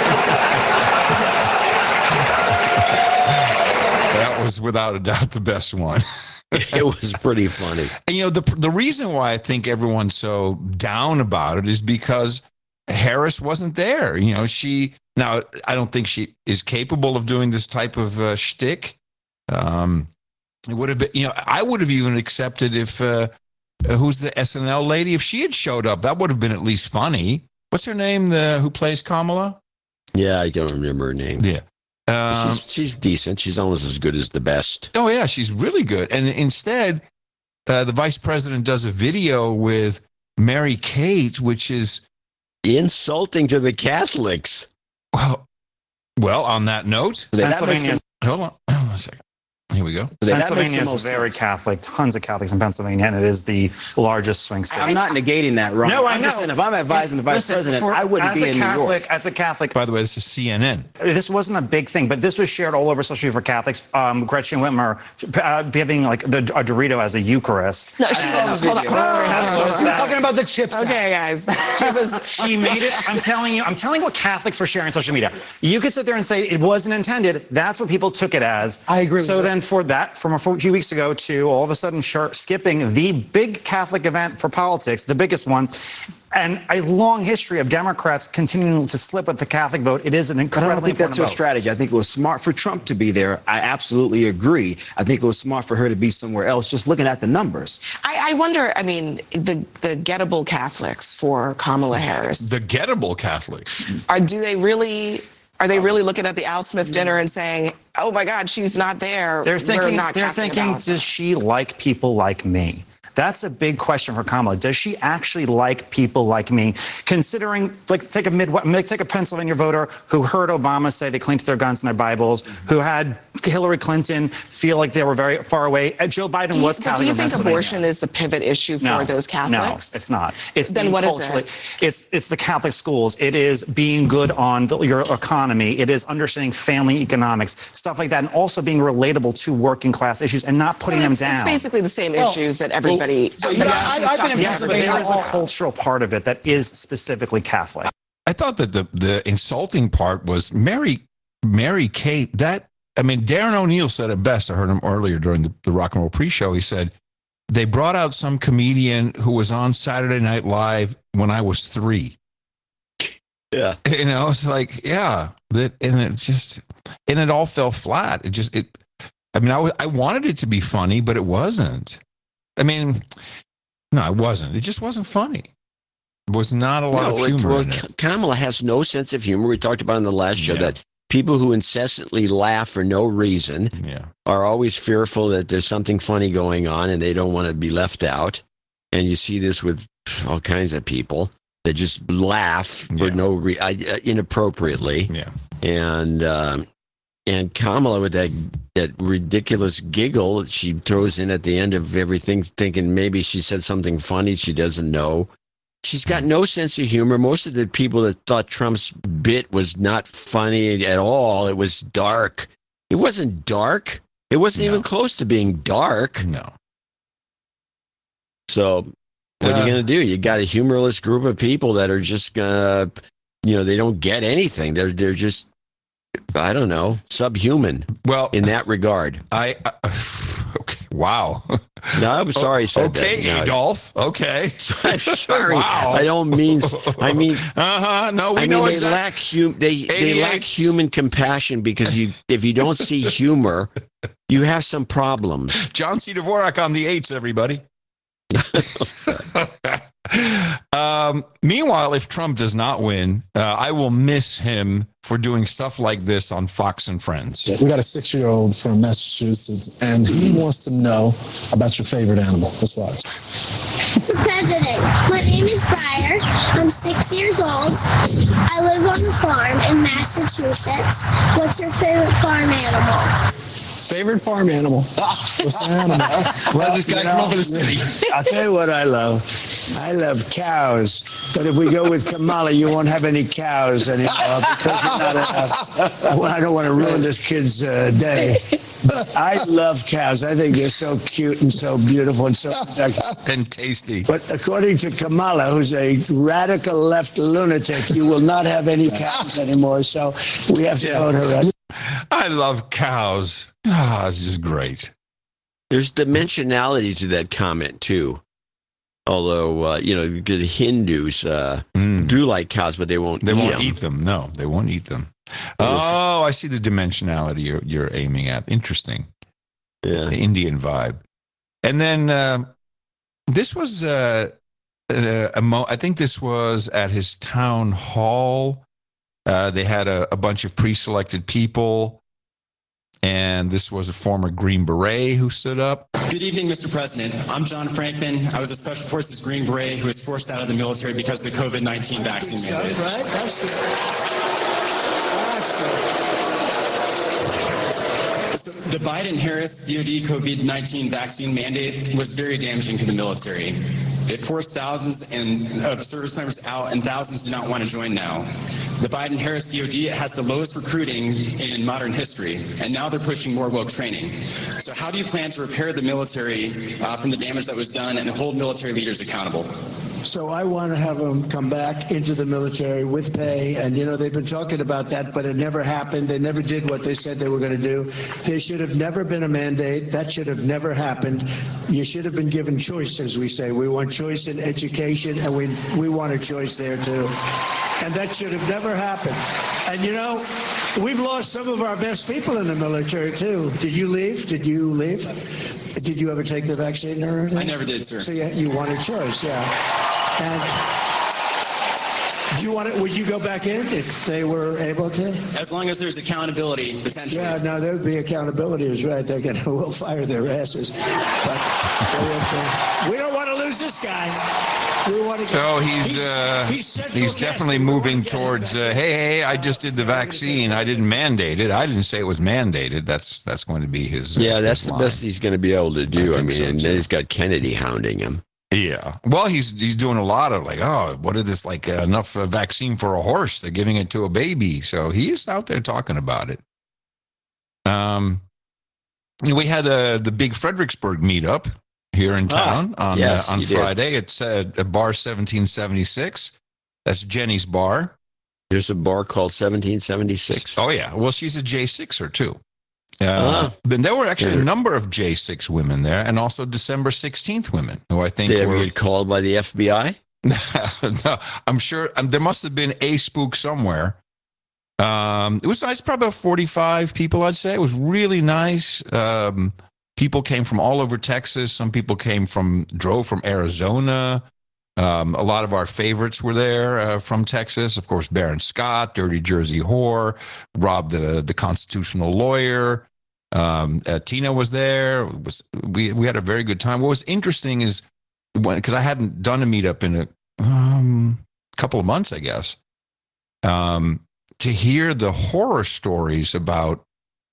That was without a doubt the best one. It was pretty funny. And, you know, the the reason why I think everyone's so down about it is because Harris wasn't there. You know, she now I don't think she is capable of doing this type of uh, shtick. Um, it would have been, you know, I would have even accepted if uh, uh, who's the S N L lady, if she had showed up, that would have been at least funny. What's her name? The who plays Kamala? Yeah, I don't remember her name. Yeah. Um, she's, she's decent. She's almost as good as the best. Oh, yeah, she's really good. And instead, uh, the vice president does a video with Mary Kate, which is insulting to the Catholics. Well, well on that note, Pennsylvania. hold on, hold on a second. Here we go. Pennsylvania is very Catholic, tons of Catholics in Pennsylvania, and it is the largest swing state. I'm not negating that, Ron. No, I I'm know. just saying if I'm advising the vice Listen, president, for- I wouldn't as be a in Catholic, New York. As a Catholic, by the way, this is C N N. This wasn't a big thing, but this was shared all over social media for Catholics. Um, Gretchen Whitmer uh, giving like the, a Dorito as a Eucharist. No, she's And- on this video. Hold on, hold on, hold on, hold on. We're talking about the chips. Okay, guys. She was. She made it. I'm telling you. I'm telling you what Catholics were sharing on social media. You could sit there and say it wasn't intended. That's what people took it as. I agree. So with then, for that, from a few weeks ago to all of a sudden sh- skipping the big Catholic event for politics, the biggest one, and a long history of Democrats continuing to slip with the Catholic vote. It is an But I incredibly don't think that's her important vote. strategy. I think it was smart for Trump to be there. I absolutely agree. I think it was smart for her to be somewhere else, just looking at the numbers. I, I wonder, I mean, the, the gettable Catholics for Kamala Harris, The gettable Catholics. are do they really, are they really looking at the Al Smith dinner and saying, oh my God, she's not there. They're We're thinking, not they're casting a thinking, ballot. does she like people like me? That's a big question for Kamala. Does she actually like people like me? Considering, like, take a mid, take a Pennsylvania voter who heard Obama say they cling to their guns and their Bibles, who had Hillary Clinton feel like they were very far away. Joe Biden was Catholic. Do you in think Pennsylvania. abortion is the pivot issue for No, those Catholics? No, it's not. It's then being what is culturally, it? It's it's the Catholic schools. It is being good on the, your economy. It is understanding family economics, stuff like that, and also being relatable to working class issues and not putting so them it's, down. It's basically the same Well, issues that everybody. Well, so but yes, I, I've been in yes, but Pennsylvania. there is There's a a cultural part of it that is specifically Catholic. I thought that the the insulting part was Mary Mary Kate. That I mean, Darren O'Neill said it best. I heard him earlier during the, the Rock and Roll pre-show. He said they brought out some comedian who was on Saturday Night Live when I was three. Yeah, you know, it's like yeah, that, and it just and it all fell flat. It just it. I mean, I w- I wanted it to be funny, but it wasn't. I mean, no, it wasn't. It just wasn't funny. It was not a lot No, of humor well, in it. Kamala has no sense of humor. We talked about in the last show Yeah. that people who incessantly laugh for no reason yeah. are always fearful that there's something funny going on and they don't want to be left out. And you see this with all kinds of people that just laugh for Yeah. no re- uh, inappropriately. Yeah. And um, and Kamala with that that ridiculous giggle that she throws in at the end of everything, thinking maybe she said something funny she doesn't know. She's got no sense of humor. Most of the people that thought Trump's bit was not funny at all, it was dark. It wasn't dark. It wasn't No. even close to being dark. No. So what are Uh, you going to do? You got a humorless group of people that are just going to, you know, they don't get anything. They're they're just, I don't know, subhuman. Well, in that regard. I, I okay. Wow. No, I'm sorry I said okay, that. No. Adolf. Okay. Sorry. Wow. I don't mean, I mean, uh-huh. No, we I mean, know they exactly. lack hum- they they lack A D H. human compassion because you if you don't see humor, you have some problems. John C. Dvorak on the eights, everybody. um, meanwhile, if Trump does not win, uh, I will miss him for doing stuff like this on Fox and Friends. We got a six-year-old from Massachusetts, and he wants to know about your favorite animal. Let's watch. President, my name is Briar. I'm six years old. I live on a farm in Massachusetts. What's your favorite farm animal? Favorite farm animal? What's the animal? Well, this guy grew up in the city. I'll tell you what I love. I love cows. But if we go with Kamala, you won't have any cows anymore because you're not enough. Well, I don't want to ruin this kid's uh, day. But I love cows. I think they're so cute and so beautiful and so productive. And tasty. But according to Kamala, who's a radical left lunatic, you will not have any cows anymore. So we have to Yeah. vote her out. I love cows. Ah, it's just great. There's dimensionality to that comment too. Although uh, you know the Hindus uh, do like cows, but they won't. They eat won't them. eat them. No, they won't eat them. was- Oh, I see the dimensionality you're, you're aiming at. Interesting. Yeah. The Indian vibe. And then uh, this was, uh, a, a mo- I think this was at his town hall. Uh, they had a, a bunch of pre-selected people. And this was a former Green Beret who stood up. Good evening, Mister President. I'm John Frankman. I was a Special Forces Green Beret who was forced out of the military because of the COVID nineteen vaccine mandate. Right? That's good. That's good. So the Biden-Harris D O D COVID nineteen vaccine mandate was very damaging to the military. It forced thousands and of service members out, and thousands do not want to join now. The Biden-Harris D O D has the lowest recruiting in modern history, and now they're pushing more woke training. So how do you plan to repair the military uh, from the damage that was done and hold military leaders accountable? So I want to have them come back into the military with pay. And, you know, they've been talking about that, but it never happened. They never did what they said they were going to do. There should have never been a mandate. That should have never happened. You should have been given choice, as we say. We want choice in education, and we, we want a choice there, too. And that should have never happened. And, you know, we've lost some of our best people in the military, too. Did you leave? Did you leave? Did you ever take the vaccine or anything? I never did, sir. So you, you want a choice, yeah. And Do you want to, would you go back in if they were able to? As long as there's accountability, potentially. Yeah, no, there would be accountability, is right. They're going to, we'll fire their asses. But we don't want to lose this guy. We want to so he's uh, he's, he's definitely moving towards, uh, hey, hey, I just did the vaccine. I didn't mandate it. I didn't say it was mandated. That's that's going to be his. Uh, yeah, that's his the line. best he's going to be able to do. I, I mean, so and then he's got Kennedy hounding him. Yeah. Well, he's he's doing a lot of like, oh, what is this, like uh, enough uh, vaccine for a horse? They're giving it to a baby. So he's out there talking about it. Um, we had uh, the big Fredericksburg meetup here in town ah, on yes, uh, on Friday. Did. It's uh, at Bar seventeen seventy-six. That's Jenny's bar. There's a bar called seventeen seventy-six. Oh, yeah. Well, she's a J sixer, too. Uh, uh, then there were actually a number of J six women there, and also December sixteenth women, who I think Did they were ever get called by the F B I? No, I'm sure um, there must have been a spook somewhere. Um, it was nice, probably about forty-five people, I'd say. It was really nice. Um, people came from all over Texas. Some people came from, drove from Arizona. Um, a lot of our favorites were there uh, from Texas. Of course, Baron Scott, Dirty Jersey Whore, Rob the the constitutional lawyer. Um, uh, Tina was there. It was we we had a very good time. What was interesting is when, because I hadn't done a meetup in a um, couple of months, I guess. Um, to hear the horror stories about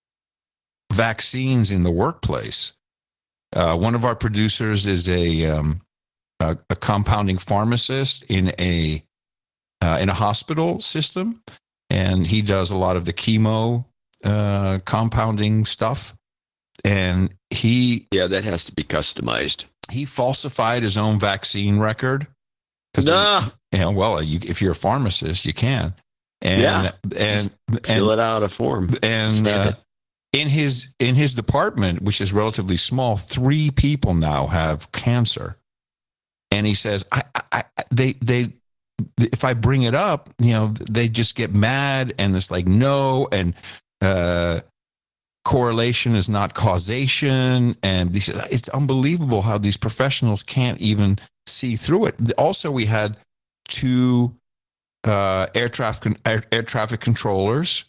vaccines in the workplace. Uh, one of our producers is a um, a, a compounding pharmacist in a uh, in a hospital system, and he does a lot of the chemo uh, compounding stuff. And he yeah, that has to be customized. He falsified his own vaccine record. Nah. Yeah, well, you, if you're a pharmacist, you can. And, yeah, and, and fill it out a form and uh, in his in his department, which is relatively small, three people now have cancer. And he says, I, I, they, they, if I bring it up, you know, they just get mad, and it's like no, and uh, correlation is not causation, and these, it's unbelievable how these professionals can't even see through it. Also, we had two uh, air traffic air, air traffic controllers.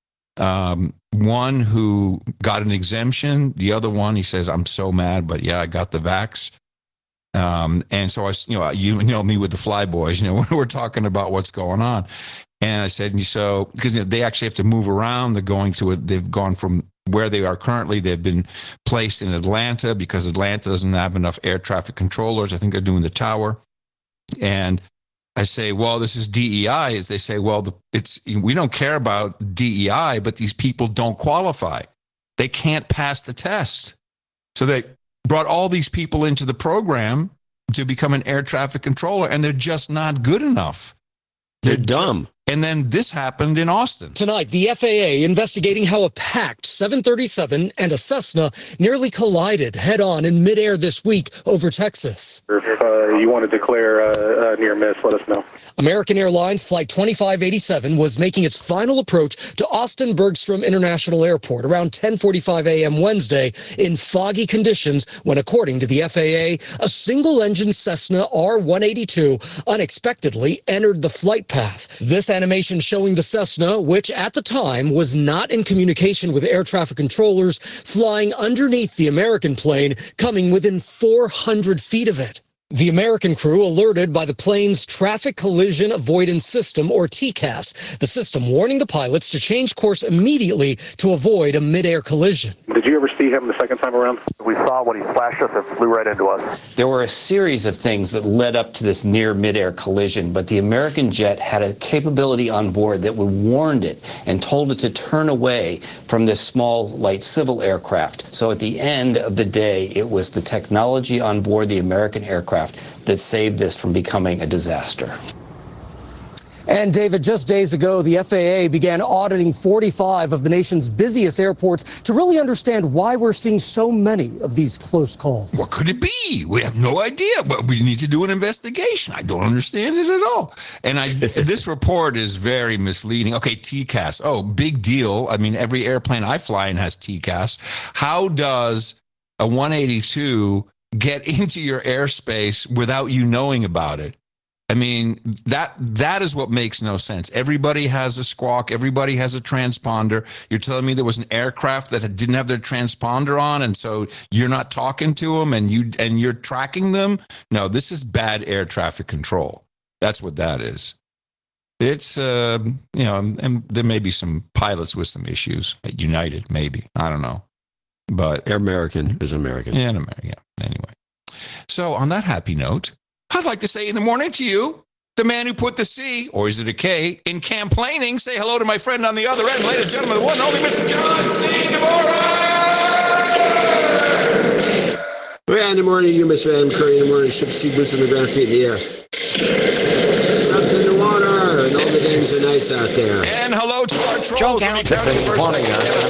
Um, one who got an exemption, the other one, he says, I'm so mad, but yeah, I got the vax. Um, and so I, you know, you, you know, me with the fly boys, you know, when we're talking about what's going on. And I said, so, because you know, they actually have to move around. They're going to it. They've gone from where they are currently. They've been placed in Atlanta because Atlanta doesn't have enough air traffic controllers. I think they're doing the tower. And I say, well, this is D E I. As they say, well, the, it's we don't care about D E I, but these people don't qualify. They can't pass the test. So they brought all these people into the program to become an air traffic controller, and they're just not good enough. They're, they're dumb. And then this happened in Austin. Tonight, the F A A investigating how a packed seven thirty-seven and a Cessna nearly collided head-on in midair this week over Texas. If uh, you want to declare uh, a near miss, let us know. American Airlines Flight twenty-five eighty-seven was making its final approach to Austin Bergstrom International Airport around ten forty-five a.m. Wednesday in foggy conditions when, according to the F A A, a single-engine Cessna R one eighty-two unexpectedly entered the flight path. This animation showing the Cessna, which at the time was not in communication with air traffic controllers, flying underneath the American plane, coming within four hundred feet of it. The American crew alerted by the plane's Traffic Collision Avoidance System, or T C A S, the system warning the pilots to change course immediately to avoid a mid-air collision. Did you ever see him the second time around? We saw when he flashed us and flew right into us. There were a series of things that led up to this near mid-air collision, but the American jet had a capability on board that would warned it and told it to turn away from this small light civil aircraft. So at the end of the day, it was the technology on board the American aircraft that saved this from becoming a disaster. And David, just days ago, the F A A began auditing forty-five of the nation's busiest airports to really understand why we're seeing so many of these close calls. What could it be? We have no idea, but we need to do an investigation. I don't understand it at all. And I, this report is very misleading. Okay, T C A S. Oh, big deal. I mean, every airplane I fly in has T C A S. How does a one eighty-two get into your airspace without you knowing about it? I mean, that that is what makes no sense. Everybody has a squawk. Everybody has a transponder. You're telling me there was an aircraft that didn't have their transponder on, and so you're not talking to them, and you and you're tracking them? No, this is bad air traffic control. That's what that is. It's uh, you know, and there may be some pilots with some issues at United, maybe, I don't know, but Air American is American. Yeah, American. Yeah. Anyway, so on that happy note, I'd like to say in the morning to you, the man who put the C, or is it a K, in complaining. Say hello to my friend on the other end, ladies and gentlemen, the one and only Mister John C. Dvorak. Well, in the morning, you, Mister Adam Curry. In the morning, ship sea boots on the ground, feet in the air. Up in the water, and all the days and nights out there. And hello to our trolls. Good morning,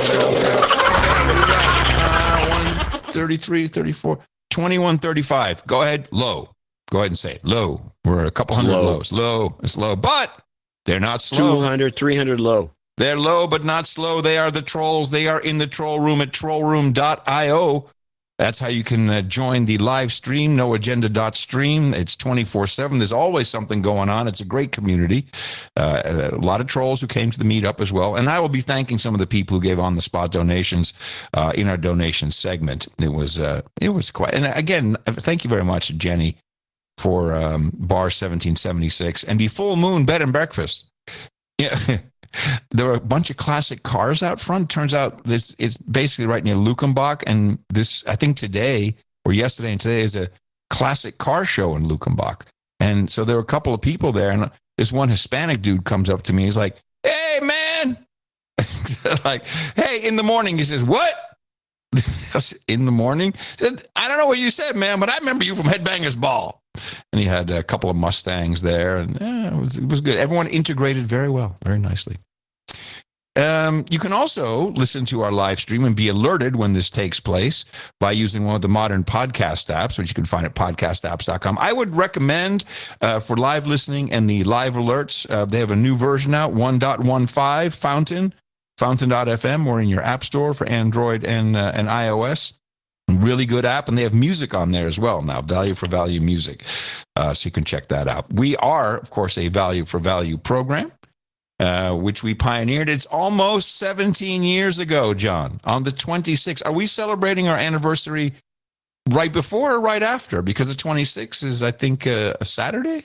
uh, one thirty-three, thirty-four, twenty-one, thirty-five. Go ahead, low. Go ahead and say it. Low. We're a couple hundred low. lows. Low. It's low, but they're not slow. two hundred, three hundred low. They're low, but not slow. They are the trolls. They are in the troll room at troll room dot io. That's how you can uh, join the live stream, no agenda dot stream. It's twenty-four seven. There's always something going on. It's a great community. Uh, a lot of trolls who came to the meetup as well. And I will be thanking some of the people who gave on-the-spot donations uh, in our donation segment. It was, uh, it was quite... And again, thank you very much, Jenny, for um, Bar seventeen seventy-six and the Full Moon Bed and Breakfast. Yeah, there were a bunch of classic cars out front. Turns out this is basically right near Luckenbach, and this, I think today or yesterday and today is a classic car show in Luckenbach. And so there were a couple of people there, and this one Hispanic dude comes up to me. He's like, "Hey, man!" Like, "Hey," in the morning. He says, "What?" In the morning? Said, "I don't know what you said, man, but I remember you from Headbangers Ball." And he had a couple of Mustangs there, and yeah, it was it was good. Everyone integrated very well, very nicely. Um, you can also listen to our live stream and be alerted when this takes place by using one of the modern podcast apps, which you can find at podcast apps dot com. I would recommend uh, for live listening and the live alerts, uh, they have a new version out, one point fifteen, Fountain, fountain dot f m, or in your app store for Android and uh, and iOS. Really good app, and they have music on there as well now, value for value music. Uh, so you can check that out. We are, of course, a value for value program, uh, which we pioneered. It's almost seventeen years ago, John, on the twenty-sixth. Are we celebrating our anniversary right before or right after? Because the twenty-sixth is, I think, uh, a Saturday.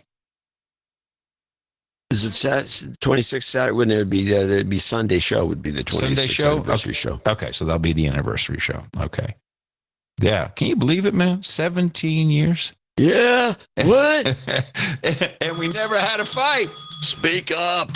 Is it twenty-sixth Saturday? Wouldn't it be? Uh, there'd be Sunday show. Would be the twenty-sixth Sunday show? anniversary Okay. show. Okay, so that'll be the anniversary show. Okay. Yeah. Can you believe it, man? seventeen years. Yeah. What? And we never had a fight. Speak up.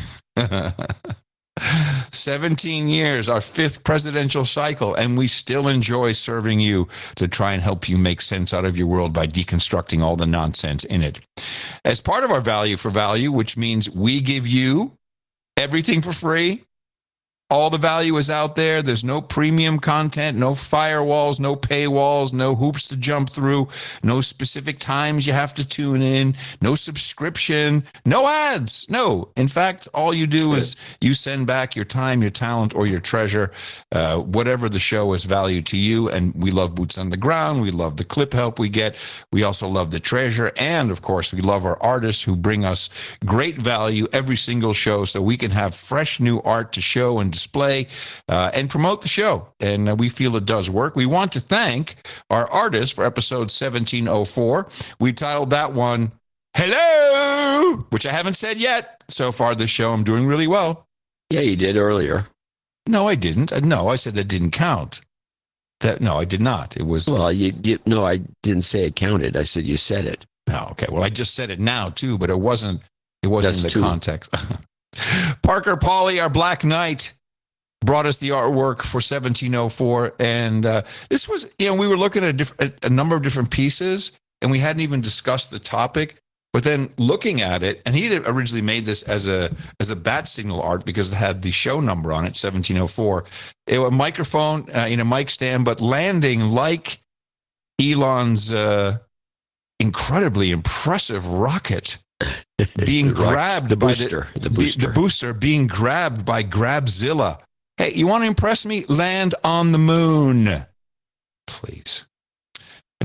seventeen years, our fifth presidential cycle, and we still enjoy serving you to try and help you make sense out of your world by deconstructing all the nonsense in it. As part of our value for value, which means we give you everything for free. All the value is out there. There's no premium content, no firewalls, no paywalls, no hoops to jump through, no specific times you have to tune in, no subscription, no ads. No. In fact, all you do is you send back your time, your talent, or your treasure, uh, whatever the show is value to you. And we love Boots on the Ground. We love the clip help we get. We also love the treasure. And, of course, we love our artists who bring us great value every single show so we can have fresh new art to show and display uh, and promote the show. And uh, we feel it does work. We want to thank our artists for episode seventeen oh four. We titled that one, Hello, which I haven't said yet. So far this show, I'm doing really well. Yeah, you did earlier. No, I didn't. Uh, No, I said that didn't count. That No, I did not. It was... Well, you, you, no, I didn't say it counted. I said you said it. Oh, okay. Well, I just said it now, too, but it wasn't, it wasn't That's in the two. context. Parker Pauly, our Black Knight, brought us the artwork for seventeen oh four. And uh, this was, you know, we were looking at a, diff- at a number of different pieces, and we hadn't even discussed the topic. But then looking at it, and he had originally made this as a as a bat signal art because it had the show number on it, seventeen oh four. It was a microphone uh, in a mic stand, but landing like Elon's uh, incredibly impressive rocket being The rock- grabbed the by booster, the, the booster. the booster being grabbed by Grabzilla. Hey, you want to impress me? Land on the moon, please.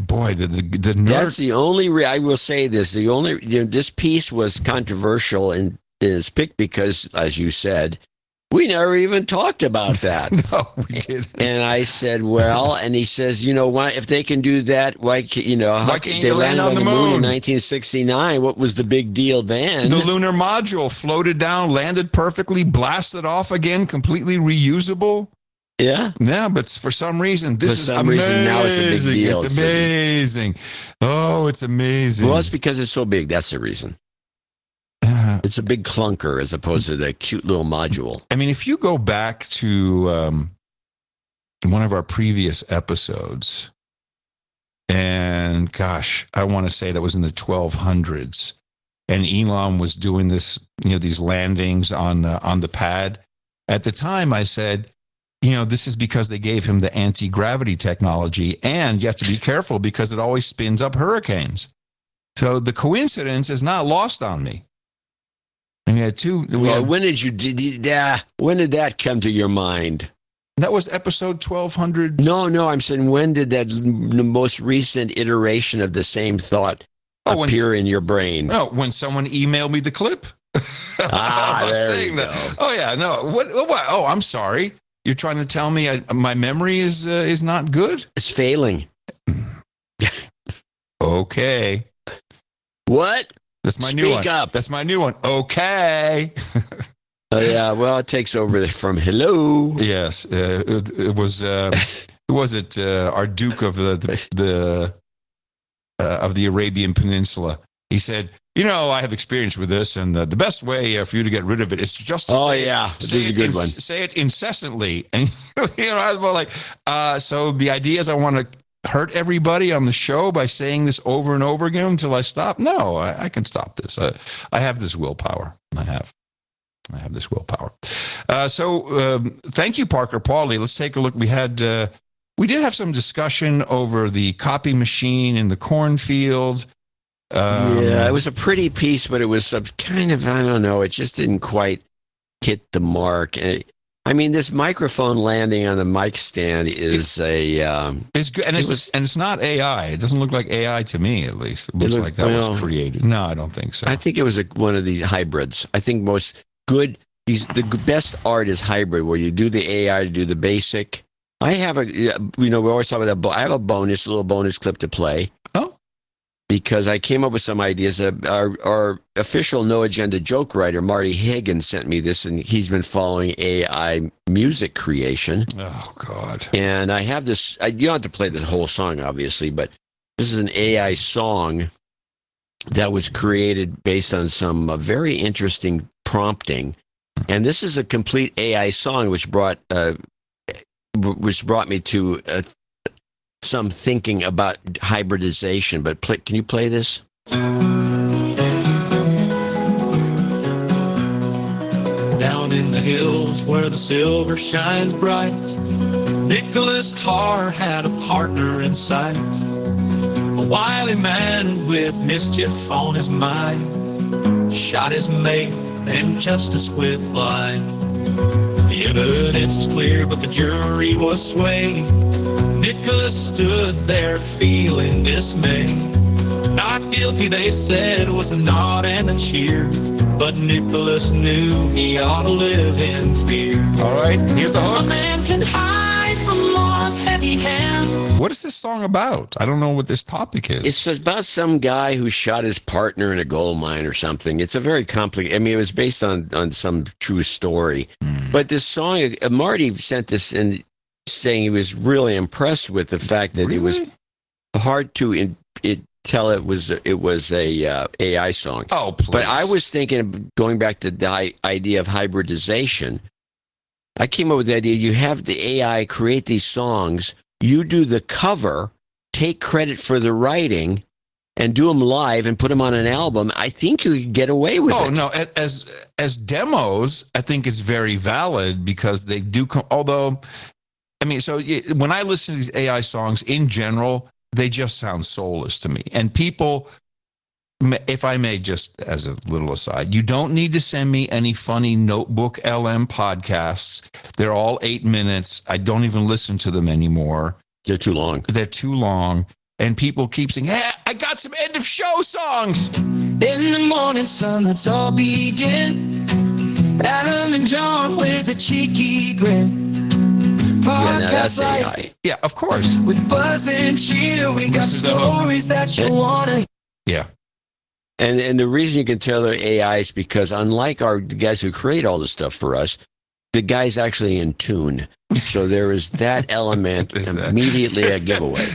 boy, the the, the nerd. That's the only. Re- I will say this: the only you know, this piece was controversial and is picked because, as you said, we never even talked about that. No, we didn't. And I said, well, and he says, you know, why if they can do that, why can, you know, Why how, can't they you land landed on the moon? in nineteen sixty-nine. What was the big deal then? The lunar module floated down, landed perfectly, blasted off again, completely reusable. Yeah. Yeah, but for some reason, this For is some amazing. reason, now it's a big deal. It's amazing. Oh, it's amazing. Well, it's because it's so big. That's the reason. Uh, It's a big clunker as opposed to the cute little module. I mean, if you go back to um, one of our previous episodes, and gosh, I want to say that was in the twelve hundreds, and Elon was doing this, you know, these landings on uh, on the pad. At the time, I said, you know, this is because they gave him the anti-gravity technology, and you have to be careful because it always spins up hurricanes. So the coincidence is not lost on me. And we had two. We Well, had, when did you did, did uh, when did that come to your mind? that was episode twelve hundred. No, no, I'm saying when did that the most recent iteration of the same thought Oh, when- appear in your brain? No, when someone emailed me the clip. Ah, I was there saying you that. go. Oh yeah, no. What? What? Oh, I'm sorry. You're trying to tell me I, my memory is uh, is not good? It's failing. Okay. What? That's my new one. Speak up. That's my new one. Okay. Oh yeah, well, it takes over from hello. Yes, uh, it, it was. Uh, who was it? Uh, our Duke of the the, the uh, of the Arabian Peninsula. He said, "You know, I have experience with this, and uh, the best way uh, for you to get rid of it is to just Oh say, yeah, say this is a it good ins- one. Say it incessantly." And you know, I was more like, uh, "So the idea is I want to hurt everybody on the show by saying this over and over again until I stop? No, I, I can stop this. I, I have this willpower. I have." I have this willpower. Uh, so um, thank you, Parker Pauly. Let's take a look. We had, uh, we did have some discussion over the copy machine in the cornfield. Um, Yeah, it was a pretty piece, but it was some kind of, I don't know, it just didn't quite hit the mark. And it, I mean, this microphone landing on the mic stand is a. Um, It's good, and it it's was- and it's not A I. It doesn't look like A I to me, at least. It looks looked- like that well- was created. No, I don't think so. I think it was a, one of the hybrids. I think most good, these the g- best art is hybrid, where you do the A I to do the basic. I have a, you know, we always talk about that. bo- I have a bonus, a little bonus clip to play. Oh. Because I came up with some ideas. Uh, our, our official No Agenda joke writer, Marty Higgins, sent me this, and he's been following A I music creation. Oh, God. And I have this, I, you don't have to play the whole song, obviously, but this is an A I song that was created based on some uh, very interesting prompting. And this is a complete A I song, which brought, uh, which brought me to uh, some thinking about hybridization. But play, can you play this? Down in the hills where the silver shines bright, Nicholas Carr had a partner in sight, a wily man with mischief on his mind, shot his mate and justice with life. The evidence is clear, but the jury was swayed. Nicholas stood there feeling dismayed. Not guilty, they said, with a nod and a cheer. But Nicholas knew he ought to live in fear. All right, here's the hook. A man can hide from law's heavy hand. What is this song about? I don't know what this topic is. It's about some guy who shot his partner in a gold mine or something. It's a very complicated, I mean, it was based on, on some true story. Mm. But this song, uh, Marty sent this in saying he was really impressed with the fact that Really? it was hard to in, it, tell it was it was a uh, A I song. Oh, please. But I was thinking of going back to the i- idea of hybridization. I came up with the idea you have the A I create these songs, you do the cover, take credit for the writing, and do them live and put them on an album. I think you could get away with Oh it. no! a- As as demos, I think it's very valid because they do. Come, although, I mean, so y- when I listen to these A I songs in general, they just sound soulless to me. And people, m- if I may, just as a little aside, you don't need to send me any funny Notebook L M podcasts. They're all eight minutes. I don't even listen to them anymore. They're too long. They're too long. and people keep saying, hey, I got some end of show songs. In the morning sun, let's all begin. Adam and John with a cheeky grin. Yeah, no, that's A I. Yeah, of course. With Buzz and Cheer, we got stories that you want to. Yeah. And and the reason you can tell they're A I is because unlike our the guys who create all this stuff for us, the guy's actually in tune. So there is that element immediately a giveaway.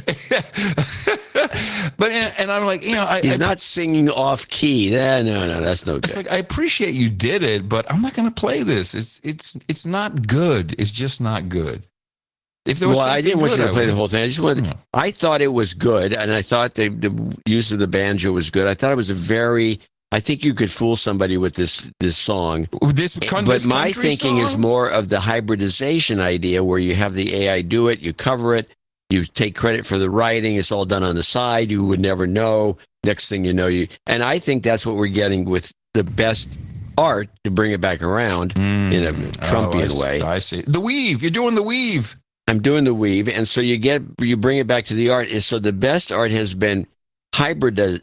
But and I'm like, you know, I, he's I, not singing off key. Yeah, no, no, that's no good. It's like I appreciate you did it, but I'm not going to play this. It's it's it's not good. It's just not good. If there was well, I didn't want good, you to I play would. the whole thing. I just wanted. Yeah. I thought it was good, and I thought the the use of the banjo was good. I thought it was a very. I think you could fool somebody with this this song. This, but this my thinking song? is more of the hybridization idea, where you have the A I do it, you cover it, you take credit for the writing. It's all done on the side. You would never know. Next thing you know, you and I think that's what we're getting with the best art to bring it back around mm. in a Trumpian oh, I see, way. I see the weave. You're doing the weave. I'm doing the weave, and so you get you bring it back to the art. And so the best art has been hybridized,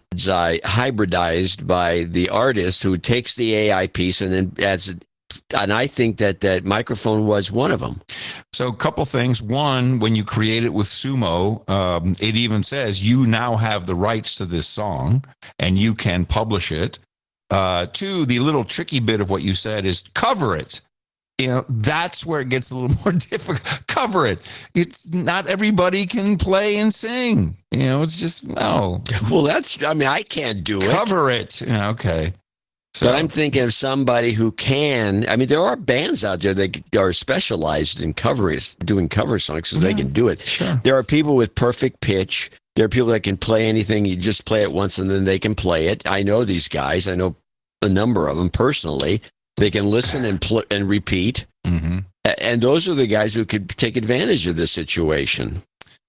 hybridized by the artist who takes the A I piece and then adds it. And I think that that microphone was one of them. So a couple things. One, when you create it with Sumo, um, it even says you now have the rights to this song and you can publish it. Uh, two, the little tricky bit of what you said is cover it. You know, that's where it gets a little more difficult. Cover it. It's not everybody can play and sing. You know, it's just, no. Well, that's, I mean, I can't do it. Cover it. Yeah, okay. So, but I'm thinking of somebody who can. I mean, there are bands out there that are specialized in covering, doing cover songs because yeah, they can do it. Sure. There are people with perfect pitch. There are people that can play anything. You just play it once and then they can play it. I know these guys. I know a number of them personally. They can listen and pl- and repeat. Mm-hmm. And those are the guys who could take advantage of this situation.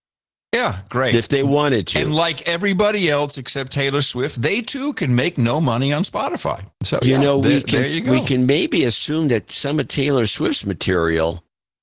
Yeah, great. If they wanted to. And like everybody else except Taylor Swift, they too can make no money on Spotify. So you yeah, know, there, we can there you go. we can maybe assume that some of Taylor Swift's material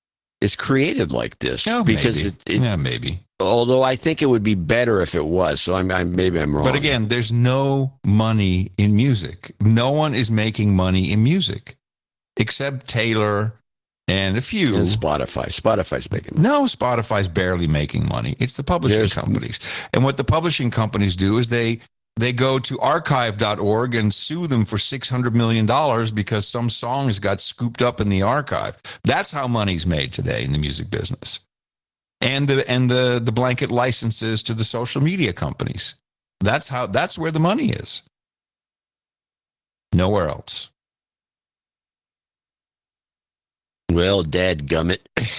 is created like this. Oh, because maybe. It, it, yeah, maybe. Although I think it would be better if it was. So I'm, I'm maybe I'm wrong. But again, there's no money in music. No one is making money in music except Taylor and a few. And Spotify. Spotify's making money. No, Spotify's barely making money. It's the publishing There's, companies. And what the publishing companies do is they they go to archive dot org and sue them for six hundred million dollars because some songs got scooped up in the archive. That's how money's made today in the music business. And the and the the blanket licenses to the social media companies. That's how that's where the money is. Nowhere else. Well, dadgummit.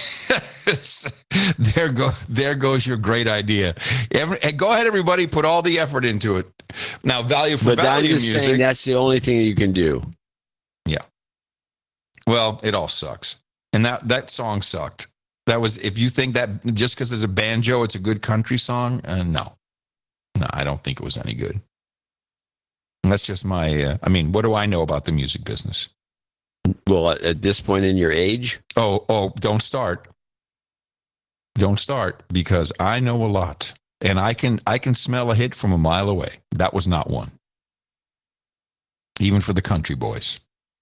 there go there goes your great idea. Every, go ahead, everybody, put all the effort into it. Now, value for but value I'm just music. saying that's the only thing you can do. Yeah. Well, it all sucks. And that that song sucked. That was, if you think that just because there's a banjo, it's a good country song, uh, no. No, I don't think it was any good. And that's just my, uh, I mean, what do I know about the music business? Well, at this point in your age? Oh, oh, don't start. Don't start, because I know a lot. And I can I can smell a hit from a mile away. That was not one. Even for the country boys.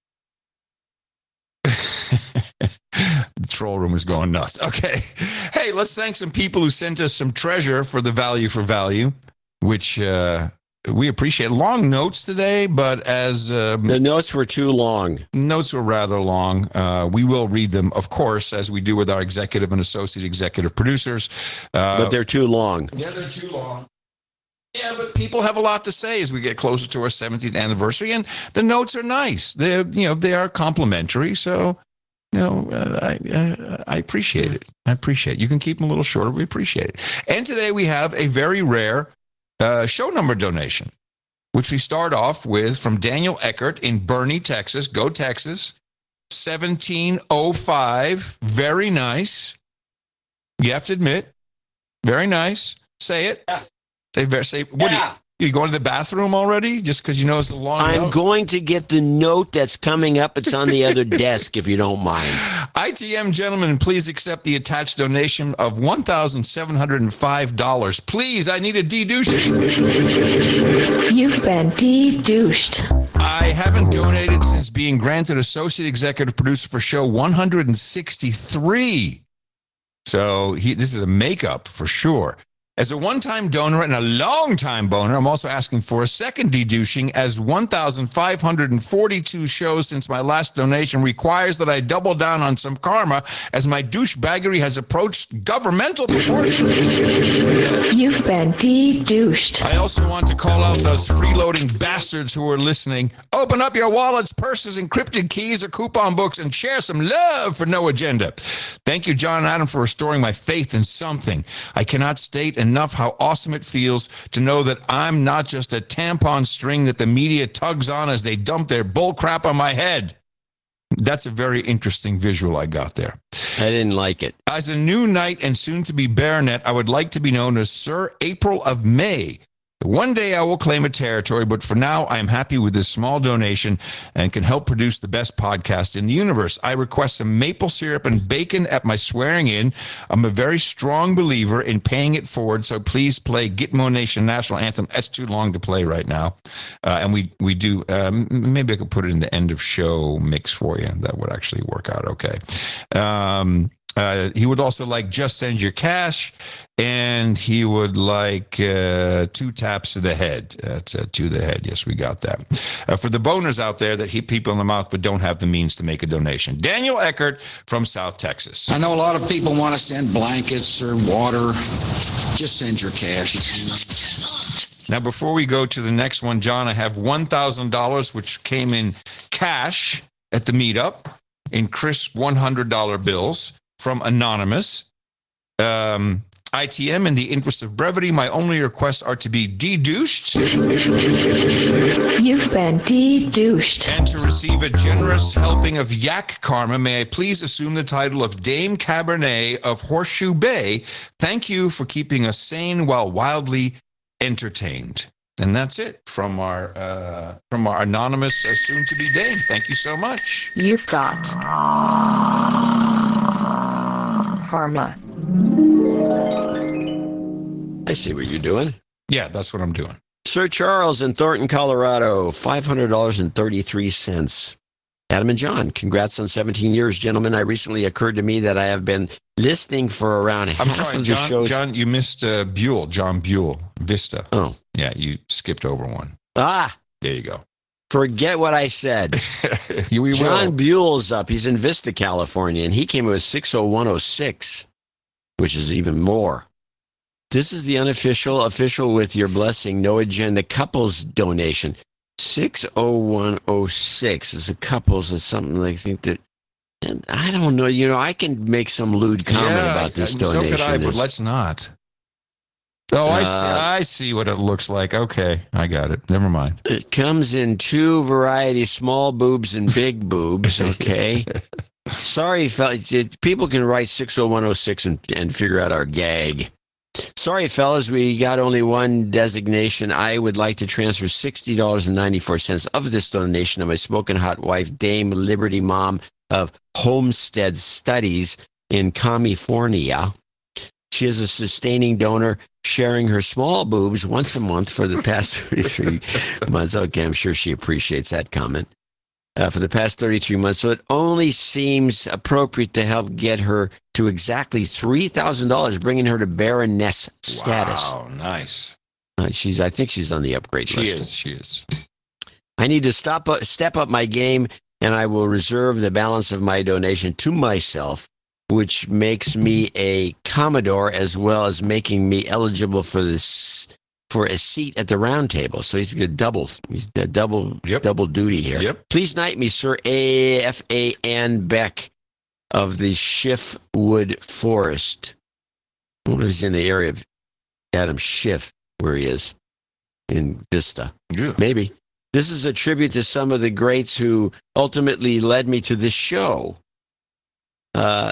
The troll room is going nuts. Okay. Hey, let's thank some people who sent us some treasure for the value for value, which uh, we appreciate. Long notes today, but as... Um, the notes were too long. Notes were rather long. Uh, we will read them, of course, as we do with our executive and associate executive producers. Uh, but they're too long. Yeah, they're too long. Yeah, but people have a lot to say as we get closer to our seventieth anniversary, and the notes are nice. They're, you know, they are complimentary, so... No, uh, I uh, I appreciate it. I appreciate it. You can keep them a little shorter. We appreciate it. And today we have a very rare uh, show number donation, which we start off with from Daniel Eckert in Bernie, Texas. Go Texas. seventeen oh five. Very nice. You have to admit. Very nice. Say it. Yeah. Say, say, what yeah. do you... You going to the bathroom already? Just because you know it's a long I'm note? going to get the note that's coming up. It's on the other desk, if you don't mind. I T M gentlemen, please accept the attached donation of one thousand seven hundred five dollars. Please, I need a de-douche. You've been de-douched. I haven't donated since being granted associate executive producer for show one hundred sixty-three. So he, this is a makeup for sure. As a one-time donor and a long-time boner, I'm also asking for a second de-douching, as one thousand five hundred forty-two shows since my last donation requires that I double down on some karma, as my douchebaggery has approached governmental proportions. You've been de-douched. I also want to call out those freeloading bastards who are listening. Open up your wallets, purses, encrypted keys, or coupon books, and share some love for No Agenda. Thank you, John and Adam, for restoring my faith in something. I cannot state enough how awesome it feels to know that I'm not just a tampon string that the media tugs on as they dump their bull crap on my head. That's a very interesting visual I got there. I didn't like it. As a new knight and soon-to-be baronet, I would like to be known as Sir April of May. One day I will claim a territory, but for now I am happy with this small donation and can help produce the best podcast in the universe. I request some maple syrup and bacon at my swearing in. I'm a very strong believer in paying it forward, so please play Gitmo Nation National Anthem. That's too long to play right now. Uh, and we, we do, um, maybe I could put it in the end of show mix for you. That would actually work out okay. Um, Uh, he would also like Just Send Your Cash, and he would like uh, two taps to the head. That's uh, to the head. Yes, we got that. Uh, for the boners out there that hit people in the mouth but don't have the means to make a donation. Daniel Eckert from South Texas. I know a lot of people want to send blankets or water. Just send your cash. Now, before we go to the next one, John, I have one thousand dollars, which came in cash at the meetup in crisp one hundred dollar bills. From Anonymous. Um, I T M, in the interest of brevity, my only requests are to be de-douched. You've been de-douched. And to receive a generous helping of yak karma, may I please assume the title of Dame Cabernet of Horseshoe Bay. Thank you for keeping us sane while wildly entertained. And that's it from our uh, from our anonymous uh, soon-to-be dame. Thank you so much. You've got karma. I see what you're doing. Yeah, that's what I'm doing. Sir Charles in Thornton, Colorado, five hundred dollars and thirty-three cents. Adam and John, congrats on seventeen years, gentlemen. It recently occurred to me that I have been listening for around I'm half sorry, of the John, shows. John, you missed uh, Buell, John Buell, Vista. Oh. Yeah, you skipped over one. Ah. There you go. Forget what I said. we John will. Buell's up. He's in Vista, California, and he came with six oh one oh six, which is even more. This is the unofficial, official with your blessing, No Agenda couples donation. six oh one oh six is a couples. It's something I think that, and I don't know, you know, I can make some lewd comment yeah, about this so donation. could I, but It's- let's not. Oh, I, Uh, see, I see what it looks like. Okay, I got it. Never mind. It comes in two varieties, small boobs and big boobs, okay? Sorry, fellas. it- People can write six oh one oh six and, and figure out our gag. Sorry, fellas, we got only one designation. I would like to transfer sixty dollars and ninety-four cents of this donation to my smoking hot wife, Dame Liberty Mom of Homestead Studies in California. She is a sustaining donor, sharing her small boobs once a month for the past thirty-three months. Okay, I'm sure she appreciates that comment. Uh, for the past thirty-three months, so it only seems appropriate to help get her to exactly three thousand dollars, bringing her to Baroness status. Wow, nice. Uh, she's, I think she's on the upgrade She list. is. She is. I need to stop, up, step up my game, and I will reserve the balance of my donation to myself, which makes me a Commodore as well as making me eligible for this for a seat at the round table. So he's a double, he's a double, Yep. double duty here. Yep. Please knight me, Sir A F A N Beck of the Schiffwood Forest. I wonder if he's in the area of Adam Schiff, where he is in Vista. Yeah. Maybe. This is a tribute to some of the greats who ultimately led me to this show. Uh,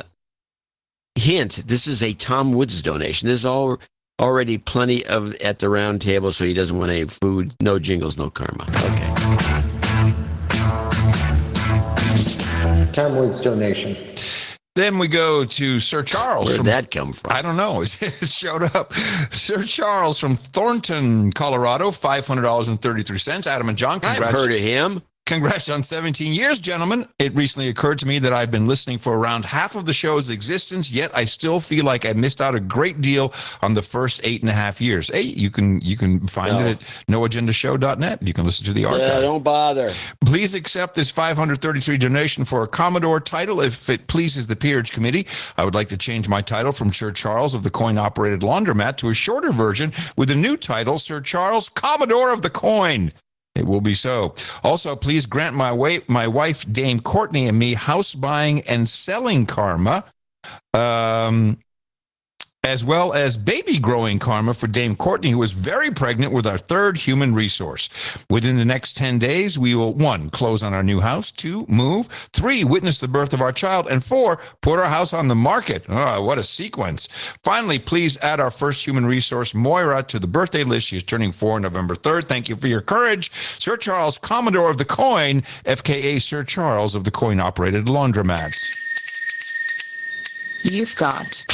hint, this is a Tom Woods donation. There's all, already plenty of at the round table, so he doesn't want any food. No jingles, no karma. Okay. Tom Woods donation. Then we go to Sir Charles. Where'd from, that come from? I don't know. It showed up. Sir Charles from Thornton, Colorado, five hundred dollars and thirty-three cents. Adam and John, congrats. I've heard of him. Congrats on seventeen years, gentlemen. It recently occurred to me that I've been listening for around half of the show's existence, yet I still feel like I missed out a great deal on the first eight and a half years. Hey, you can you can find No. it at no agenda show dot net. You can listen to the archive. Yeah, don't bother. Please accept this five hundred thirty-three donation for a Commodore title if it pleases the Peerage Committee. I would like to change my title from Sir Charles of the Coin-Operated Laundromat to a shorter version with a new title, Sir Charles, Commodore of the Coin. It will be so. Also, please grant my, wa- my wife, Dame Courtney, and me house buying and selling karma. Um... as well as baby growing karma for Dame Courtney, who is very pregnant with our third human resource. Within the next ten days, we will, one, close on our new house, two, move, three, witness the birth of our child, and four, put our house on the market. Oh, what a sequence. Finally, please add our first human resource, Moira, to the birthday list. She is turning four on November third. Thank you for your courage. Sir Charles, Commodore of the Coin, F K A Sir Charles of the Coin-Operated Laundromats. You've got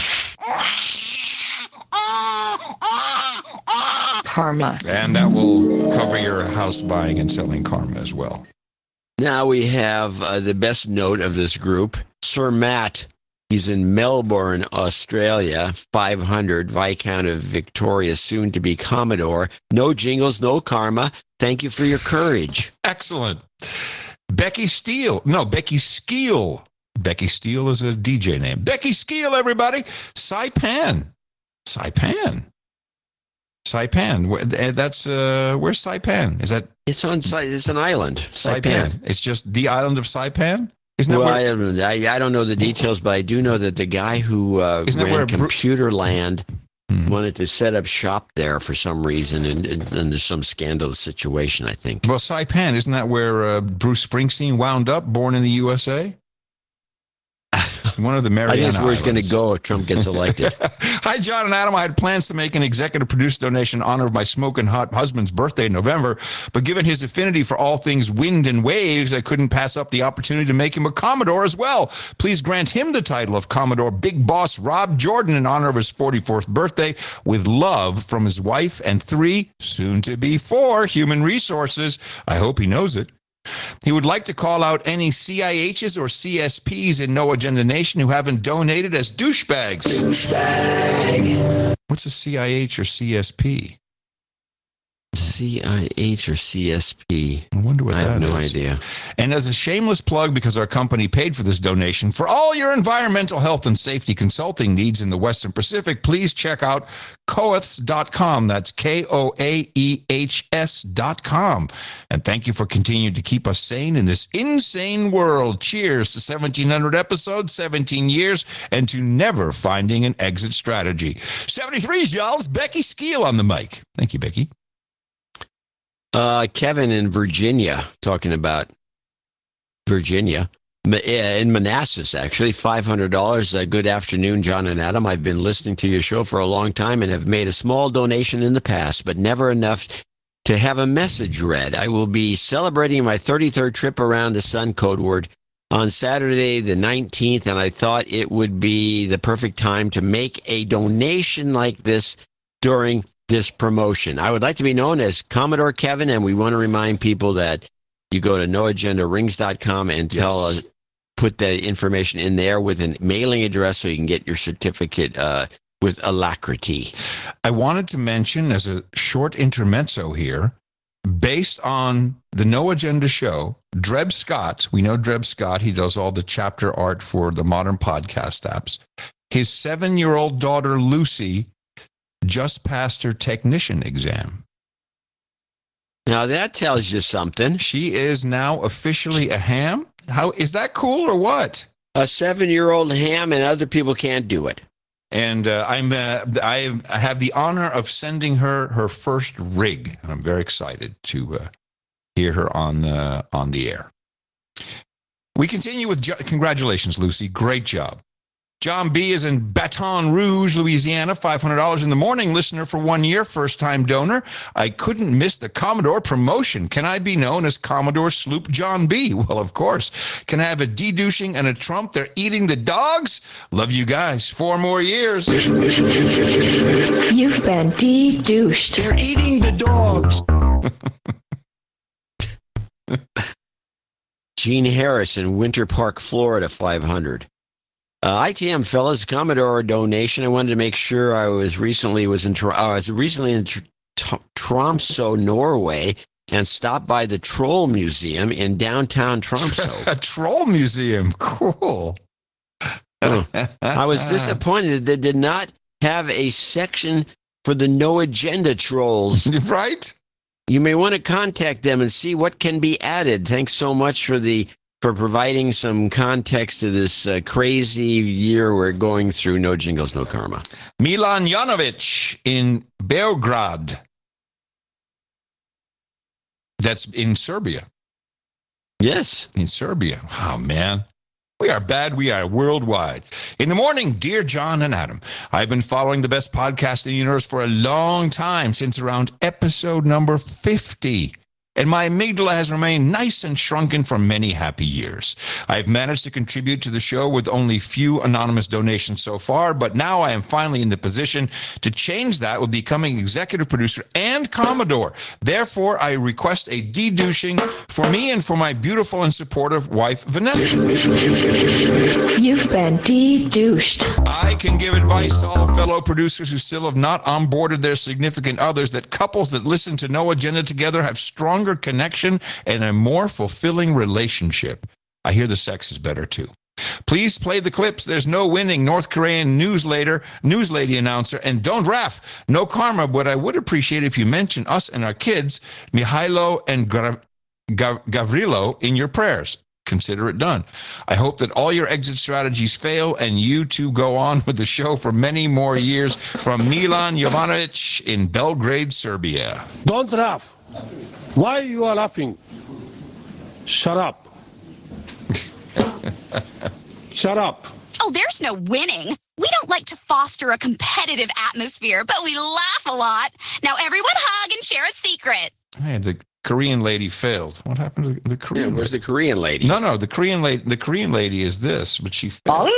karma. And that will cover your house buying and selling karma as well. Now we have uh, the best note of this group, Sir Matt. He's in Melbourne, Australia, five hundred, Viscount of Victoria, soon to be Commodore. No jingles, no karma. Thank you for your courage. Excellent. Becky Steele. No, Becky Skeel. Becky Steele is a D J name. Becky Skeel, everybody. Saipan. Saipan. Saipan. Where- That's, uh, where's Saipan? Is that? It's on. Sa- It's an island. Saipan. Saipan. It's just the island of Saipan? Isn't that well, where? I, don't, I, I don't know the details, but I do know that the guy who uh, Isn't that ran where Bru- Computer Land wanted to set up shop there for some reason, and, and, and there's some scandalous situation, I think. Well, Saipan, isn't that where uh, Bruce Springsteen wound up, born in the U S A? One of the Mariana I think that's where he's going to Islands. go if Trump gets elected. Hi, John and Adam. I had plans to make an executive produced donation in honor of my smoking hot husband's birthday in November, but given his affinity for all things wind and waves, I couldn't pass up the opportunity to make him a Commodore as well. Please grant him the title of Commodore Big Boss Rob Jordan in honor of his forty-fourth birthday, with love from his wife and three, soon to be four, human resources. I hope he knows it. He would like to call out any C I Hs or C S Ps in No Agenda Nation who haven't donated as douchebags. Douchebag. What's a C I H or C S P? C I H or C S P? I wonder what I that have no is. idea. And as a shameless plug, because our company paid for this donation, for all your environmental health and safety consulting needs in the Western Pacific, please check out coeths dot com. That's K O A E H S dot com. And thank you for continuing to keep us sane in this insane world. Cheers to seventeen hundred episodes, seventeen years, and to never finding an exit strategy. seventy-three, y'all. It's Becky Skeel on the mic. Thank you, Becky. Uh, Kevin in Virginia, talking about Virginia, Ma- yeah, in Manassas, actually, five hundred dollars. Uh, good afternoon, John and Adam. I've been listening to your show for a long time and have made a small donation in the past, but never enough to have a message read. I will be celebrating my thirty-third trip around the sun, code word, on Saturday the nineteenth, and I thought it would be the perfect time to make a donation like this during this promotion. I would like to be known as Commodore Kevin, and we want to remind people that you go to no agenda rings dot com and tell Yes. uh, put the information in there with a mailing address so you can get your certificate uh, with alacrity. I wanted to mention as a short intermezzo here, based on the No Agenda show, Dreb Scott, we know Dreb Scott, he does all the chapter art for the modern podcast apps. His seven-year-old daughter, Lucy, just passed her technician exam. Now that tells you something. She is now officially a ham. How is that cool or what? A seven-year-old ham, and other people can't do it. And uh, I'm uh, I have the honor of sending her her first rig, and I'm very excited to uh, hear her on the on the air. We continue with jo- congratulations, Lucy. Great job. John B. is in Baton Rouge, Louisiana, five hundred dollars in the morning. Listener for one year, first-time donor. I couldn't miss the Commodore promotion. Can I be known as Commodore Sloop John B? Well, of course. Can I have a de-douching and a Trump? They're eating the dogs? Love you guys. Four more years. You've been de-douched. They're eating the dogs. Gene Harris in Winter Park, Florida, five hundred. Uh, I T M fellas, Commodore donation. I wanted to make sure I was recently was in uh, I was recently in Tr- T- Tromsø, Norway, and stopped by the Troll Museum in downtown Tromsø. A troll museum, cool. Oh, I was disappointed that they did not have a section for the No Agenda trolls. Right? You may want to contact them and see what can be added. Thanks so much for the for providing some context to this uh, crazy year we're going through. No jingles, no karma. Milan Janovic in Belgrade. That's in Serbia. Yes. In Serbia. Oh, man. We are bad. We are worldwide. In the morning, dear John and Adam, I've been following the best podcast in the universe for a long time, since around episode number fifty. And my amygdala has remained nice and shrunken for many happy years. I've managed to contribute to the show with only few anonymous donations so far, but now I am finally in the position to change that with becoming executive producer and Commodore. Therefore, I request a de-douching for me and for my beautiful and supportive wife, Vanessa. You've been de-douched. I can give advice to all fellow producers who still have not onboarded their significant others that couples that listen to No Agenda together have stronger connection and a more fulfilling relationship. I hear the sex is better too. Please play the clips. There's no winning North Korean newslater, news lady announcer, and don't raff. No karma, but I would appreciate if you mention us and our kids, Mihailo and Gra- Gav- Gavrilo, in your prayers. Consider it done. I hope that all your exit strategies fail and you two go on with the show for many more years. From Milan Jovanovic in Belgrade, Serbia. Don't laugh. Why you are laughing? Shut up. Shut up. Oh, there's no winning. We don't like to foster a competitive atmosphere, but we laugh a lot. Now everyone hug and share a secret. Hey, the Korean lady failed. What happened to the Korean? Yeah, where's the Korean lady? No, no, the Korean lady. The Korean lady is this, but she failed.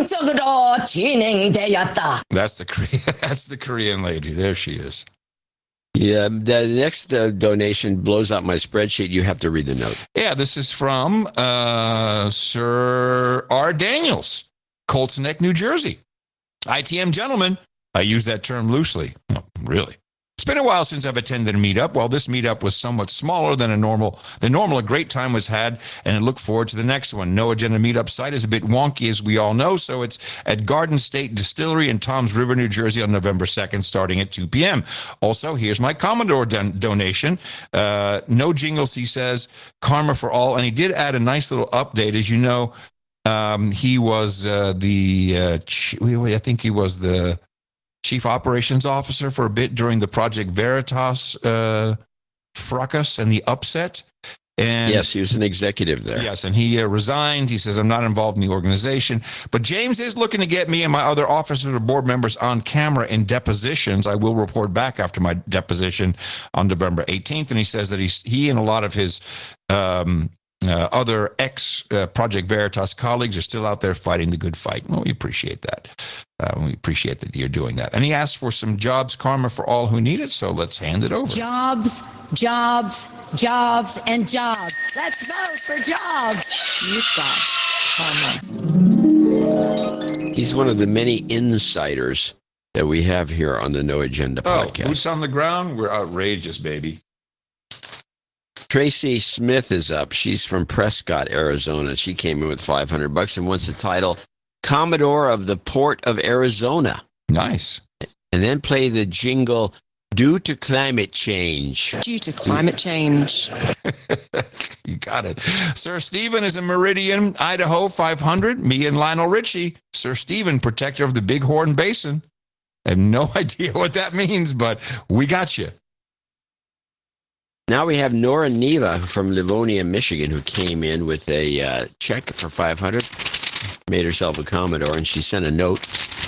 That's the Korean. That's the Korean lady. There she is. Yeah, the next uh, donation blows up my spreadsheet. You have to read the note. Yeah, this is from uh, Sir R. Daniels, Colts Neck, New Jersey. I T M gentleman. I use that term loosely. Oh, really? It's been a while since I've attended a meetup. While this meetup was somewhat smaller than a normal, the normal, a great time was had, and I look forward to the next one. No Agenda meetup site is a bit wonky, as we all know, so it's at Garden State Distillery in Toms River, New Jersey on November second, starting at two p.m. Also, here's my Commodore don- donation. Uh, no jingles, he says, karma for all, and he did add a nice little update. As you know, um, he was uh, the, uh, ch- I think he was the Chief Operations Officer for a bit during the Project Veritas uh, fracas and the upset. And yes, he was an executive there. Yes, and he uh, resigned. He says, I'm not involved in the organization. But James is looking to get me and my other officers or board members on camera in depositions. I will report back after my deposition on November eighteenth. And he says that he's, he and a lot of his um, uh, other ex-Project uh, Veritas colleagues are still out there fighting the good fight. Well, we appreciate that. Uh, we appreciate that you're doing that. And he asked for some jobs karma for all who need it, so let's hand it over. Jobs, jobs, jobs, and jobs. Let's vote for jobs. You've got karma. He's one of the many insiders that we have here on the No Agenda Oh, podcast. boots on the ground? We're outrageous, baby. Tracy Smith is up. She's from Prescott, Arizona. She came in with five hundred bucks and wants the title Commodore of the Port of Arizona. Nice. And then play the jingle, due to climate change. Due to climate change. You got it. Sir Stephen is in Meridian, Idaho, five hundred. Me and Lionel Richie. Sir Stephen, protector of the Bighorn Basin. I have no idea what that means, but we got you. Now we have Nora Neva from Livonia, Michigan, who came in with a uh, check for five hundred. made herself a Commodore, and she sent a note.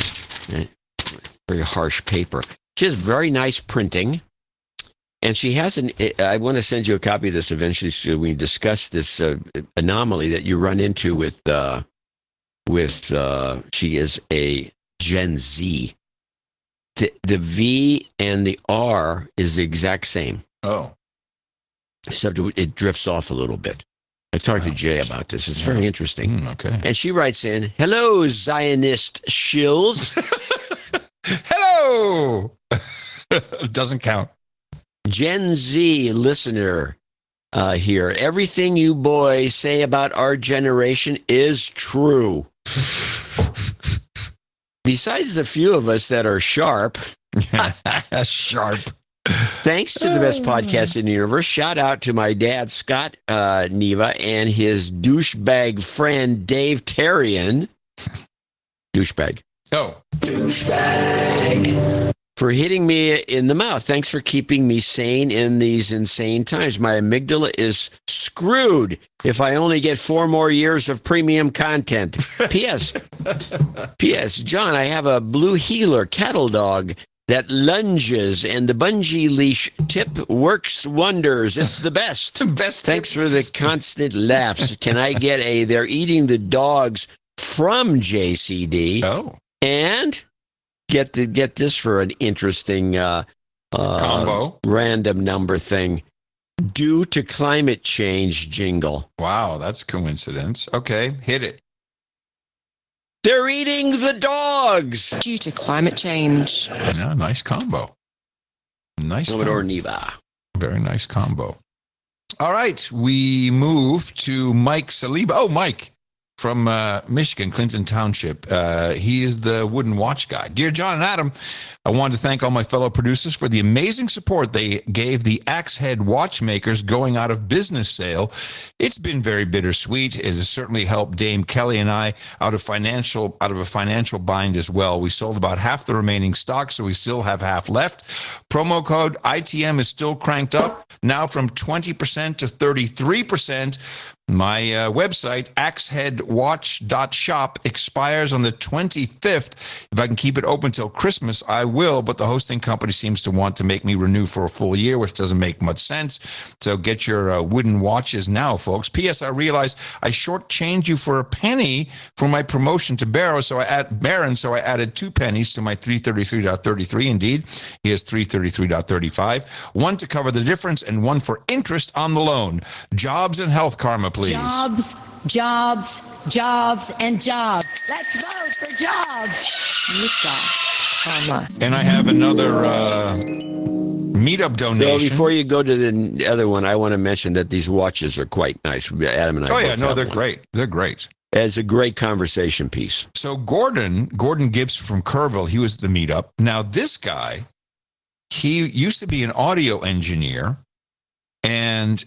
Very harsh paper. She has very nice printing. And she has an, I want to send you a copy of this eventually so we discuss this uh, anomaly that you run into with, uh, with uh, she is a Gen Z. The, the V and the R is the exact same. Oh. Except it drifts off a little bit. I talked oh. to Jay about this. It's very interesting. Mm, okay. And she writes in, hello, Zionist shills. Hello. Doesn't count. Gen Z listener uh, here. Everything you boys say about our generation is true. Besides the few of us that are sharp. Sharp. Thanks to the best podcast in the universe. Shout out to my dad, Scott uh, Neva, and his douchebag friend, Dave Tarian. Douchebag. Oh. Douchebag. For hitting me in the mouth. Thanks for keeping me sane in these insane times. My amygdala is screwed if I only get four more years of premium content. P S. P S. John, I have a blue heeler cattle dog that lunges, and the bungee leash tip works wonders. It's the best. Best. Thanks for the constant laughs. Can I get a they're eating the dogs from J C D? Oh. And get to get this for an interesting uh, uh, combo random number thing. Due to climate change jingle. Wow, that's coincidence. Okay, hit it. They're eating the dogs. Due to climate change. Yeah, nice combo. Nice Commodore combo. Neva. Very nice combo. All right, we move to Mike Saliba. Oh, Mike. From uh, Michigan, Clinton Township. Uh, he is the wooden watch guy. Dear John and Adam, I wanted to thank all my fellow producers for the amazing support they gave the Axe Head watchmakers going out of business sale. It's been very bittersweet. It has certainly helped Dame Kelly and I out of financial out of a financial bind as well. We sold about half the remaining stock, so we still have half left. Promo code I T M is still cranked up, now from twenty percent to thirty-three percent. My uh, website, axe head watch dot shop, expires on the twenty-fifth. If I can keep it open till Christmas, I will, but the hosting company seems to want to make me renew for a full year, which doesn't make much sense. So get your uh, wooden watches now, folks. P S. I realized I shortchanged you for a penny for my promotion to Barrow, so I add Barron, so I added two pennies to my three thirty-three point thirty-three. Indeed, he has three thirty-three point thirty-five. One to cover the difference and one for interest on the loan. Jobs and health karma, please. Jobs, jobs, jobs, and jobs. Let's vote for jobs. Jobs. And I have another uh, meetup donation. Well, before you go to the other one, I want to mention that these watches are quite nice. Adam and I. Oh yeah, both no, have they're one. great. They're great. It's a great conversation piece. So Gordon, Gordon Gibbs from Kerrville, he was at the meetup. Now this guy, he used to be an audio engineer, and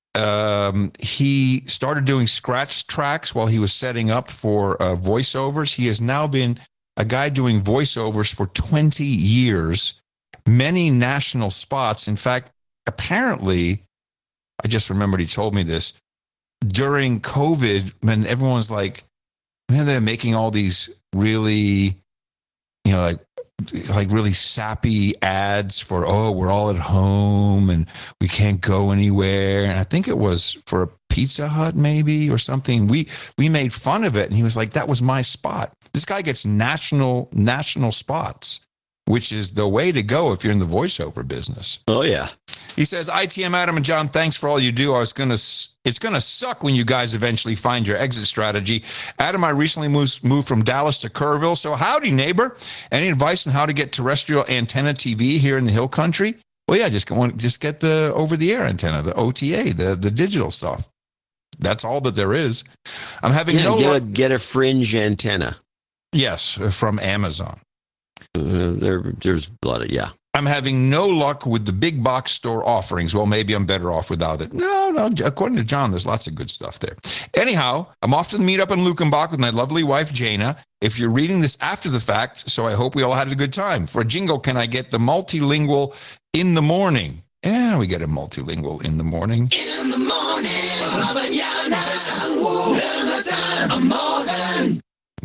um, he started doing scratch tracks while he was setting up for uh, voiceovers. He has now been a guy doing voiceovers for twenty years, many national spots. In fact, apparently, I just remembered he told me this, during COVID, when everyone's like, man, they're making all these really, you know, like, like really sappy ads for, oh, we're all at home and we can't go anywhere. And I think it was for a Pizza Hut maybe or something. We we made fun of it. And he was like, that was my spot. This guy gets national national spots, which is the way to go if you're in the voiceover business. Oh, yeah. He says, I T M Adam and John, thanks for all you do. I was going to, it's going to suck when you guys eventually find your exit strategy. Adam, I recently moved, moved from Dallas to Kerrville. So howdy, neighbor. Any advice on how to get terrestrial antenna T V here in the Hill Country? Well, yeah, just go, just get the over-the-air antenna, the O T A, the, the digital stuff. That's all that there is. I'm having yeah, no get, luck. a, get a fringe antenna. Yes, from Amazon. Uh, there, there's a lot of, yeah. I'm having no luck with the big box store offerings. Well, maybe I'm better off without it. No, no. According to John, there's lots of good stuff there. Anyhow, I'm off to the meetup in Lukenbach with my lovely wife, Jana. If you're reading this after the fact, so I hope we all had a good time. For a jingle, can I get the multilingual in the morning? Yeah, we get a multilingual in the morning. In the morning,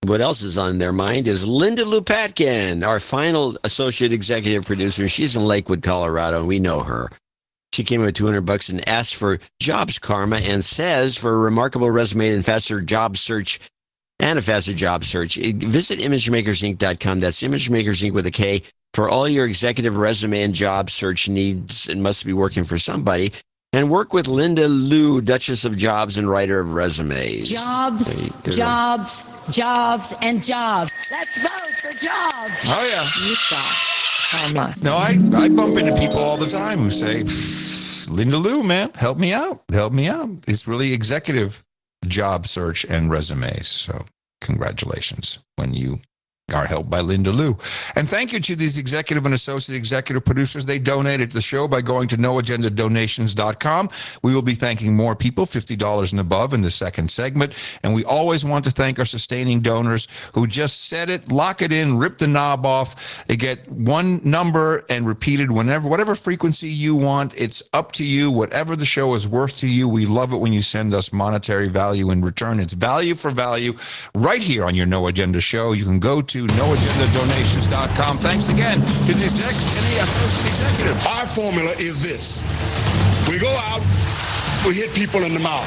what else is on their mind is Linda Lupatkin, our final associate executive producer. She's in Lakewood, Colorado, and we know her. She came in with two hundred bucks and asked for jobs karma and says for a remarkable resume and faster job search and a faster job search, visit image makers inc dot com. That's ImageMakers Incorporated with a K for all your executive resume and job search needs. It must be working for somebody. And work with Linda Liu, Duchess of Jobs and writer of resumes. Jobs, jobs, jobs, and jobs. Let's vote for jobs. Oh, yeah. You thought. No, I, I bump into people all the time who say, Linda Liu, man, help me out. Help me out. It's really executive job search and resumes. So congratulations when you are helped by Linda Liu. And thank you to these executive and associate executive producers. They donated to the show by going to no agenda donations dot com. We will be thanking more people, fifty dollars and above, in the second segment. And we always want to thank our sustaining donors who just set it, lock it in, rip the knob off. They get one number and repeated whenever, whatever frequency you want. It's up to you. Whatever the show is worth to you. We love it when you send us monetary value in return. It's value for value right here on your No Agenda show. You can go to no agenda donations dot com. Thanks again to the execs and the associate executives. Our formula is this. We go out, we hit people in the mouth.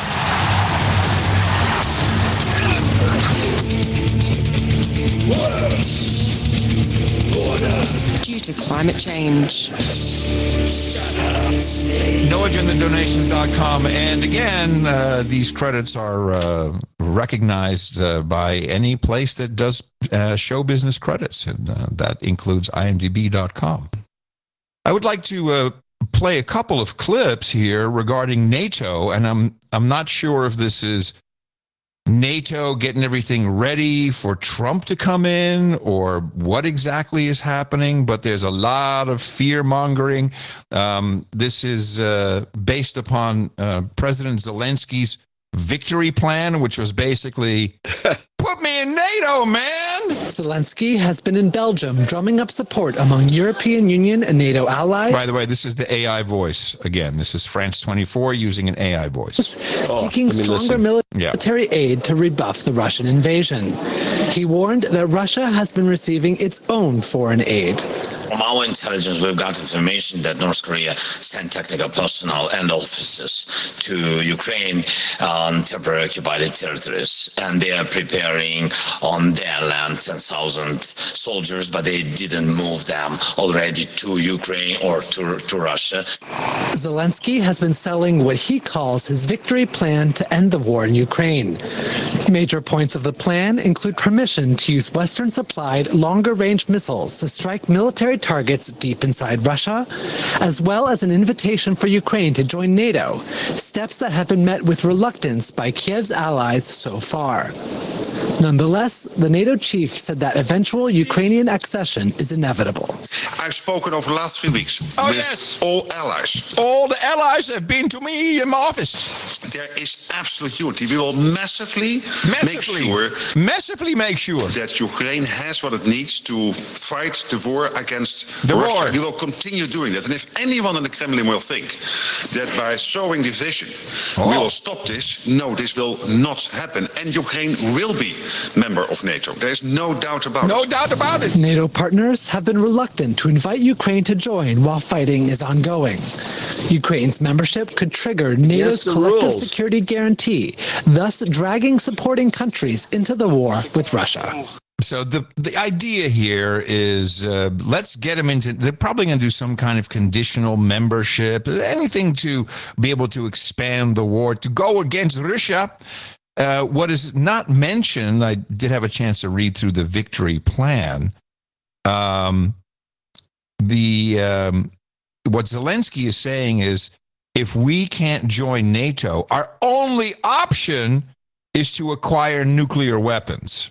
Water. Water. Due to climate change. no agenda donations dot com. And again, uh, these credits are uh, recognized uh, by any place that does uh, show business credits, and uh, that includes I M D B dot com. I would like to uh, play a couple of clips here regarding NATO, and I'm I'm not sure if this is NATO getting everything ready for Trump to come in or what exactly is happening, but there's a lot of fear-mongering. Um, this is uh, based upon uh, President Zelensky's victory plan, which was basically, put me in NATO, man! Zelensky has been in Belgium drumming up support among European Union and NATO allies. By the way, this is the A I voice. Again, this is France twenty-four using an A I voice. Seeking oh, stronger military yeah. aid to rebuff the Russian invasion. He warned that Russia has been receiving its own foreign aid. From our intelligence, we've got information that North Korea sent technical personnel and officers to Ukraine on temporarily occupied territories, and they are preparing on their land ten thousand soldiers, but they didn't move them already to Ukraine or to, to Russia. Zelensky has been selling what he calls his victory plan to end the war in Ukraine. Major points of the plan include permission to use Western-supplied longer-range missiles to strike military targets deep inside Russia, as well as an invitation for Ukraine to join NATO, steps that have been met with reluctance by Kiev's allies so far. Nonetheless, the NATO chief said that eventual Ukrainian accession is inevitable. I've spoken over the last three weeks oh, with yes. all allies. All the allies have been to me in my office. There is absolute unity. We will massively, massively make sure, massively make sure that Ukraine has what it needs to fight the war against the Russia. War. We will continue doing that. And if anyone in the Kremlin will think that by sowing division oh. we will stop this, no, this will not happen. And Ukraine will be member of NATO. There is no doubt about no it. No doubt about it. NATO partners have been reluctant to invite Ukraine to join while fighting is ongoing. Ukraine's membership could trigger NATO's yes, collective rules. security guarantee, thus dragging supporting countries into the war with Russia. So the the idea here is uh, let's get them into, they're probably going to do some kind of conditional membership, anything to be able to expand the war, to go against Russia. Uh, what is not mentioned, I did have a chance to read through the victory plan. Um, the um, what Zelensky is saying is, if we can't join NATO, our only option is to acquire nuclear weapons.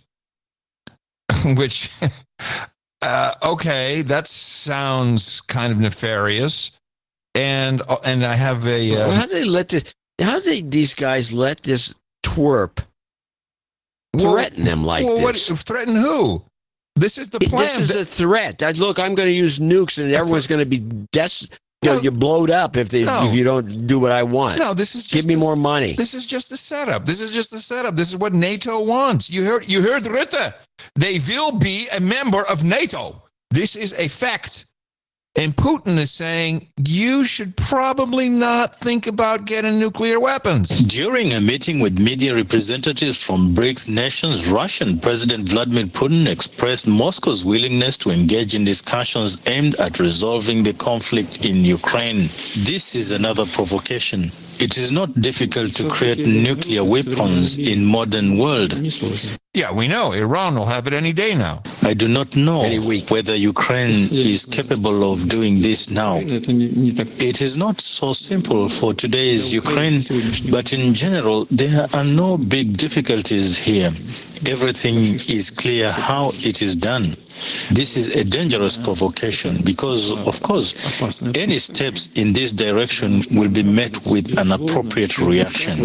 Which, uh, okay, that sounds kind of nefarious. And and I have a. Uh, well, how do they let this? How do they, these guys let this twerp threaten them like well, this? What, threaten who? This is the plan. This is a threat. I, look, I'm going to use nukes, and everyone's going to be des- You know, you blowed up if they No. if you don't do what I want. No, this is just give me the- more money. This is just the setup. This is just the setup. This is what NATO wants. You heard you heard Rutte. They will be a member of NATO. This is a fact. And Putin is saying you should probably not think about getting nuclear weapons. During a meeting with media representatives from BRICS nations, Russian President Vladimir Putin expressed Moscow's willingness to engage in discussions aimed at resolving the conflict in Ukraine. This is another provocation. It is not difficult to create nuclear weapons in modern world. Yeah, we know. Iran will have it any day now. I do not know whether Ukraine is capable of doing this now. It is not so simple for today's Ukraine, but in general, there are no big difficulties here. Everything is clear how it is done. This is a dangerous provocation because, of course, any steps in this direction will be met with an appropriate reaction.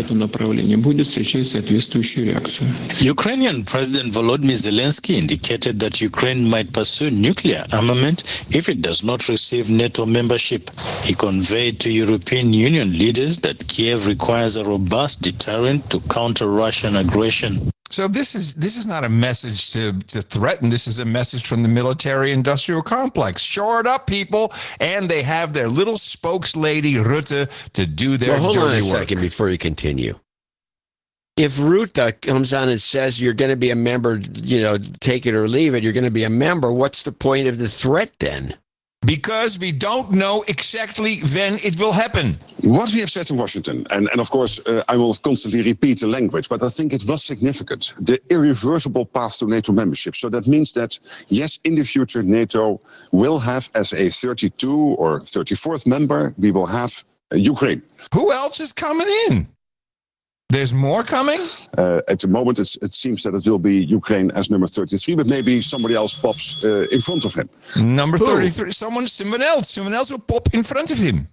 Ukrainian President Volodymyr Zelensky indicated that Ukraine might pursue nuclear armament if it does not receive NATO membership. He conveyed to European Union leaders that Kiev requires a robust deterrent to counter Russian aggression. So this is this is not a message to, to threaten. This is a message from the military-industrial complex. Shore it up, people, and they have their little spokeslady Rutte to do their Well, hold on dirty a work. second before you continue. If Rutte comes on and says you're going to be a member, you know, take it or leave it, you're going to be a member, what's the point of the threat then? Because we don't know exactly when it will happen. What we have said in Washington, and, and of course uh, I will constantly repeat the language, but I think it was significant, the irreversible path to NATO membership. So that means that, yes, in the future, NATO will have as a thirty-two or thirty-fourth member, we will have uh, Ukraine. Who else is coming in? There's more coming? Uh, at the moment, it's, it seems that it will be Ukraine as number thirty-three, but maybe somebody else pops uh, in front of him. Number Who? thirty-three. Someone, someone else. Someone else will pop in front of him.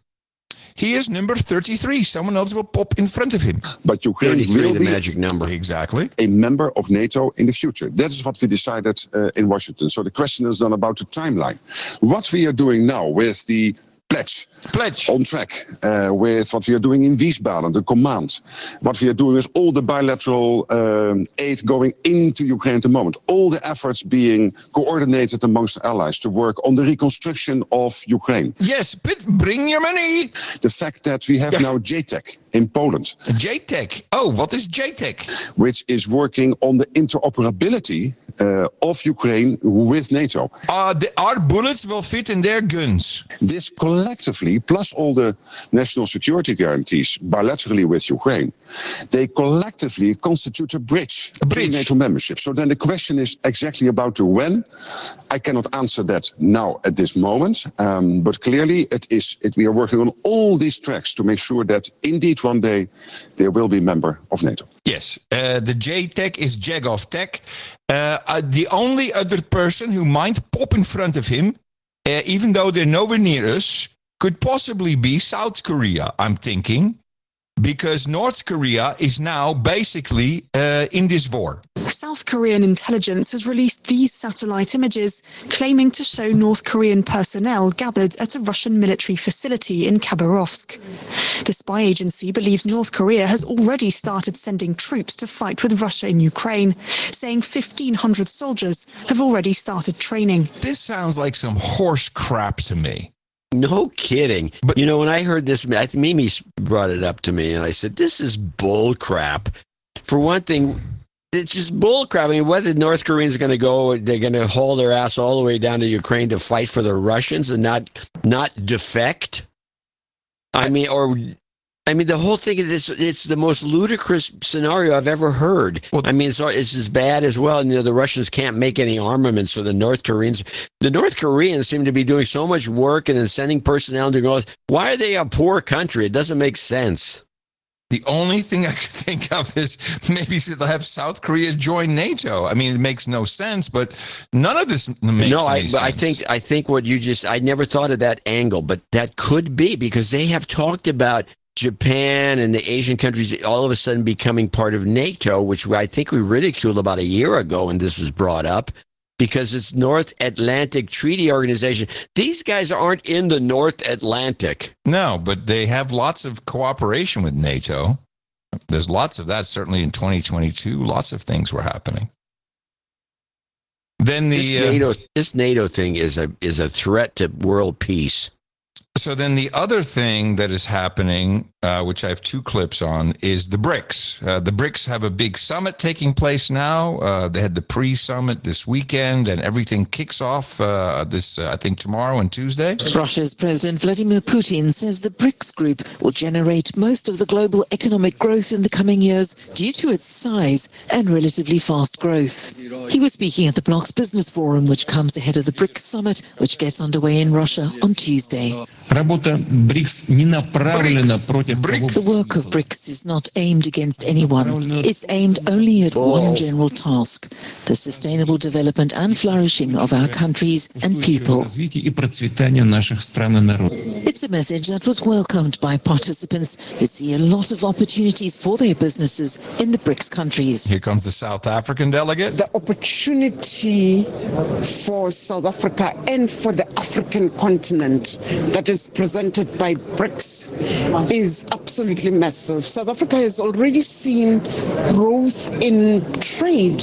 He is number thirty-three. Someone else will pop in front of him. But Ukraine will the be magic number. Exactly. a member of NATO in the future. That is what we decided uh, in Washington. So the question is then about the timeline. What we are doing now with the pledge, pledge. on track uh, with what we are doing in Wiesbaden, the command. What we are doing is all the bilateral um, aid going into Ukraine at the moment. All the efforts being coordinated amongst allies to work on the reconstruction of Ukraine. Yes, but bring your money. The fact that we have Yeah. now J TEC in Poland, J TEC. Oh, what is J TEC? which is working on the interoperability uh, of Ukraine with NATO. Uh, the, our bullets will fit in their guns. This collectively, plus all the national security guarantees bilaterally with Ukraine, they collectively constitute a bridge, A bridge. to NATO membership. So then the question is exactly about the when. I cannot answer that now at this moment, um, but clearly it is. It, we are working on all these tracks to make sure that indeed one day they will be member of NATO. Yes, uh, the J TEC is Jegov Tech. Uh, uh, the only other person who might pop in front of him, uh, even though they're nowhere near us, could possibly be South Korea, I'm thinking, because North Korea is now basically uh, in this war. South Korean intelligence has released these satellite images, claiming to show North Korean personnel gathered at a Russian military facility in Khabarovsk. The spy agency believes North Korea has already started sending troops to fight with Russia in Ukraine, saying fifteen hundred soldiers have already started training. This sounds like some horse crap to me. No kidding. But you know, when I heard this, I think Mimi brought it up to me, and I said, "This is bull crap." For one thing, it's just bull crap. I mean, what the North Koreans are going to go? They're going to haul their ass all the way down to Ukraine to fight for the Russians and not not defect. I mean, or I mean, the whole thing is it's it's the most ludicrous scenario I've ever heard. I mean, it's it's as bad as well. And you know, the Russians can't make any armaments, so the North Koreans, the North Koreans seem to be doing so much work and then sending personnel to go. Why are they a poor country? It doesn't make sense. The only thing I could think of is maybe they'll have South Korea join NATO. I mean, it makes no sense, but none of this makes no, I, any but I sense. think I think what you just I never thought of that angle, but that could be because they have talked about Japan and the Asian countries all of a sudden becoming part of NATO, which I think we ridiculed about a year ago when this was brought up. because it's North Atlantic Treaty Organization. These guys aren't in the North Atlantic. No, but they have lots of cooperation with NATO. There's lots of that, certainly in twenty twenty-two. Lots of things were happening. Then the this NATO, uh, this NATO thing is a is a threat to world peace. So then the other thing that is happening, uh, which I have two clips on, is the BRICS. Uh, the BRICS have a big summit taking place now. Uh, they had the pre-summit this weekend, and everything kicks off uh, this, uh, I think, tomorrow and Tuesday. Russia's President Vladimir Putin says the BRICS group will generate most of the global economic growth in the coming years due to its size and relatively fast growth. He was speaking at the Bloc's Business Forum, which comes ahead of the BRICS summit, which gets underway in Russia on Tuesday. Работа БРИКС не направлена против кого. The work of BRICS is not aimed against anyone. It's aimed only at one general task: the sustainable development and flourishing of our countries and people. Развитие и процветание наших стран и народов. It's a message that was welcomed by participants who see a lot of opportunities for their businesses in the BRICS countries. Here comes the South African delegate. The opportunity for South Africa and for the African continent that is presented by BRICS is absolutely massive. South Africa has already seen growth in trade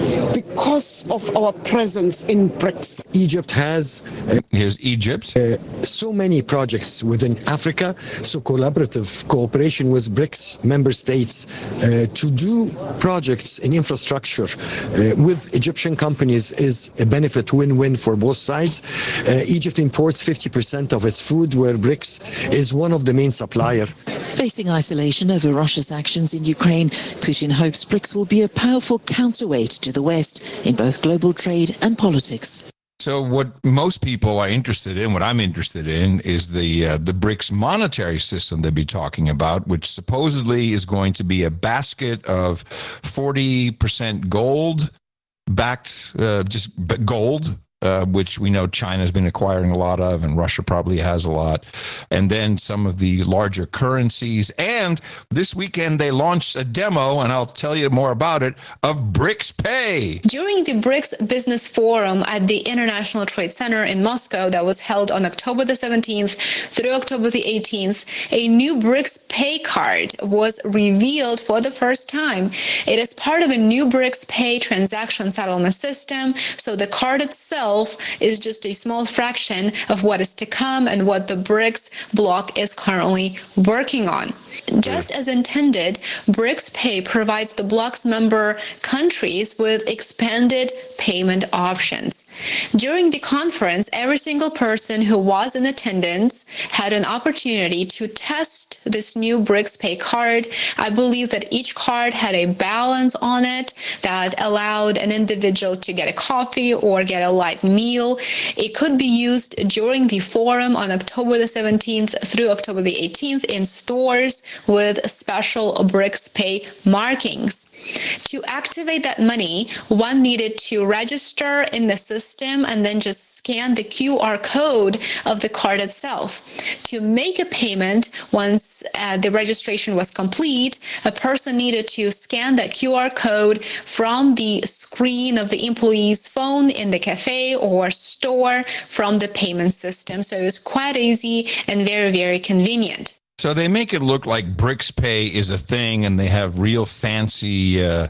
because of our presence in BRICS. Egypt has uh, here's Egypt uh, so many projects within Africa, so collaborative cooperation with BRICS member states uh, to do projects in infrastructure uh, with Egyptian companies is a benefit win-win for both sides. Uh, Egypt imports fifty percent of its food, where BRICS is one of the main suppliers. Facing isolation over Russia's actions in Ukraine, Putin hopes BRICS will be a powerful counterweight to the West in both global trade and politics. So what most people are interested in, what I'm interested in, is the uh, the BRICS monetary system they'll be talking about, which supposedly is going to be a basket of forty percent gold, backed, uh, just gold, Uh, which we know China's been acquiring a lot of, and Russia probably has a lot. And then some of the larger currencies. And this weekend they launched a demo, and I'll tell you more about it, of BRICS Pay. During the BRICS Business Forum at the International Trade Center in Moscow that was held on October the seventeenth through October the eighteenth, a new BRICS Pay card was revealed for the first time. It is part of a new BRICS Pay transaction settlement system, so the card itself is just a small fraction of what is to come and what the BRICS bloc is currently working on. Just as intended, BRICS Pay provides the bloc's member countries with expanded payment options. During the conference, every single person who was in attendance had an opportunity to test this new BRICS Pay card. I believe that each card had a balance on it that allowed an individual to get a coffee or get a light meal. It could be used during the forum on October the seventeenth through October the eighteenth in stores with special BRICS Pay markings. To activate that money, one needed to register in the system and then just scan the Q R code of the card itself. To make a payment, once uh, the registration was complete, a person needed to scan that Q R code from the screen of the employee's phone in the cafe or store from the payment system. So it was quite easy and very, very convenient. So they make it look like BRICS Pay is a thing, and they have real fancy uh,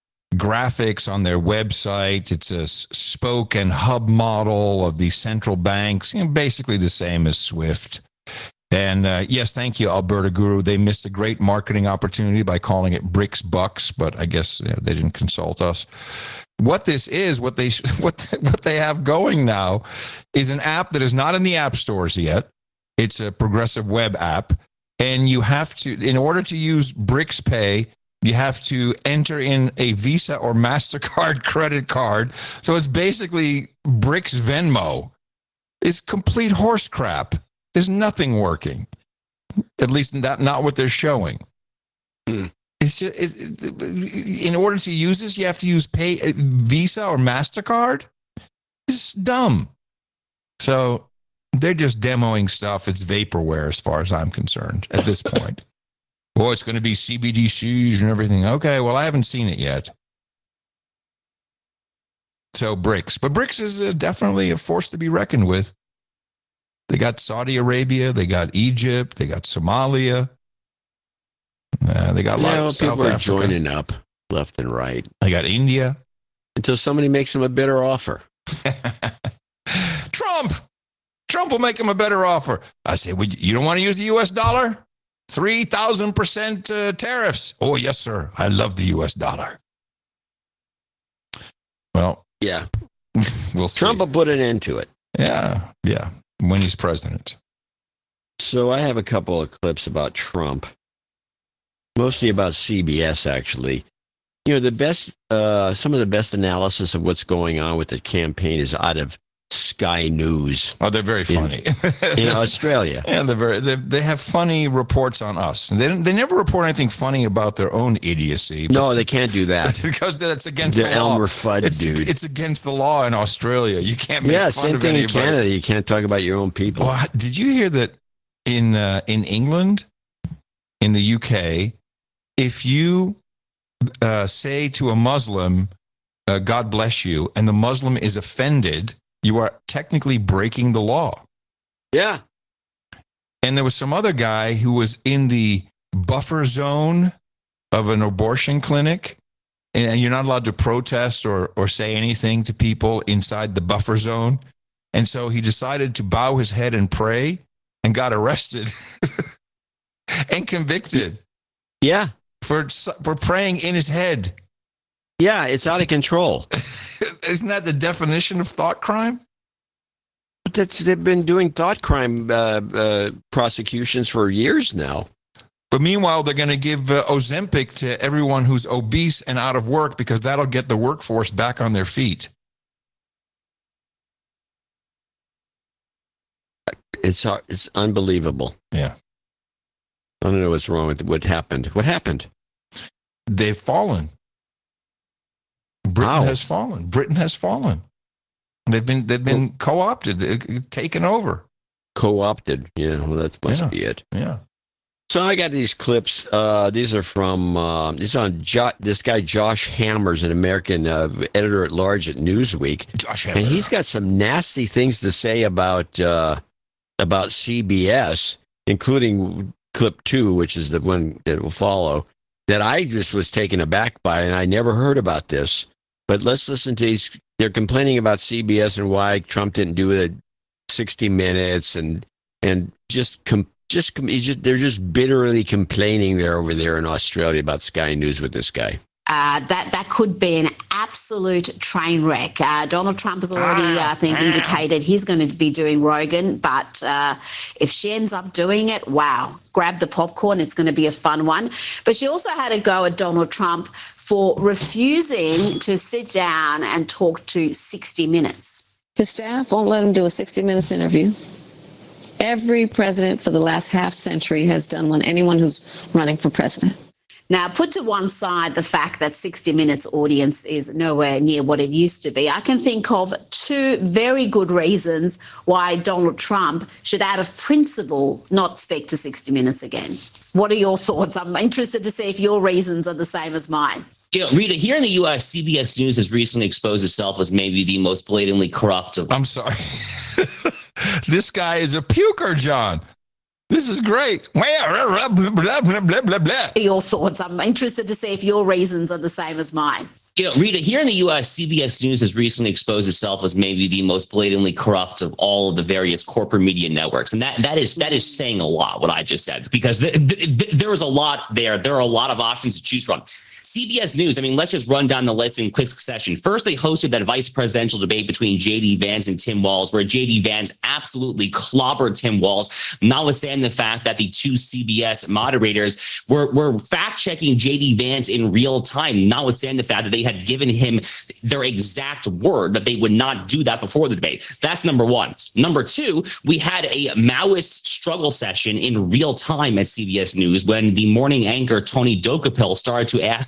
graphics on their website. It's a spoke and hub model of the central banks, you know, basically the same as SWIFT. And uh, yes, thank you, Alberta Guru. They missed a great marketing opportunity by calling it BRICS Bucks, but I guess you know, they didn't consult us. What this is, what they what what they have going now, is an app that is not in the app stores yet. It's a progressive web app. And you have to, in order to use BRICS Pay, you have to enter in a Visa or MasterCard credit card. So it's basically BRICS Venmo. It's complete horse crap. There's nothing working. At least not, not what they're showing. Hmm. It's just, it, it, in order to use this, you have to use pay uh, Visa or MasterCard. It's dumb. So they're just demoing stuff. It's vaporware as far as I'm concerned at this point. Oh, it's going to be C B D Cs and everything. Okay, well, I haven't seen it yet. So BRICS. But BRICS is uh, definitely a force to be reckoned with. They got Saudi Arabia. They got Egypt. They got Somalia. Uh, they got a lot yeah, well, of South people are Africa. joining up left and right. They got India. Until somebody makes them a better offer. Trump. Trump will make him a better offer. I say, well, you don't want to use the U S dollar? three thousand percent uh, tariffs. Oh, yes, sir. I love the U S dollar. Well, yeah. We'll see. Trump will put an end to it. Yeah, yeah, when he's president. So I have a couple of clips about Trump, mostly about C B S, actually. You know, the best, uh, some of the best analysis of what's going on with the campaign is out of Sky News. Oh, they're very funny. In, in Australia. Yeah, they're very, they, they have funny reports on us. They don't, they never report anything funny about their own idiocy. No, they can't do that. Because that's against the, the the law. Elmer Fudd it's, dude. It's against the law in Australia. You can't make yeah, fun same of thing anybody. in Canada. You can't talk about your own people. Well, did you hear that in uh, in England, in the U K, if you uh, say to a Muslim, uh, God bless you, and the Muslim is offended, you are technically breaking the law. Yeah. And there was some other guy who was in the buffer zone of an abortion clinic, and you're not allowed to protest or, or say anything to people inside the buffer zone. And so he decided to bow his head and pray and got arrested and convicted. Yeah. For, for praying in his head. Yeah, it's out of control. Isn't that the definition of thought crime? But that's, they've been doing thought crime uh, uh, prosecutions for years now. But meanwhile, they're going to give uh, Ozempic to everyone who's obese and out of work because that'll get the workforce back on their feet. It's it's unbelievable. Yeah. I don't know what's wrong with what happened. What happened? They've fallen. Britain How? has fallen. Britain has fallen. They've been they've been well, co-opted, they've taken over. Co-opted. Yeah, well, that must yeah. be it. Yeah. So I got these clips. Uh, these are from uh, this on jo- this guy Josh Hammers, an American uh, editor at large at Newsweek. Josh Hammer. And he's got some nasty things to say about uh, about C B S, including clip two, which is the one that will follow, that I just was taken aback by, and I never heard about this. But let's listen to these. They're complaining about C B S and why Trump didn't do the sixty minutes, and and just com- just, just they're just bitterly complaining there over there in Australia about Sky News with this guy. Uh, that that could be an absolute train wreck. Uh, Donald Trump has already, uh, I think, indicated he's going to be doing Rogan, but uh, if she ends up doing it, wow, grab the popcorn. It's going to be a fun one. But she also had a go at Donald Trump for refusing to sit down and talk to sixty minutes. His staff won't let him do a sixty minutes interview. Every president for the last half century has done one, anyone who's running for president. Now, put to one side the fact that sixty minutes audience is nowhere near what it used to be. I can think of two very good reasons why Donald Trump should, out of principle, not speak to sixty minutes again. What are your thoughts? I'm interested to see if your reasons are the same as mine. You know, Rita, here in the U S, C B S News has recently exposed itself as maybe the most blatantly corrupt of... I'm sorry. This guy is a puker, John. This is great. Blah, blah, blah, blah, blah. Your thoughts? I'm interested to see if your reasons are the same as mine. You know, Rita, here in the U S, C B S News has recently exposed itself as maybe the most blatantly corrupt of all of the various corporate media networks. And that that is that is saying a lot, what I just said, because th- th- th- there is a lot there. There are a lot of options to choose from. C B S News, I mean, let's just run down the list in quick succession. First, they hosted that vice presidential debate between J D Vance and Tim Walz, where J D Vance absolutely clobbered Tim Walz, notwithstanding the fact that the two C B S moderators were, were fact-checking J D Vance in real time, notwithstanding the fact that they had given him their exact word that they would not do that before the debate. That's number one. Number two, we had a Maoist struggle session in real time at C B S News when the morning anchor, Tony Dokapil, started to ask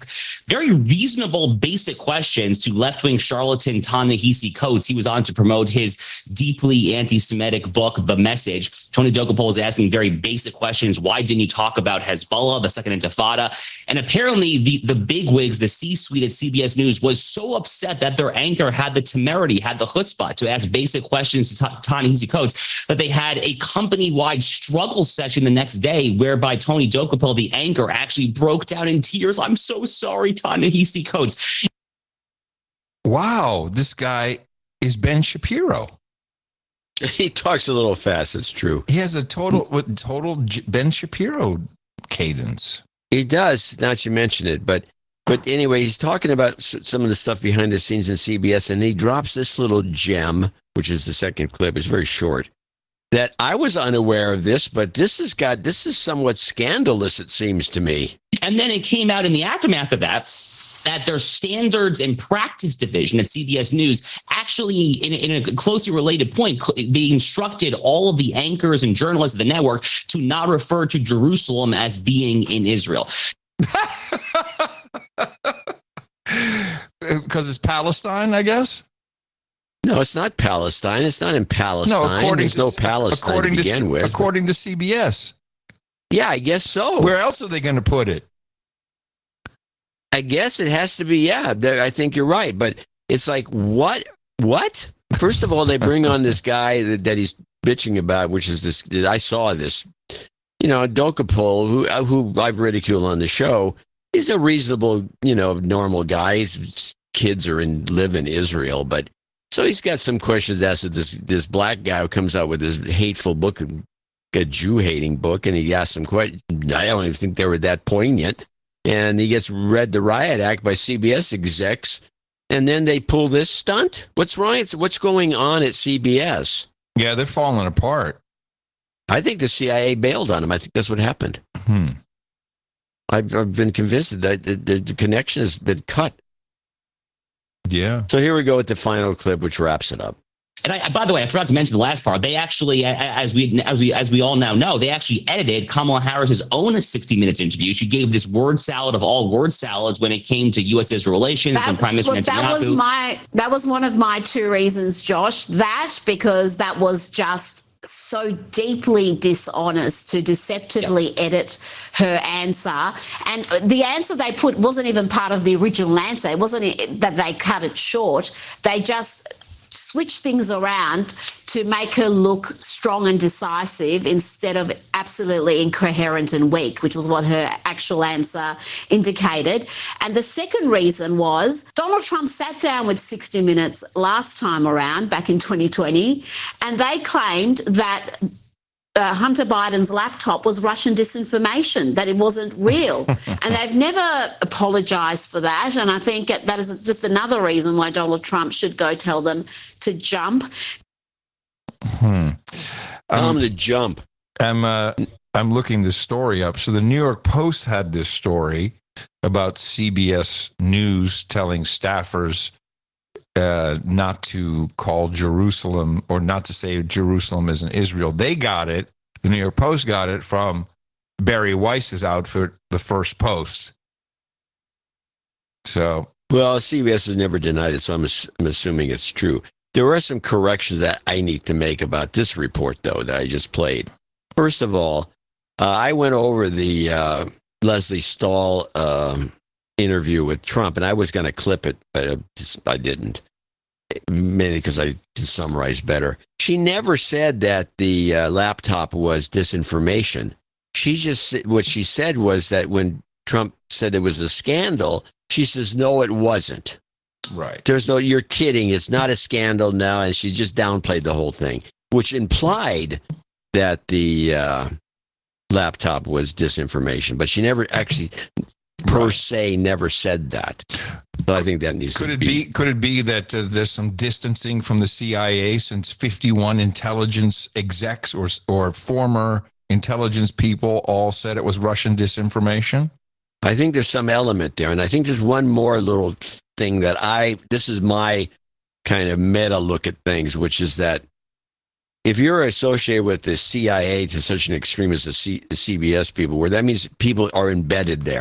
very reasonable, basic questions to left-wing charlatan Ta-Nehisi Coates. He was on to promote his deeply anti-Semitic book, The Message. Tony Dokapol is asking very basic questions. Why didn't you talk about Hezbollah, the Second Intifada? And apparently the, the bigwigs, the C-suite at C B S News was so upset that their anchor had the temerity, had the chutzpah to ask basic questions to Ta-Nehisi Coates that they had a company-wide struggle session the next day whereby Tony Dokapol, the anchor, actually broke down in tears. I'm so sorry, Ta-Nehisi Coates. Wow, this guy is Ben Shapiro. He talks a little fast, it's true. He has a total total Ben Shapiro cadence. He does, not to mention it, but but anyway, he's talking about some of the stuff behind the scenes in C B S, and he drops this little gem, which is the second clip. It's very short. That I was unaware of this, but this has got this is somewhat scandalous, it seems to me. And then it came out in the aftermath of that that their standards and practice division at C B S News actually, in, in a closely related point, they instructed all of the anchors and journalists of the network to not refer to Jerusalem as being in Israel. Because it's Palestine, I guess? No, it's not Palestine. It's not in Palestine. No, according There's to, no Palestine according to begin to, with. According to C B S. Yeah, I guess so. Where else are they going to put it? I guess it has to be, yeah, I think you're right. But it's like, what? What? First of all, they bring on this guy that, that he's bitching about, which is this, I saw this, you know, Dokapol, who, who I've ridiculed on the show. He's a reasonable, you know, normal guy. His kids are in, live in Israel, but so he's got some questions asked to this, this black guy who comes out with this hateful book, a Jew-hating book, and he asks some questions. I don't even think they were that poignant. And he gets read the Riot Act by C B S execs, and then they pull this stunt? What's wrong? What's going on at C B S? Yeah, they're falling apart. I think the C I A bailed on him. I think that's what happened. Hmm. I've, I've been convinced that the, the, the connection has been cut. Yeah. So here we go with the final clip, which wraps it up. And I, by the way, I forgot to mention the last part. They actually, as we as we as we all now know, they actually edited Kamala Harris's own sixty minutes interview. She gave this word salad of all word salads when it came to U S Israel relations that, and Prime Minister well, Netanyahu. That was my that was one of my two reasons, Josh. That because that was just so deeply dishonest to deceptively yep. edit her answer. And the answer they put wasn't even part of the original answer. It wasn't that they cut it short. They just switch things around to make her look strong and decisive instead of absolutely incoherent and weak, which was what her actual answer indicated. And the second reason was Donald Trump sat down with sixty minutes last time around, back in twenty twenty, and they claimed that Uh, Hunter Biden's laptop was Russian disinformation, that it wasn't real. And they've never apologized for that. And I think that is just another reason why Donald Trump should go tell them to jump. Hmm. Tell them to jump. I'm, uh, I'm looking this story up. So the New York Post had this story about C B S News telling staffers Uh, not to call Jerusalem or not to say Jerusalem is in Israel. They got it. The New York Post got it from Barry Weiss's outfit, The First Post. So, well, C B S has never denied it, so I'm, ass- I'm assuming it's true. There are some corrections that I need to make about this report, though, that I just played. First of all, uh, I went over the uh, Leslie Stahl um, interview with Trump, and I was going to clip it, but I didn't, mainly because I can summarize better. She never said that the uh, laptop was disinformation. She just, what she said was that when Trump said it was a scandal, she says, no, it wasn't. Right. There's no, you're kidding. It's not a scandal now. And she just downplayed the whole thing, which implied that the uh, laptop was disinformation. But she never actually, per se, never said that. So I think that needs could to it be. be. Could it be that uh, there's some distancing from the C I A since fifty-one intelligence execs or or former intelligence people all said it was Russian disinformation? I think there's some element there. And I think there's one more little thing that I, this is my kind of meta look at things, which is that if you're associated with the C I A to such an extreme as the, C, the C B S people, where that means people are embedded there.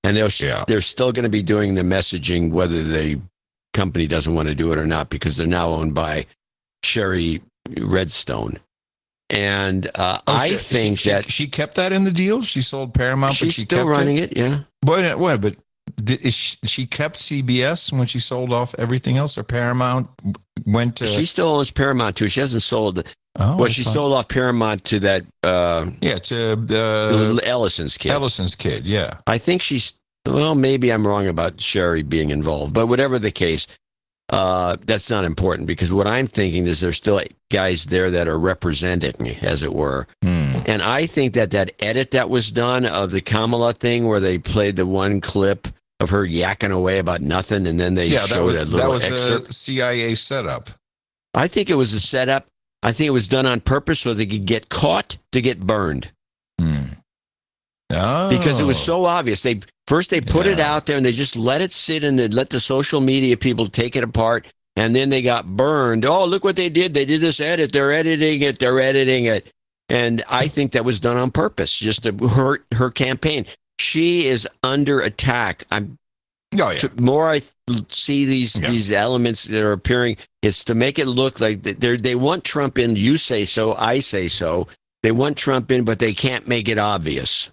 And they'll, yeah. they're still going to be doing the messaging, whether the company doesn't want to do it or not, because they're now owned by Sherry Redstone. And uh, oh, I she, think she, that... She, she kept that in the deal? She sold Paramount, she's but she still kept running it, it yeah. But, wait, but did, is she, she kept C B S when she sold off everything else, or Paramount went to... She still owns Paramount, too. She hasn't sold... Oh, well, she fine. sold off Paramount to that... Uh, yeah, to uh, Ellison's kid. Ellison's kid, yeah. I think she's... Well, maybe I'm wrong about Sherry being involved, but whatever the case, uh, that's not important, because what I'm thinking is there's still guys there that are representing, as it were. Hmm. And I think that that edit that was done of the Kamala thing, where they played the one clip of her yakking away about nothing, and then they yeah, showed that was, a little that was excerpt. a C I A setup. I think it was a setup. I think it was done on purpose so they could get caught to get burned. Hmm. Oh. Because it was so obvious. They first they put Yeah. it out there and they just let it sit and they let the social media people take it apart, and then they got burned. Oh, look what they did. They did this edit. They're editing it. They're editing it. And I think that was done on purpose, just to hurt her campaign. She is under attack. I'm Oh, yeah. The more I see these Yeah. these elements that are appearing, it's to make it look like they they want Trump in. You say so, I say so. They want Trump in, but they can't make it obvious.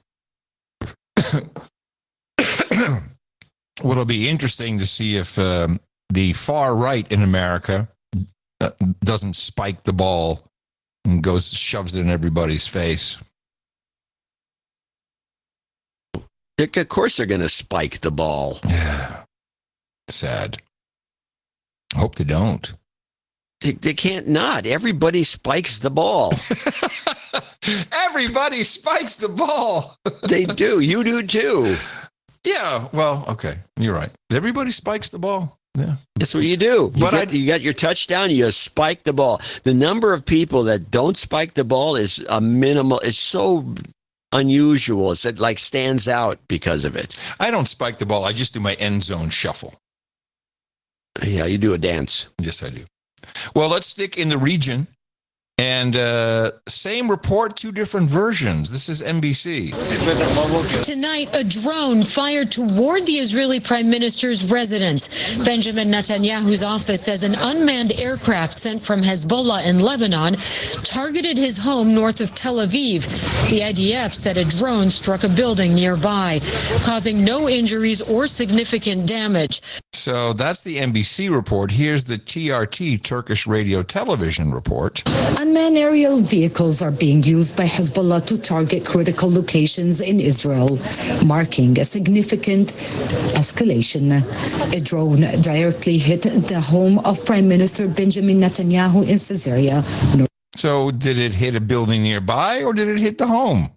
Well, it'll be interesting to see if um, the far right in America uh, doesn't spike the ball and goes shoves it in everybody's face. Of course, they're going to spike the ball. Yeah, sad. Hope they don't. They, they can't not. Everybody spikes the ball. Everybody spikes the ball. They do. You do too. Yeah. Well, okay. You're right. Everybody spikes the ball. Yeah. That's what you do. You, But get, I- you got your touchdown, you spike the ball. The number of people that don't spike the ball is a minimal. It's so unusual. It's, it like stands out because of it. I don't spike the ball. I just do my end zone shuffle. Yeah, you do a dance. Yes, I do. Well, let's stick in the region. And uh, same report, two different versions. This is N B C. Tonight, a drone fired toward the Israeli prime minister's residence. Benjamin Netanyahu's office says an unmanned aircraft sent from Hezbollah in Lebanon targeted his home north of Tel Aviv. The I D F said a drone struck a building nearby, causing no injuries or significant damage. So that's the N B C report. Here's the T R T, Turkish Radio Television report. Unmanned aerial vehicles are being used by Hezbollah to target critical locations in Israel, marking a significant escalation. A drone directly hit the home of Prime Minister Benjamin Netanyahu in Caesarea. So did it hit a building nearby or did it hit the home?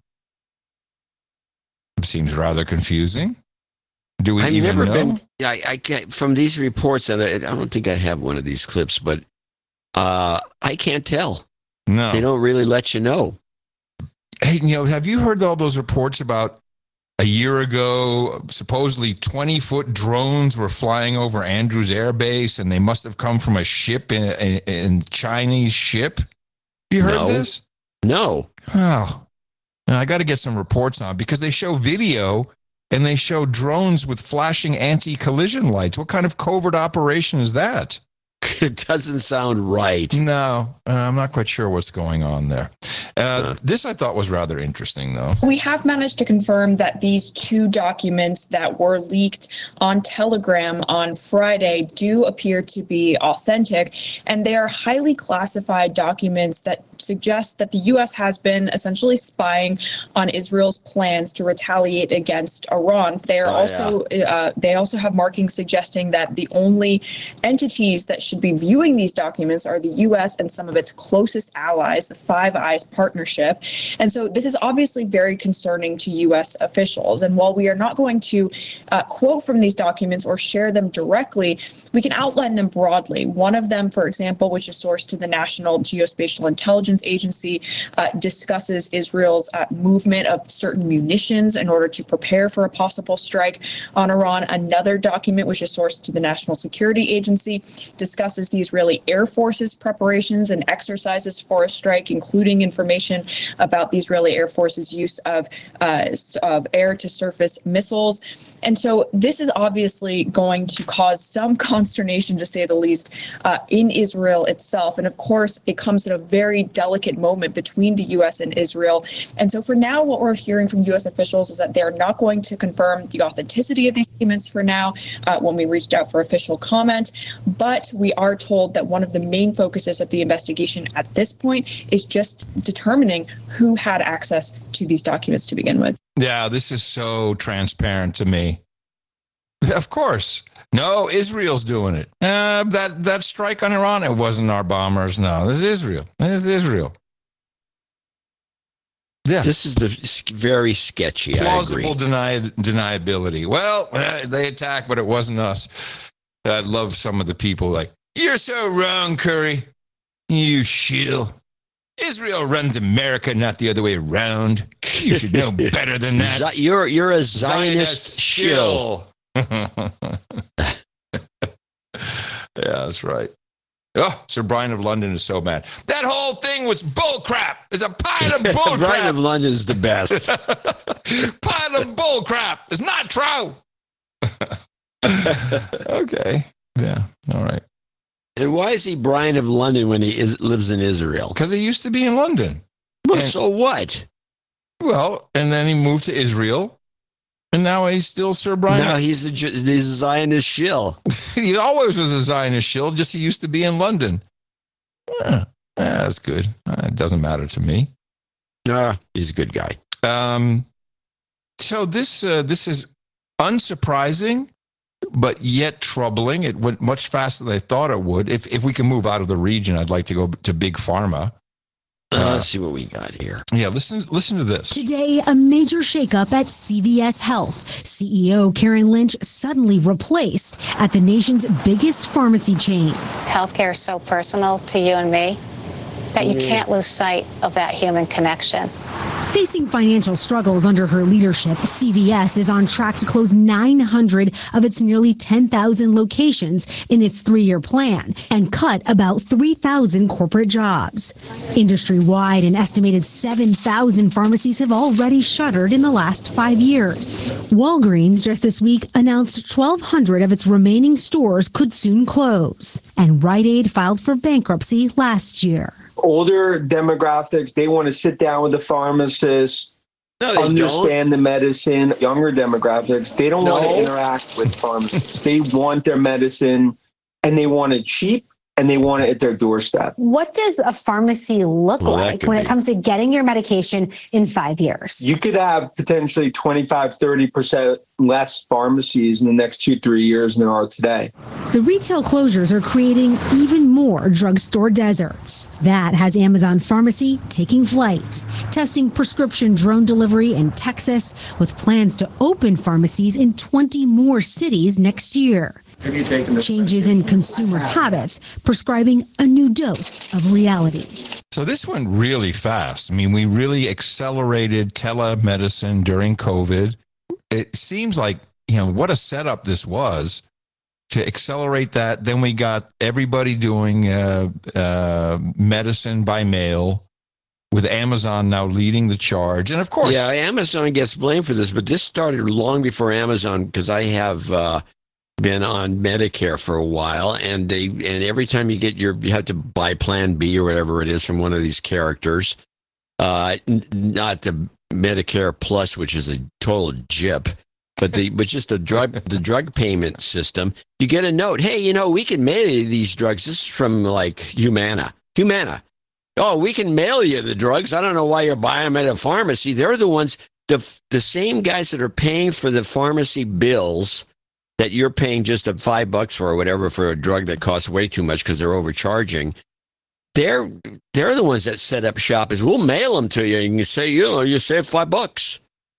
Seems rather confusing. Do we I've even never know? been. I, I can't, from these reports, and I, I don't think I have one of these clips, but uh, I can't tell. No. They don't really let you know. Hey, you know, have you heard all those reports about a year ago, supposedly twenty-foot drones were flying over Andrews Air Base, and they must have come from a ship, in a, in Chinese ship? You heard No. this? No. Oh, now I got to get some reports on, because they show video and they show drones with flashing anti-collision lights. What kind of covert operation is that? It doesn't sound right. No, uh, I'm not quite sure what's going on there. Uh, this I thought was rather interesting, though. We have managed to confirm that these two documents that were leaked on Telegram on Friday do appear to be authentic, and they are highly classified documents that suggest that the U S has been essentially spying on Israel's plans to retaliate against Iran. They are Oh, also uh, they also have markings suggesting that the only entities that should be viewing these documents are the U S and some of its closest allies, the Five Eyes Partnership. And so this is obviously very concerning to U S officials. And while we are not going to uh, quote from these documents or share them directly, we can outline them broadly. One of them, for example, which is sourced to the National Geospatial Intelligence intelligence agency uh, discusses Israel's uh, movement of certain munitions in order to prepare for a possible strike on Iran. Another document, which is sourced to the National Security Agency, discusses the Israeli Air Force's preparations and exercises for a strike, including information about the Israeli Air Force's use of, uh, of air-to-surface missiles. And so this is obviously going to cause some consternation, to say the least, uh, in Israel itself. And of course, it comes at a very delicate moment between the U S and Israel. And so for now, what we're hearing from U S officials is that they're not going to confirm the authenticity of these statements for now uh, when we reached out for official comment. But we are told that one of the main focuses of the investigation at this point is just determining who had access to these documents to begin with. Yeah, this is so transparent to me. Of course. No, Israel's doing it. Uh, that, that strike on Iran, it wasn't our bombers. No, this is Israel. This is Israel. Yeah. This is the very sketchy. Plausible I agree. deny, deniability. Well, uh, they attacked, but it wasn't us. I love some of the people like, you're so wrong, Curry. You shill. Israel runs America, not the other way around. You should know better than that. Z- you're you're a Zionist, Zionist shill. Yeah, that's right. Oh, Sir Brian of London is so mad. That whole thing was bullcrap. It's a pile of bullcrap. Brian of London is the best. Pile of bullcrap. It's not true. Okay. Yeah. All right. And why is he Brian of London when he is, lives in Israel? Because he used to be in London. Well, and, so what? Well, and then he moved to Israel, and now he's still Sir Brian. Now he's a, he's a Zionist shill. He always was a Zionist shill, just he used to be in London. Yeah, that's good. Uh, it doesn't matter to me. Nah, he's a good guy. Um, so this uh, this is unsurprising, but yet troubling. It went much faster than I thought it would. If if we can move out of the region, I'd like to go to Big Pharma. Uh, let's see what we got here. Yeah, listen listen to this. Today, a major shakeup at C V S Health. C E O Karen Lynch suddenly replaced at the nation's biggest pharmacy chain. Healthcare is so personal to you and me that you can't lose sight of that human connection. Facing financial struggles under her leadership, C V S is on track to close nine hundred of its nearly ten thousand locations in its three-year plan and cut about three thousand corporate jobs. Industry-wide, an estimated seven thousand pharmacies have already shuttered in the last five years. Walgreens just this week announced twelve hundred of its remaining stores could soon close, and Rite Aid filed for bankruptcy last year. Older demographics, they want to sit down with the pharmacist, no, understand don't. the medicine. Younger demographics, they don't no. want to interact with pharmacists. They want their medicine, and they want it cheap, and they want it at their doorstep. What does a pharmacy look Well, like when be. it comes to getting your medication in five years? You could have potentially twenty-five, thirty percent less pharmacies in the next two, three years than there are today. The retail closures are creating even more drugstore deserts. That has Amazon Pharmacy taking flight, testing prescription drone delivery in Texas with plans to open pharmacies in twenty more cities next year. Changes in consumer habits, prescribing a new dose of reality. So this went really fast. I mean, we really accelerated telemedicine during COVID. It seems like, you know, what a setup this was to accelerate that. Then we got everybody doing uh, uh, medicine by mail, with Amazon now leading the charge. And of course... Yeah, Amazon gets blamed for this, but this started long before Amazon, because I have... Uh, been on Medicare for a while, and they and every time you get your you have to buy Plan B or whatever it is from one of these characters, uh, n- not the Medicare Plus, which is a total jip, but the but just the drug the drug payment system. You get a note, hey, you know, we can mail you these drugs. This is from like Humana, Humana. Oh, we can mail you the drugs. I don't know why you're buying them at a pharmacy. They're the ones, the the same guys that are paying for the pharmacy bills that you're paying just a five bucks for or whatever for a drug that costs way too much because they're overcharging. They're they're the ones that set up shop. Is we'll mail them to you and you say, you know, you save five bucks.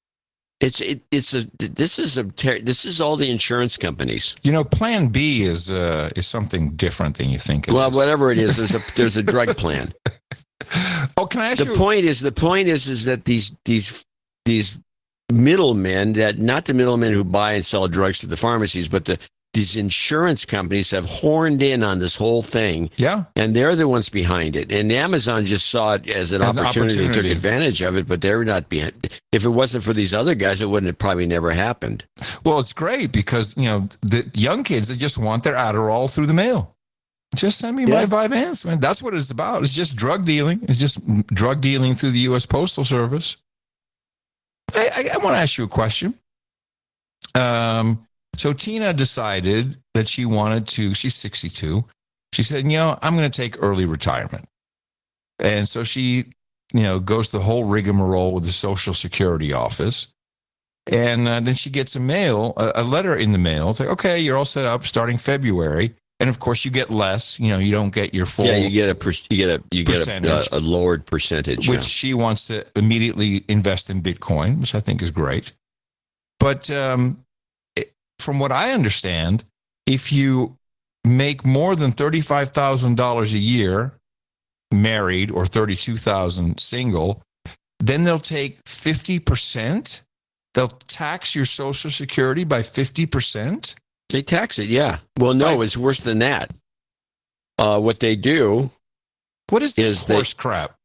It's it, it's a this is a this is all the insurance companies. You know, Plan B is uh, is something different than you think it well, is. whatever it is, there's a there's a drug plan. Well, can I ask the you? point is the point is is that these these these middlemen, that not the middlemen who buy and sell drugs to the pharmacies, but the these insurance companies have horned in on this whole thing. Yeah. And they're the ones behind it. And Amazon just saw it as an As an opportunity, and opportunity. took advantage of it, but they're not behind. If it wasn't for these other guys, it wouldn't have probably never happened. Well, it's great because, you know, the young kids, they just want their Adderall through the mail. Just send me Yeah. my Vyvanse, man. That's what it's about. It's just drug dealing. It's just drug dealing through the U S Postal Service. I, I, I want to ask you a question. Um, so Tina decided that she wanted to, she's sixty-two. She said, you know, I'm going to take early retirement. And so she, you know, goes the whole rigmarole with the Social Security office. And uh, then she gets a mail, a, a letter in the mail. It's like, okay, you're all set up starting February. And of course, you get less. You know, you don't get your full. Yeah, you get a per, you get a you get Percentage. a, a lowered percentage, which yeah. she wants to immediately invest in Bitcoin, which I think is great. But um, it, from what I understand, if you make more than thirty-five thousand dollars a year, married, or thirty-two thousand dollars single, then they'll take fifty percent. They'll tax your Social Security by fifty percent. They tax it, yeah. Well, no, it's worse than that. Uh, what they do. What is this is they- horse crap?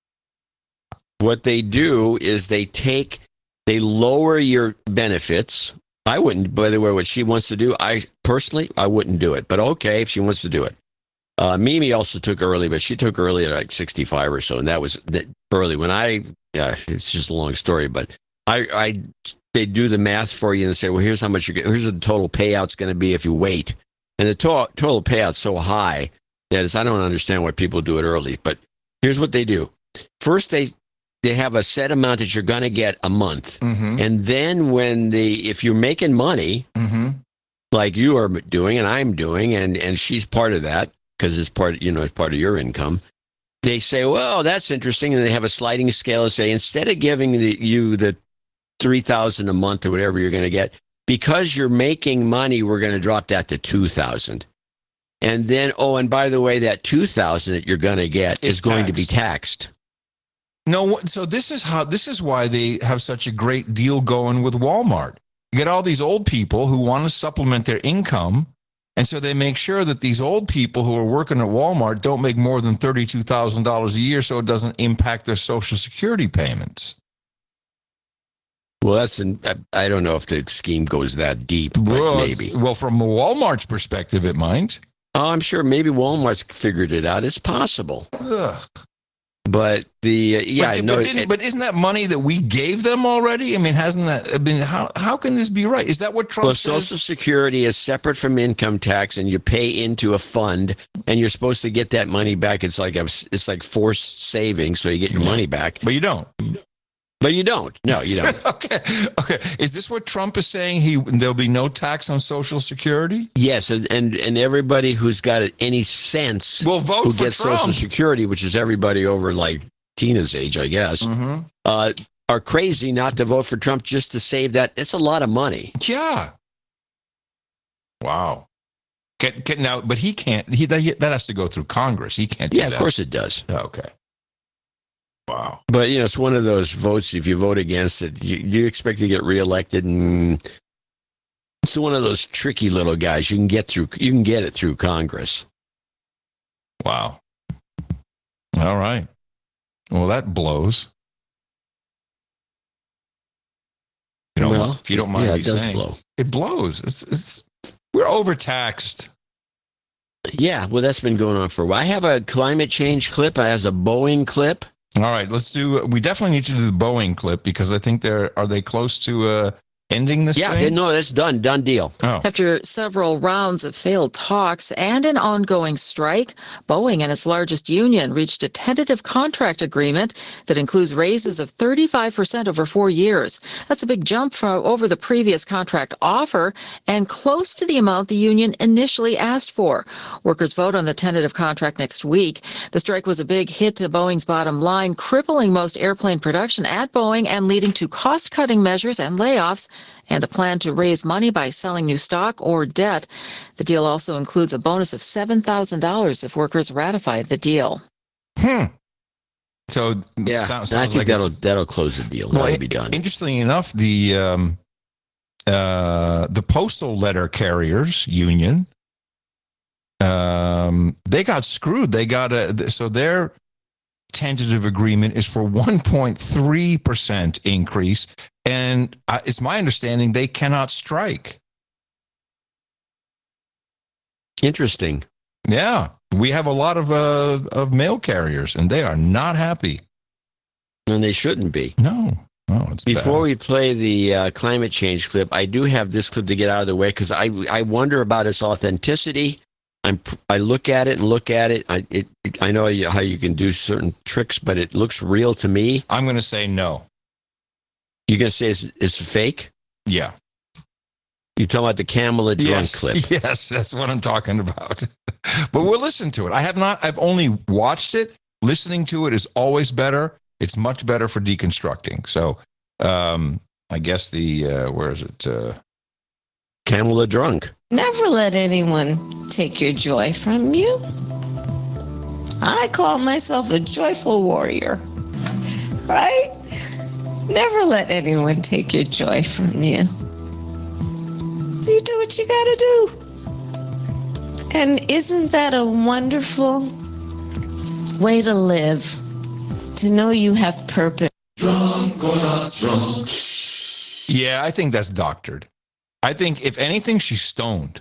What they do is they take, they lower your benefits. I wouldn't, by the way, what she wants to do, I personally, I wouldn't do it. But okay, if she wants to do it. Uh, Mimi also took early, but she took early at like sixty-five or so. And that was that early. When I, yeah, it's just a long story, but I, I, they do the math for you and say, well, here's how much you get. Here's what the total payout's going to be if you wait. And the to- total payout's so high that it's, I don't understand why people do it early. But here's what they do. First, they they have a set amount that you're going to get a month. Mm-hmm. And then when the, if you're making money, Mm-hmm. like you are doing and I'm doing, and, and she's part of that because it's part, you know, it's part of your income. They say, well, that's interesting. And they have a sliding scale and say, instead of giving the, you the three thousand a month or whatever you're going to get, because you're making money, we're going to drop that to two thousand. And then, oh, and by the way, that two thousand that you're going to get Is is going to be taxed. taxed. No, so this is how this is why they have such a great deal going with Walmart. You get all these old people who want to supplement their income, and so they make sure that these old people who are working at Walmart don't make more than thirty-two thousand dollars a year, so it doesn't impact their Social Security payments. Well, that's an, I don't know if the scheme goes that deep, but Well, maybe. Well, from Walmart's perspective, it might. Oh, I'm sure maybe Walmart's figured it out. It's possible. Ugh. But the, uh, yeah, but, no, but, didn't- it- but isn't that money that we gave them already? I mean, hasn't that? I mean, how how can this be right? Is that what Trump well, says? Social Security is separate from income tax, and you pay into a fund, and you're supposed to get that money back. It's like a, it's like forced savings, so you get your Yeah. money back. But you don't. But you don't. No, you don't. Okay. Okay. Is this what Trump is saying? He there'll be no tax on Social Security? Yes, and and, and everybody who's got any sense Will vote who for gets Trump. Social Security, which is everybody over like Tina's age, I guess, Mm-hmm. uh, are crazy not to vote for Trump just to save that. It's a lot of money. Yeah. Wow. Can, can, now, but he can't. He that, that has to go through Congress. He can't. Do Yeah, that. of course it does. Okay. Wow. But, you know, it's one of those votes, if you vote against it, you, you expect to get reelected. And it's one of those tricky little guys. You can get through, you can get it through Congress. Wow. All right. Well, that blows. You know, Well, if you don't mind yeah, me it does saying, blow. it blows. It's it's we're overtaxed. Yeah, well, that's been going on for a while. I have a climate change clip. I have a Boeing clip. All right, let's do. We definitely need to do the Boeing clip because I think they're are they close to uh, ending this Yeah, thing? no, that's done. Done deal. Oh. After several rounds of failed talks and an ongoing strike, Boeing and its largest union reached a tentative contract agreement that includes raises of thirty-five percent over four years. That's a big jump from over the previous contract offer and close to the amount the union initially asked for. Workers vote on the tentative contract next week. The strike was a big hit to Boeing's bottom line, crippling most airplane production at Boeing and leading to cost-cutting measures and layoffs, and a plan to raise money by selling new stock or debt. The deal also includes a bonus of seven thousand dollars if workers ratify the deal. Hmm. So Yeah, sounds, and I sounds think like that'll it's- that'll close the deal. Well, That'll be done. Interestingly enough, the um, uh, the postal letter carriers union, um, they got screwed. They got a so their tentative agreement is for one point three percent increase, and uh, it's my understanding they cannot strike. Interesting. Yeah, we have a lot of uh, of mail carriers, and they are not happy. And they shouldn't be. No, no. It's Before bad. we play the uh, climate change clip, I do have this clip to get out of the way because I I wonder about its authenticity. I'm I look at it and look at it. I it, I know how you can do certain tricks, but it looks real to me. I'm going to say no. You're going to say it's, it's fake? Yeah. You're talking about the Kamala drunk Yes, clip. yes, that's what I'm talking about. But we'll listen to it. I have not. I've only watched it. Listening to it is always better. It's much better for deconstructing. So, um, I guess the uh, where is it? Uh, Kamala drunk. Never let anyone take your joy from you. I call myself a joyful warrior, right? Never let anyone take your joy from you. So you do what you gotta do. And isn't that a wonderful way to live? To know you have purpose. drunk or not drunk? Yeah, I think that's doctored. I think if anything, she's stoned.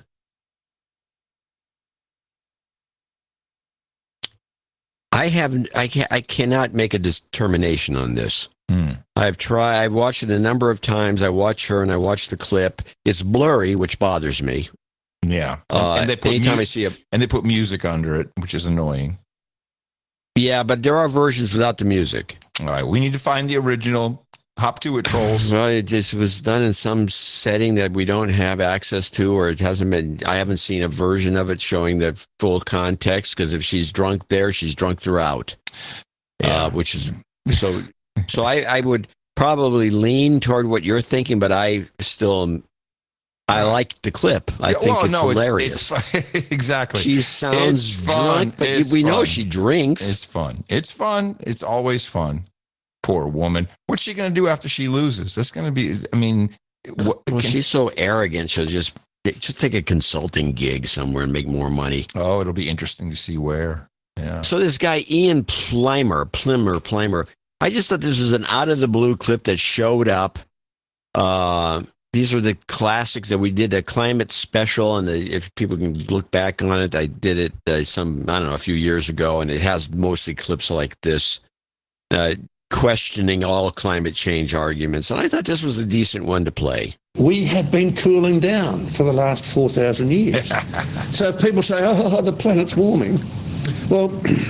I haven't. I can I cannot make a determination on this. Hmm. I've tried. I've watched it a number of times. I watch her and I watch the clip. It's blurry, which bothers me. Yeah, Uh, and they put anytime mu- I see a and they put music under it, which is annoying. yeah, but there are versions without the music. All right, we need to find the original. Hop to it, trolls. Well, it just was done in some setting that we don't have access to, or it hasn't been. I haven't seen a version of it showing the full context. Because if she's drunk there, she's drunk throughout. Yeah. Uh, which is so. So I, I would probably lean toward what you're thinking, but I still, am- I like the clip. I Yeah, think well, it's no, hilarious. It's, it's exactly. She sounds It's fun. drunk, but It's we know fun. she drinks. It's fun. It's fun. It's always fun. Poor woman. What's she going to do after she loses? That's going to be. I mean, what, Well, can- she's so arrogant. She'll just just take a consulting gig somewhere and make more money. oh, it'll be interesting to see where. Yeah. So this guy Ian Plimer, Plimmer, Plimer. I just thought this was an out of the blue clip that showed up. Uh, these are the classics that we did a climate special, and the, if people can look back on it, I did it uh, some I don't know a few years ago, and it has mostly clips like this, uh, questioning all climate change arguments. And I thought this was a decent one to play. We have been cooling down for the last four thousand years. So if people say, oh, the planet's warming, well,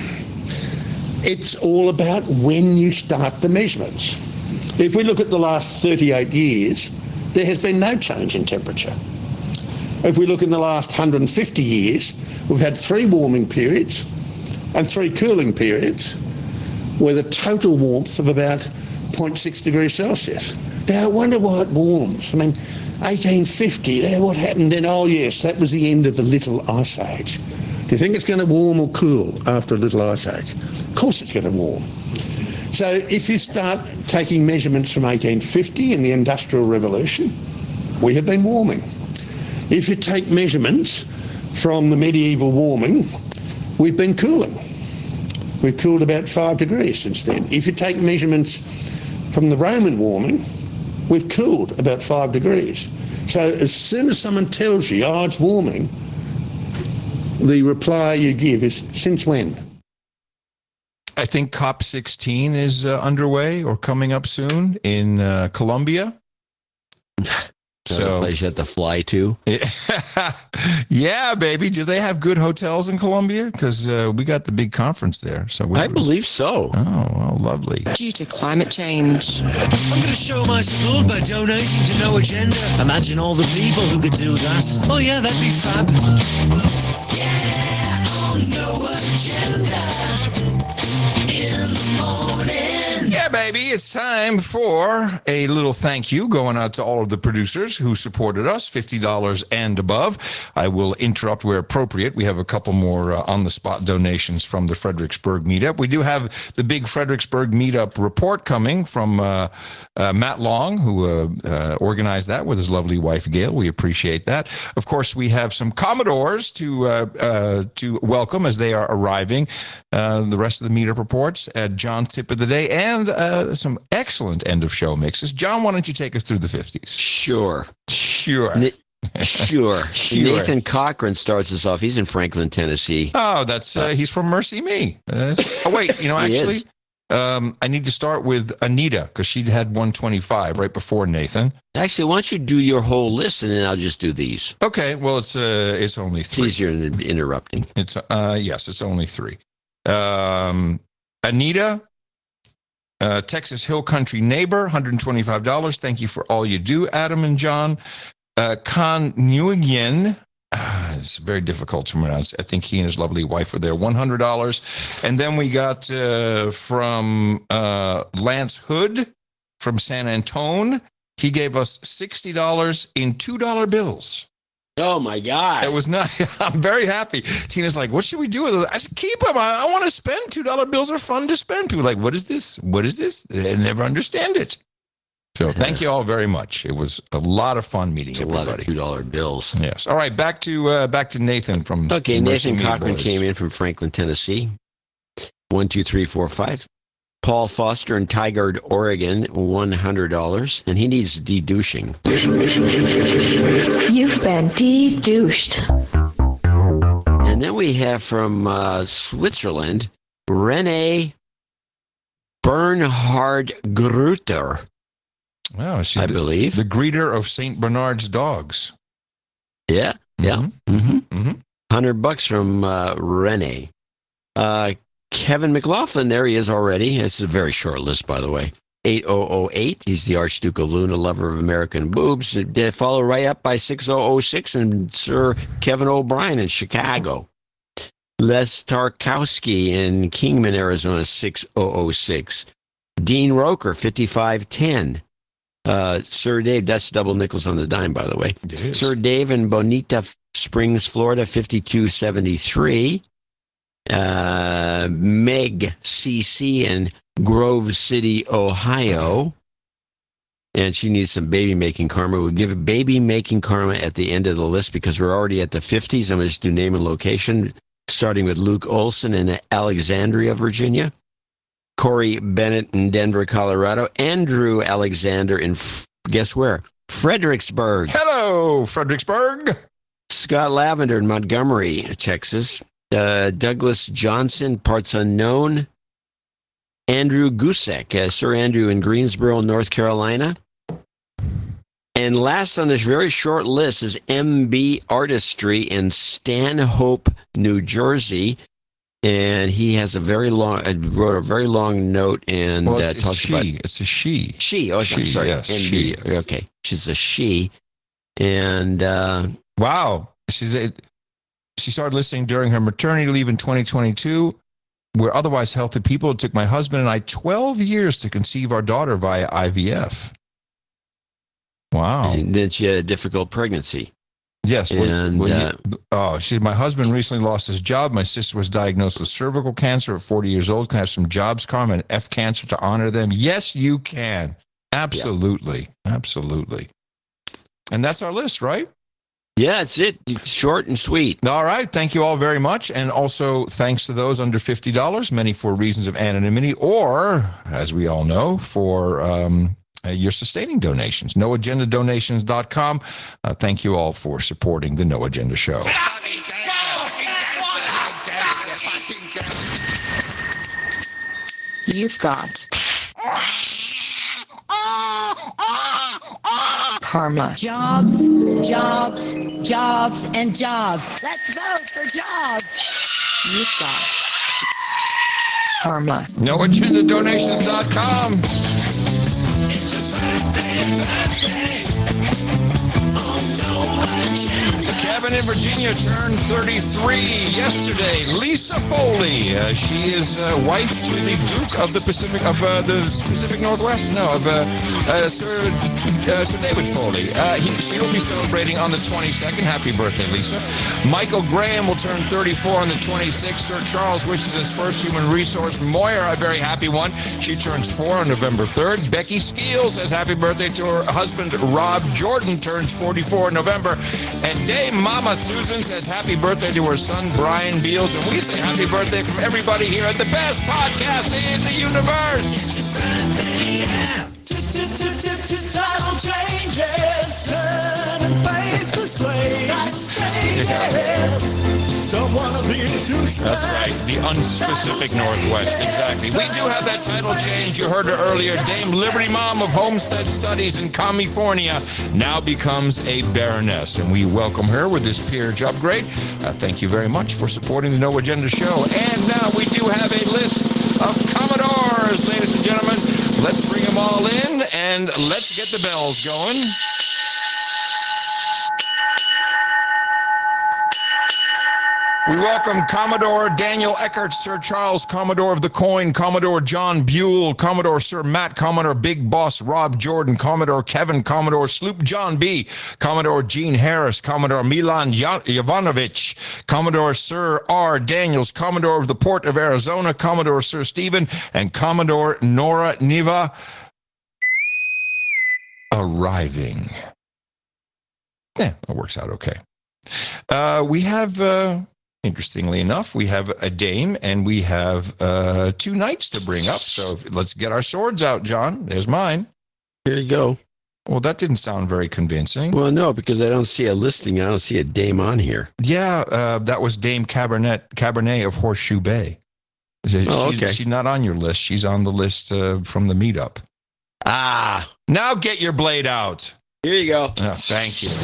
it's all about when you start the measurements. If we look at the last thirty-eight years, there has been no change in temperature. If we look in the last one hundred fifty years, we've had three warming periods and three cooling periods with a total warmth of about zero point six degrees Celsius. Now, I wonder why it warms. I mean, eighteen fifty, there, what happened then? Oh, yes, that was the end of the Little Ice Age. Do you think it's going to warm or cool after a Little Ice Age? Of course it's going to warm. So if you start taking measurements from eighteen fifty in the Industrial Revolution, we have been warming. If you take measurements from the medieval warming, we've been cooling. We've cooled about five degrees since then. If you take measurements from the Roman warming, we've cooled about five degrees. So as soon as someone tells you, oh, it's warming, the reply you give is, since when? I think COP sixteen is uh, underway or coming up soon in uh, Colombia. So, a place you have to fly to. Yeah, baby. Do they have good hotels in Colombia? Because uh, we got the big conference there. So we I believe so. Oh, well, lovely. Due to climate change. I'm going to show my support by donating to No Agenda. Imagine all the people who could do that. Oh yeah, that'd be fab. Yeah, on No Agenda. In the morning. Yeah, Yeah, baby, it's time for a little thank you going out to all of the producers who supported us, fifty dollars and above. I will interrupt where appropriate. We have a couple more uh, on-the-spot donations from the Fredericksburg meetup. We do have the big Fredericksburg meetup report coming from uh, uh, Matt Long, who uh, uh, organized that with his lovely wife, Gail. We appreciate that. Of course, we have some Commodores to uh, uh, to welcome as they are arriving. Uh, the rest of the meetup reports at John's Tip of the Day and uh, some excellent end-of-show mixes. John, why don't you take us through the fifties? Sure. Sure. N- sure. Sure. Nathan Cochran starts us off. He's in Franklin, Tennessee. Oh, that's uh, he's from Mercy Me. Uh, oh, wait, you know, He actually, is. um, I need to start with Anita because she had one twenty-five right before Nathan. Actually, why don't you do your whole list and then I'll just do these. Okay, well, it's uh, it's only three. It's easier than interrupting. It's uh, yes, it's only three. Um, Anita, uh, Texas Hill Country Neighbor, one hundred twenty-five dollars. Thank you for all you do, Adam and John. Uh, Con Nguyen, uh, it's very difficult to pronounce. I think he and his lovely wife were there, one hundred dollars. And then we got uh, from uh, Lance Hood from San Antone. He gave us sixty dollars in two dollar bills. Oh, my God. It was not, I'm very happy. Tina's like, what should we do with it? I said, keep them. I, I want to spend. two dollar bills are fun to spend. People are like, what is this? What is this? They never understand it. So thank you all very much. It was a lot of fun meeting It's everybody. a lot of two dollar bills. Yes. All right, back to uh, back to Nathan from Okay, Mercy Nathan Me Cochran Boys. came in from Franklin, Tennessee. One, two, three, four, five. Paul Foster in Tigard, Oregon, one hundred dollars. And he needs de-douching. You've been de-douched. And then we have from uh, Switzerland, Renee Bernhard Grutter. Oh, she's I the, believe. the greeter of Saint Bernard's dogs. Yeah, yeah. Mhm. Mm-hmm. Mm-hmm. one hundred bucks from uh, Renee. Uh, Kevin McLaughlin, there he is already. It's a very short list, by the way. eight thousand eight. He's the Archduke of Luna, lover of American boobs. They follow right up by six thousand six and Sir Kevin O'Brien in Chicago. Les Tarkowski in Kingman, Arizona, six thousand six. Dean Roker, fifty-five ten. Uh, Sir Dave, that's double nickels on the dime, by the way. It is. Sir Dave in Bonita Springs, Florida, fifty-two seventy-three. Uh, Meg C C in Grove City, Ohio. And she needs some baby making karma. We'll give baby making karma at the end of the list because we're already at the fifties. I'm going to just do name and location, starting with Luke Olson in Alexandria, Virginia. Corey Bennett in Denver, Colorado. Andrew Alexander in, guess where? Fredericksburg. Hello, Fredericksburg. Scott Lavender in Montgomery, Texas. Uh, Douglas Johnson, parts unknown. Andrew Gusek, uh, Sir Andrew in Greensboro, North Carolina. And last on this very short list is M B Artistry in Stanhope, New Jersey. And he has a very long, uh, wrote a very long note and Well, uh, it's, it's talks she. about It's a she. she. Oh, She, I'm sorry. yes, M B. she. Okay, she's a she. And uh, Wow. She's a, she started listening during her maternity leave in twenty twenty-two. We're otherwise healthy people. It took my husband and I twelve years to conceive our daughter via I V F. Wow. and then she had a difficult pregnancy. Yes. Well, And, well, uh, you- oh, she, my husband recently lost his job. My sister was diagnosed with cervical cancer at forty years old. Can I have some jobs karma and F cancer to honor them? Yes, you can. Absolutely. Absolutely. And that's our list, right? Yeah, that's it. Short and sweet. All right. Thank you all very much. And also thanks to those under fifty dollars, many for reasons of anonymity, or, as we all know, for um, uh, your sustaining donations. no agenda donations dot com. Uh, thank you all for supporting the No Agenda Show. You've got karma. Jobs, jobs, jobs, and jobs. Let's vote for jobs. You've got karma. no agenda donations dot com. It's just Thursday, Thursday. Kevin in Virginia turned thirty-three yesterday. Lisa Foley, uh, she is uh, wife to the Duke of the Pacific of uh, the Pacific Northwest. No, of uh, uh, Sir uh, Sir David Foley. Uh, he, she will be celebrating on the twenty-second. Happy birthday, Lisa. Michael Graham will turn thirty-four on the twenty-sixth. Sir Charles wishes his first human resource Moyer a very happy one. She turns four on November third. Becky Skeels says happy birthday to her husband Rob Jordan, turns forty-four in November. And Dame Mama Susan says happy birthday to her son Brian Beals. And we say happy birthday from everybody here at the best podcast in the universe. Title changes, turn and face this way. Don't wanna be a douche. That's right, the unspecific Northwest, exactly. We do have that title change. You heard her earlier. Dame Liberty Mom of Homestead Studies in California now becomes a baroness, and we welcome her with this peerage upgrade. Uh, thank you very much for supporting the No Agenda show. And now we do have a list of Commodores, ladies and gentlemen. Let's bring them all in, and let's get the bells going. We welcome Commodore Daniel Eckert, Sir Charles Commodore of the Coin, Commodore John Buell, Commodore Sir Matt, Commodore Big Boss Rob Jordan, Commodore Kevin, Commodore Sloop John B., Commodore Gene Harris, Commodore Milan Jovanovic, Commodore Sir R. Daniels, Commodore of the Port of Arizona, Commodore Sir Stephen, and Commodore Nora Niva arriving. Yeah, it works out okay. Uh, we have... Uh, Interestingly enough, we have a dame and we have uh, two knights to bring up. So if, let's get our swords out, John. There's mine. Here you go. Well, that didn't sound very convincing. Well, no, because I don't see a listing. I don't see a dame on here. Yeah, uh, that was Dame Cabernet, Cabernet of Horseshoe Bay. She's, oh, okay. She's not on your list. She's on the list uh, from the meetup. Ah. Now get your blade out. Here you go. Oh, thank you.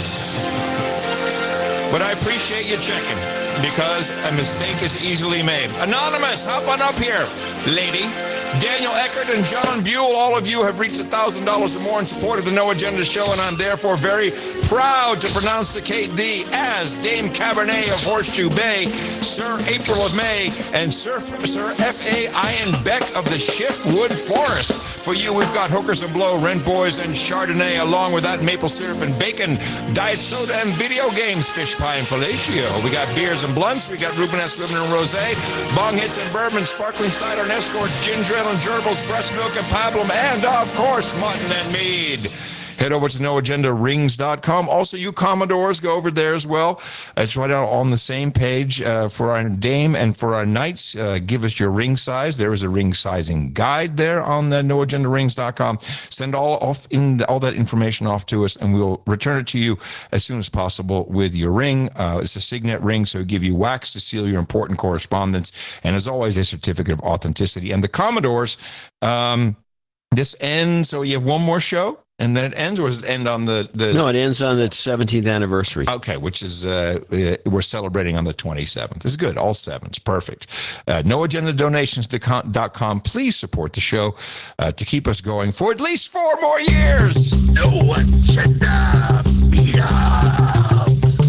But I appreciate you checking, because a mistake is easily made. Anonymous, hop on up here, lady. Daniel Eckert and John Buell, all of you have reached one thousand dollars or more in support of the No Agenda show, and I'm therefore very proud to pronounceate thee as Dame Cabernet of Horseshoe Bay, Sir April of May, and Sir, Sir F A Ian Beck of the Schiffwood Forest. For you, we've got Hookers and Blow, Rent Boys, and Chardonnay, along with that maple syrup and bacon, diet soda, and video games, fish pie and fellatio. We got beers and blunts. We got Rubenesque Ribbon and Rosé, bong hits and bourbon, sparkling cider and escort, ginger ale and gerbils, breast milk and pablum, and of course, mutton and mead. Head over to no agenda rings dot com. Also, you Commodores, go over there as well. It's right out on the same page uh, for our dame and for our knights. Uh, give us your ring size. There is a ring sizing guide there on the no agenda rings dot com. Send all off in all that information off to us, and we'll return it to you as soon as possible with your ring. Uh, it's a signet ring, so we give you wax to seal your important correspondence, and as always, a certificate of authenticity. And the Commodores, um, this ends, so you have one more show? And then it ends, or does it end on the, the... No, it ends on the seventeenth anniversary. Okay, which is, uh, we're celebrating on the twenty-seventh. This is good, all sevens, perfect. Uh, no agenda donations dot com. Please support the show uh, to keep us going for at least four more years. No Agenda Meetup.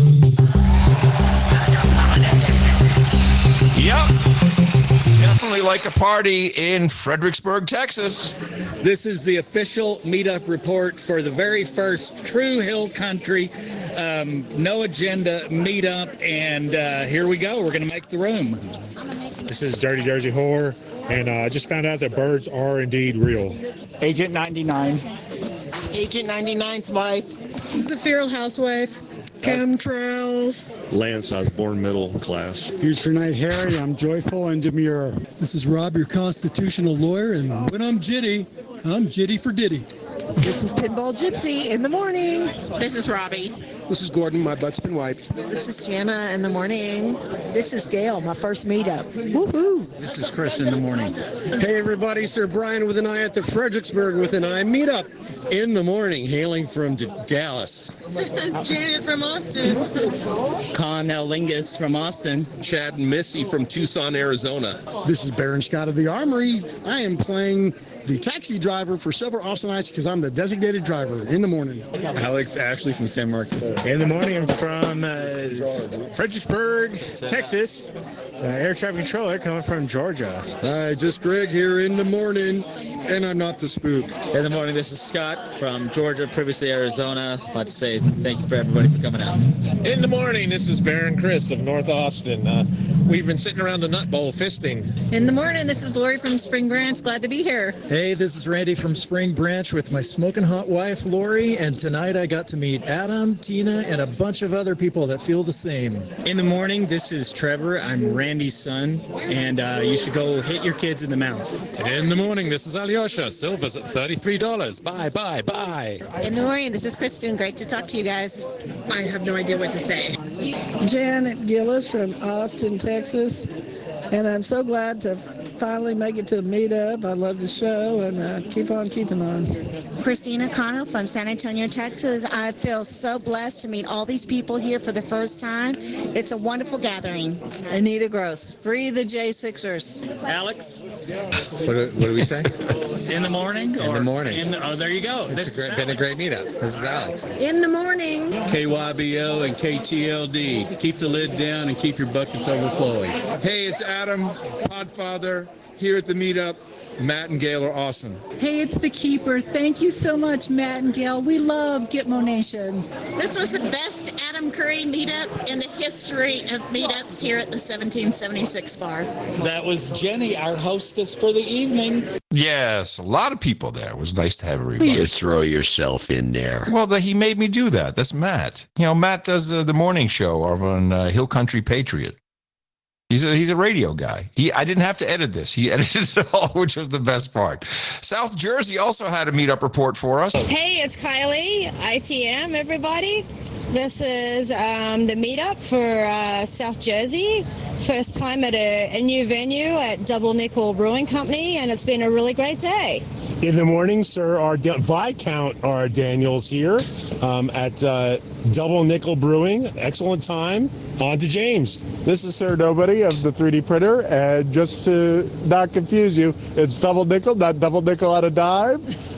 Yep. Definitely like a party in Fredericksburg, Texas. This is the official meetup report for the very first True Hill Country um, No Agenda meetup, and uh, here we go. We're going to make the room. This is Dirty Jersey Horror, and I uh, just found out that birds are indeed real. Agent ninety-nine. Agent ninety-nine's wife. This is the Feral Housewife. Chemtrails. Lance, I was born middle class. Future Night Harry, I'm joyful and demure. This is Rob, your constitutional lawyer, and when I'm jitty, I'm jitty for ditty. This is Pinball Gypsy in the morning. This is Robbie. This is Gordon, my butt's been wiped. This is Jana in the morning. This is Gail, my first meetup. Woohoo! This is Chris in the morning. Hey everybody, Sir Brian with an eye at the Fredericksburg with an eye meetup in the morning, hailing from D- Dallas. Janet from Austin. Con Lingus from Austin. Chad and Missy from Tucson, Arizona. This is Baron Scott of the Armory. I am playing the taxi driver for Silver Austinites because I'm the designated driver in the morning. Alex Ashley from San Marcos. In the morning, I'm from uh, Fredericksburg, Texas. Uh, air traffic controller coming from Georgia. Hi, just Greg here in the morning, and I'm not the spook. In the morning, this is Scott from Georgia, previously Arizona. I'd like to say thank you for everybody for coming out. In the morning, this is Baron Chris of North Austin. Uh, we've been sitting around the nut bowl fisting. In the morning, this is Lori from Spring Branch. Glad to be here. Hey, this is Randy from Spring Branch with my smoking hot wife, Lori, and tonight I got to meet Adam, Tina, and a bunch of other people that feel the same. In the morning, this is Trevor. I'm Randy's son, and uh, you should go hit your kids in the mouth. In the morning, this is Alyosha. Silver's at thirty-three dollars. Bye, bye, bye. In the morning, this is Kristen. Great to talk to you guys. I have no idea what to say. Janet Gillis from Austin, Texas, and I'm so glad to finally make it to the meetup. I love the show, and uh, keep on keeping on. Christina Connell from San Antonio, Texas. I feel so blessed to meet all these people here for the first time. It's a wonderful gathering. Anita Gross, free the J Sixers. Alex. What do, what do we say? In the morning? In the morning. In, oh, there you go. It's This a great, is been a great meetup. This is Alex. In the morning. K Y B O and K T L D. Keep the lid down and keep your buckets overflowing. Hey, it's Adam, Podfather, here at the meetup. Matt and Gail are awesome. Hey, it's the Keeper. Thank you so much, Matt and Gail. We love Gitmo Nation. This was the best Adam Curry meetup in the history of meetups here at the seventeen seventy-six bar. That was Jenny, our hostess for the evening. Yes, a lot of people there. It was nice to have everybody. You throw yourself in there. Well, the, he made me do that. That's Matt. You know, Matt does uh, the morning show over on uh, Hill Country Patriot. He's a, he's a radio guy. He I didn't have to edit this. He edited it all, which was the best part. South Jersey also had a meetup report for us. Hey, it's Kylie, I T M, everybody. This is um, the meetup for uh, South Jersey. First time at a, a new venue at Double Nickel Brewing Company, and it's been a really great day. In the morning, sir, our da- Viscount our Daniels here um, at uh, Double Nickel Brewing. Excellent time. On to James. This is Sir Nobody of the three D printer, and just to not confuse you, it's Double Nickel, not Double Nickel at a dime.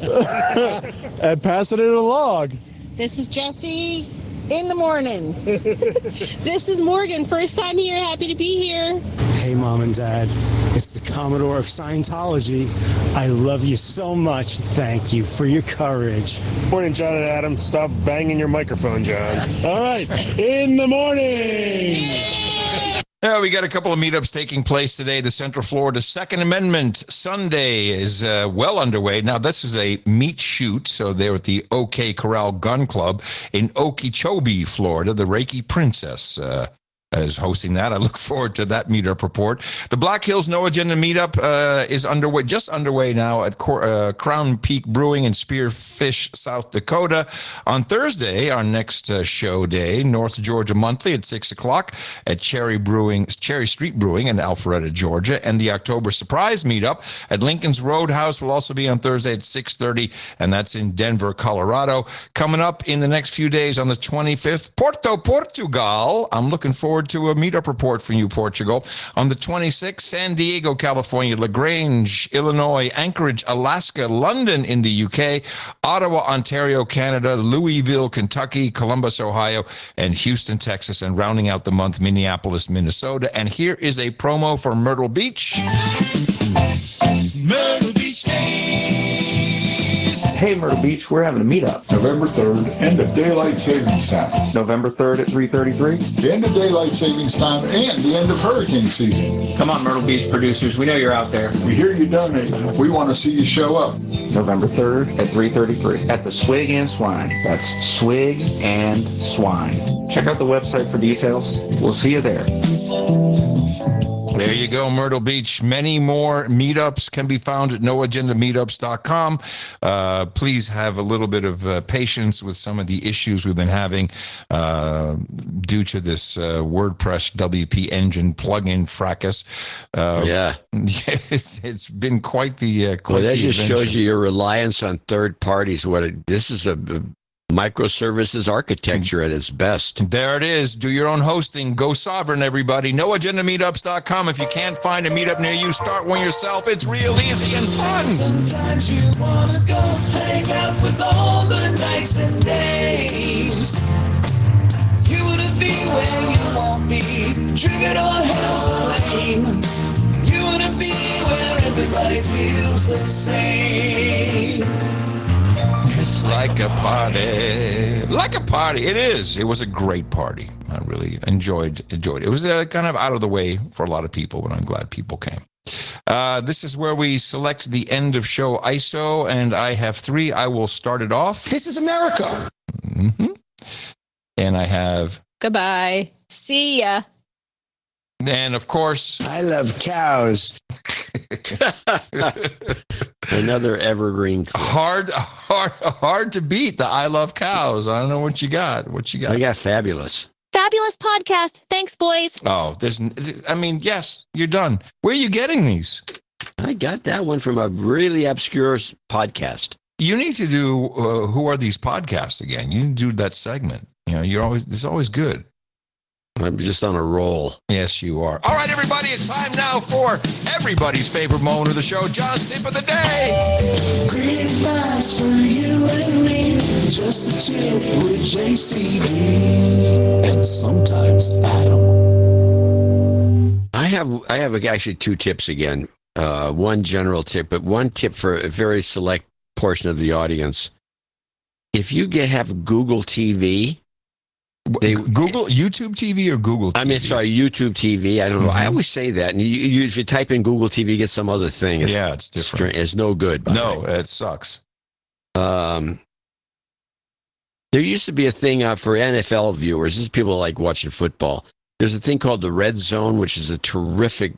And passing it along. This is Jesse in the morning. This is Morgan, first time here, happy to be here. Hey, Mom and Dad. It's the Commodore of Scientology. I love you so much. Thank you for your courage. Morning, John and Adam. Stop banging your microphone, John. All right. In the morning. Yeah, we got a couple of meetups taking place today. The Central Florida Second Amendment Sunday is uh, well underway. Now, this is a meat shoot, so they're at the OK Corral Gun Club in Okeechobee, Florida. The Reiki Princess uh, is hosting that. I look forward to that meetup report. The Black Hills No Agenda meetup uh, is underway, just underway now at Cor- uh, Crown Peak Brewing in Spearfish, South Dakota. On Thursday, our next uh, show day, North Georgia Monthly at six o'clock at Cherry Brewing, Cherry Street Brewing in Alpharetta, Georgia. And the October Surprise meetup at Lincoln's Roadhouse will also be on Thursday at six thirty, and that's in Denver, Colorado. Coming up in the next few days on the twenty-fifth, Porto, Portugal. I'm looking forward to a meetup report from you, Portugal. On the twenty-sixth, San Diego, California, LaGrange, Illinois, Anchorage, Alaska, London in the U K, Ottawa, Ontario, Canada, Louisville, Kentucky, Columbus, Ohio, and Houston, Texas, and rounding out the month, Minneapolis, Minnesota. And here is a promo for Myrtle Beach. Myrtle Beach Hey, Myrtle Beach, we're having a meetup. November third, end of daylight savings time. November third at three thirty-three. The end of daylight savings time and the end of hurricane season. Come on, Myrtle Beach producers, we know you're out there. We hear you donate. We want to see you show up. November third at three thirty-three at the Swig and Swine. That's Swig and Swine. Check out the website for details. We'll see you there. There you go, Myrtle Beach. Many more meetups can be found at no agenda meetups dot com. Uh, please have a little bit of uh, patience with some of the issues we've been having uh, due to this uh, WordPress W P engine plugin fracas. Uh, yeah. It's, it's been quite the uh, quite Well, that the just adventure. shows you your reliance on third parties. What it, this is a, a microservices architecture at its best. There it is. Do your own hosting. Go sovereign, everybody. no agenda meetups dot com. If you can't find a meetup near you, start one yourself. It's real easy and fun. Sometimes you want to go hang out with all the nights and days. You want to be where you won't be, triggered or held to blame. You want to be where everybody feels the same. It's like a party. Like a party. It is. It was a great party. I really enjoyed enjoyed it. It was uh, kind of out of the way for a lot of people, but I'm glad people came. Uh, this is where we select the end of show I S O, and I have three. I will start it off. This is America. Mm-hmm. And I have... Goodbye. See ya. And, of course... I love cows. Another evergreen clip. Hard, hard, hard to beat the I love cows. I don't know what you got. What you got? I got fabulous. Fabulous podcast. Thanks, boys. Oh, there's, I mean, yes, you're done. Where are you getting these? I got that one from a really obscure podcast. You need to do, uh, who are these podcasts again? You need to do that segment. You know, you're always, it's always good. I'm just on a roll. Yes, you are. All right, everybody, it's time now for everybody's favorite moment of the show, John's Tip of the Day. Great advice for you and me. Just a tip with J C D. And sometimes Adam. I have I have actually two tips again. Uh, one general tip, but one tip for a very select portion of the audience. If you get have Google T V... They, Google, YouTube T V or Google T V? I mean, sorry, YouTube T V. I don't know. Mm-hmm. I always say that. And you, you, if you type in Google T V, you get some other thing. It's, yeah, it's different. It's no good. By no, it sucks. Um, there used to be a thing uh, for N F L viewers. This is people like watching football. There's a thing called the Red Zone, which is a terrific,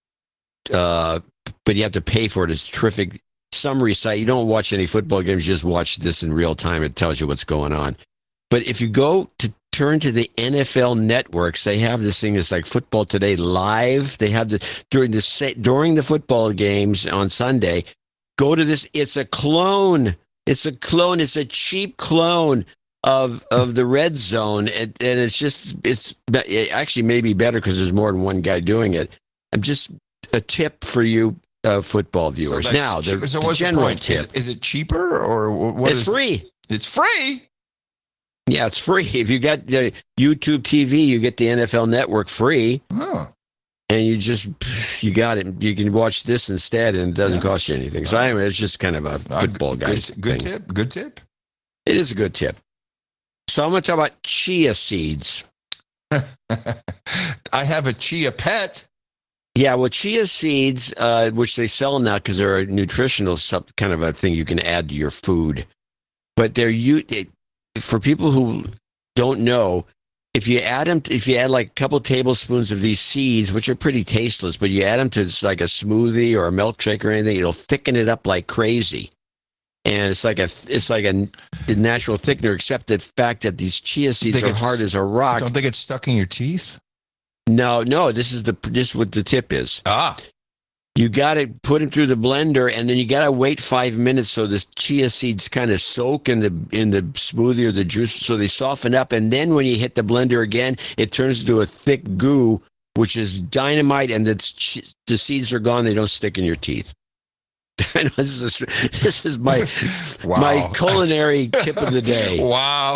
uh, but you have to pay for it. It's a terrific summary site. You don't watch any football games. You just watch this in real time. It tells you what's going on. But if you go to turn to the N F L networks, they have this thing that's like Football Today Live. They have the during the during the football games on Sunday. Go to this. It's a clone. It's a clone. It's a cheap clone of of the Red Zone, and, and it's just it's it actually maybe better because there's more than one guy doing it. I'm just a tip for you. Uh, football viewers. So now, the, so the what's general the point? tip. Is, is it cheaper or what? It's is, free. It's free. Yeah, it's free. If you got the YouTube T V, you get the N F L Network free. Oh. And you just, you got it. You can watch this instead, and it doesn't yeah. cost you anything. So anyway, it's just kind of a football guy. Good, good tip. Good tip. It is a good tip. So I'm going to talk about chia seeds. I have a chia pet. Yeah, well, chia seeds, uh, which they sell now because they're a nutritional sub, kind of a thing you can add to your food. But they're you for people who don't know. If you add them, if you add like a couple tablespoons of these seeds, which are pretty tasteless, but you add them to like a smoothie or a milkshake or anything, it'll thicken it up like crazy. And it's like a it's like a, a natural thickener, except the fact that these chia seeds are hard as a rock. Don't they get stuck in your teeth? No, no. This is the this is what the tip is. Ah, you got to put them through the blender, and then you got to wait five minutes so the chia seeds kind of soak in the in the smoothie or the juice, so they soften up. And then when you hit the blender again, it turns into a thick goo, which is dynamite, and the the seeds are gone. They don't stick in your teeth. I know this is this is my wow. my culinary tip of the day. Wow.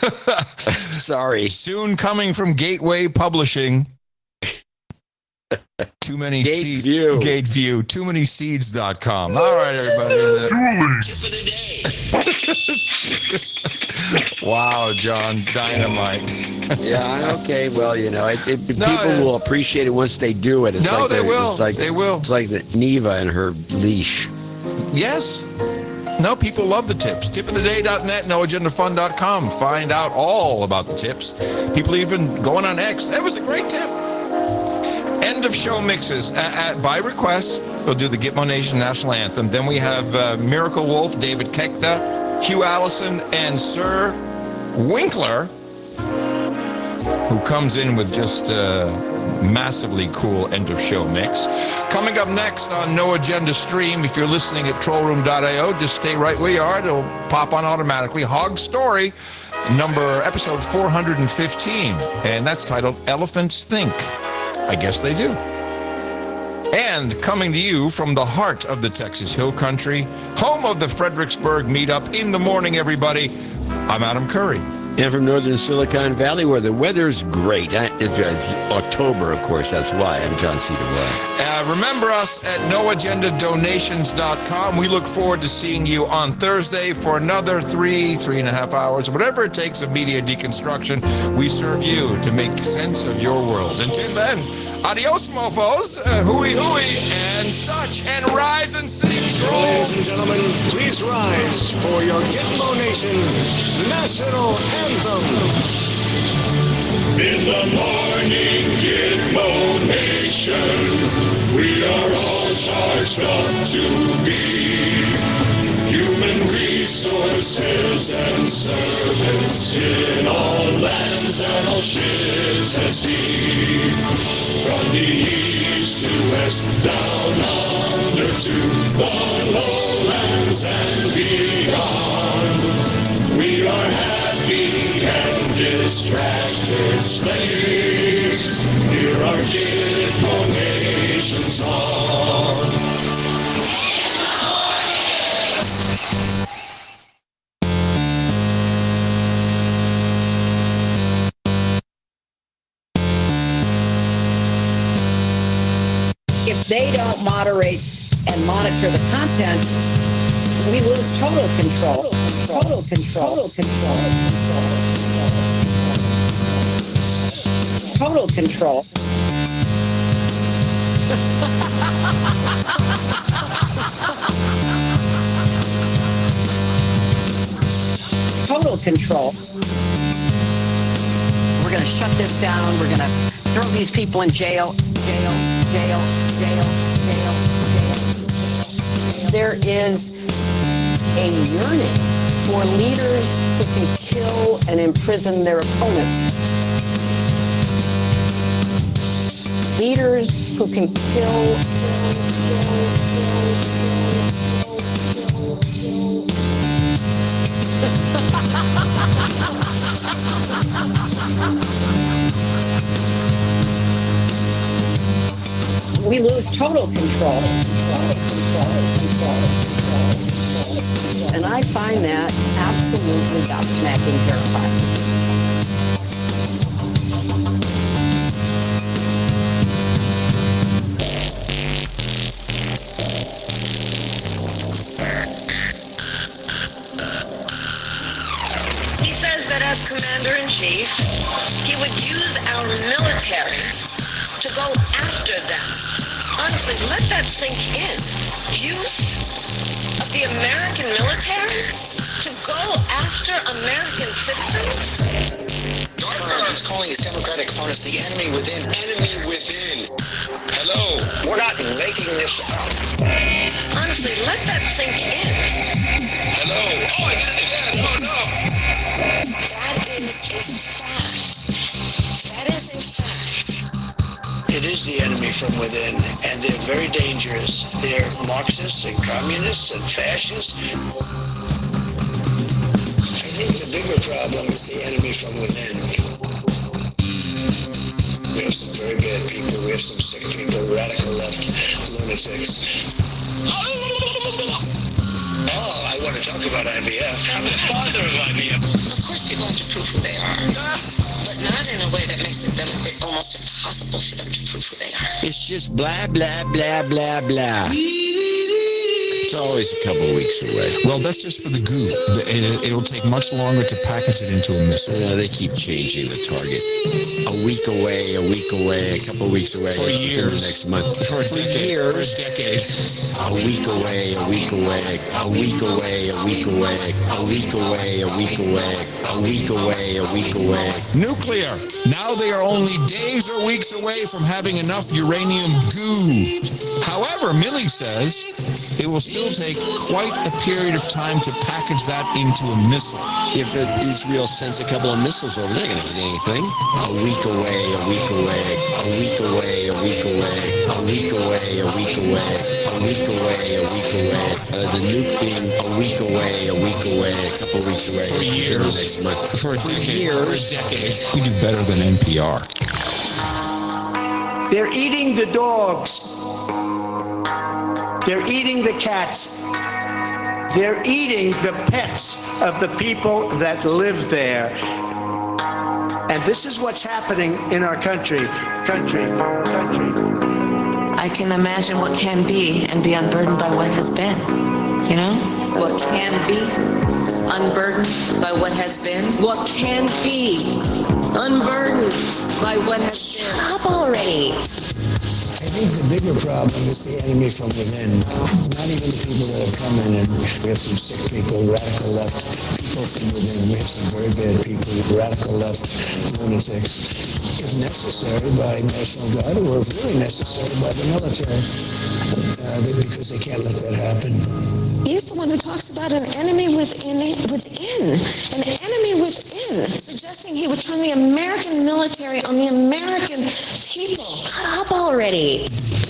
Sorry. Soon coming from Gateway Publishing. Too many Gate seeds. View. Gate View. Too many seeds dot com. All right, everybody. Tip of the day. Wow, John, dynamite. Yeah, okay. Well, you know, it, it, no, people uh, will appreciate it once they do it. It's no, like they the, will. It's like, they will. It's like the Neva and her leash. Yes. No, people love the tips. tip of the day dot net, no agenda fun dot com. Find out all about the tips. People even going on X. That was a great tip. End of show mixes. Uh, uh, by request, we'll do the Gitmo Nation National Anthem. Then we have uh, Miracle Wolf, David Kekta, Hugh Allison, and Sir Winkler, who comes in with just uh, massively cool end of show mix. Coming up next on No Agenda Stream, if you're listening at troll room dot i o, just stay right where you are. It'll pop on automatically. Hog Story, number episode four hundred fifteen, and that's titled Elephants Think. I guess they do. And coming to you from the heart of the Texas Hill Country, home of the Fredericksburg Meetup in the morning, everybody, I'm Adam Curry. And from northern Silicon Valley, where the weather's great. Uh, It's uh, October, of course, that's why. I'm John C. DeVoy. Uh, remember us at no agenda donations dot com. We look forward to seeing you on Thursday for another three, three and a half hours, whatever it takes of media deconstruction. We serve you to make sense of your world. Until then, adios, mofos, uh, hooey hooey, and such, and rise and sing, trolls. Ladies and gentlemen, please rise for your Gitmo Nation national anthem. In the morning, Gitmo Nation, we are all charged up to be human resources and servants in all lands and all ships at sea. From the east to west, down under to the lowlands and beyond. We are happy and distracted slaves. Hear our Gitmo Nation song. If they don't moderate and monitor the content, we lose total control. Total control. Total control. Total control. Total control. We're going to shut this down. We're going to throw these people in jail. Jail, jail, jail, jail, jail. There is a yearning for leaders who can kill and imprison their opponents. Leaders who can kill, kill, kill, we lose total control. And I find that absolutely gobsmacking terrifying. He says that as commander-in-chief, he would use our military to go after them. Honestly, let that sink in. Use of the American military to go after American citizens? Trump is calling his Democratic opponents the enemy within. Enemy within. Hello. We're not making this up. Honestly, let that sink in. Hello. Oh, I did it again. Oh, no. That is a fact. That is a fact. It is the enemy from within, and they're very dangerous. They're Marxists and communists and fascists. I think the bigger problem is the enemy from within. We have some very bad people. We have some sick people, radical left lunatics. Oh, I want to talk about I B F. I'm the father of I B F. Of course, people have to prove who they are, but not in a way that makes it them it almost impossible for them to prove who they are. It's just blah, blah, blah, blah, blah. It's always a couple of weeks away. Well, that's just for the goo. It, it'll take much longer to package it into a missile. Yeah, they keep changing the target. A week away, a week away, a couple of weeks away. For years. The next month. For, a For decade, years. For a decade. A week away, a week away, a week away, a week away, a week away, a week away, a week away, a week away. Nuclear. Now they are only days or weeks away from having enough uranium goo. However, Milley says it will still take quite a period of time to package that into a missile. If Israel sends a couple of missiles over, they're going to hit anything. A week away, a week away, a week away, a week away, a week away, a week away, a week away, a week away. Uh, the nuke being a week away, a week away, a couple of weeks away. For years. Next month. For a For decade. years. For a decade. We do better than N P R. They're eating the dogs. They're eating the cats. They're eating the pets of the people that live there. And this is what's happening in our country, country, country. I can imagine what can be and be unburdened by what has been. You know? What can be unburdened by what has been. What can be unburdened by what has been. Shut up already. I think the bigger problem is the enemy from within. Not even the people that have come in, and we have some sick people, radical left people from within. We have some very bad people, radical left lunatics. If necessary by National Guard, or if really necessary by the military, uh, they, because they can't let that happen. He's the one who talks about an enemy within, within, an enemy within, suggesting he would turn the American military on the American people. Shut up already.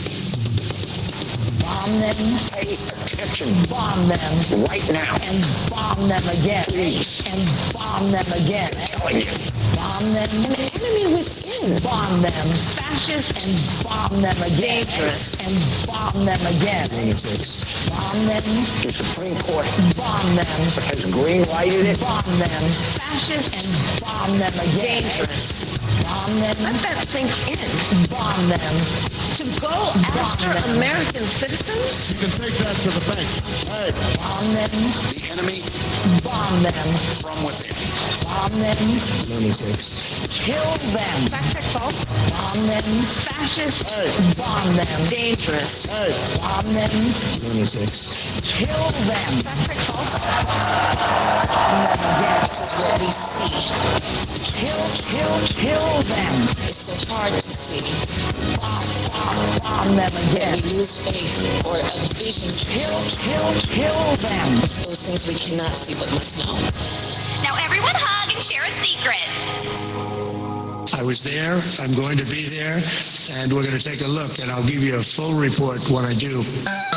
Bomb them, pay attention. Bomb them right now. And bomb them again. Please. And bomb them again. I'm telling you. Bomb them. An enemy within. Bomb them. Fascist. And bomb them again. Dangerous. And bomb them again. Lunatics. Bomb them. The Supreme Court. Bomb them. Has green lighted it. Bomb them. Fascist. And bomb them again. Dangerous. Bomb them. Let that sink in. Bomb them. To go after American citizens? You can take that to the bank. Hey. Bomb them. The enemy. Bomb them. From within. Bomb them. Lunatics. Kill them. Fact check false. Bomb them. Fascist. Hey. Bomb them. Dangerous. Hey. Bomb them. Lunatics. Kill them. Fact check false. Bomb them again. Because what we see. Kill, kill, kill them. It's so hard to see. Bomb, bomb, bomb them again. That we lose faith or a vision. Kill, kill, kill them. It's those things we cannot see but must know. Now everyone hug and share a secret. I was there, I'm going to be there, and we're going to take a look, and I'll give you a full report when I do.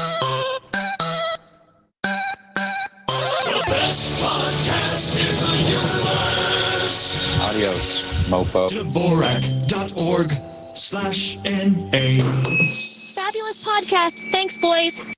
The best podcast in the universe. Adios, mofo. Dvorak.org slash N A. Fabulous podcast. Thanks, boys.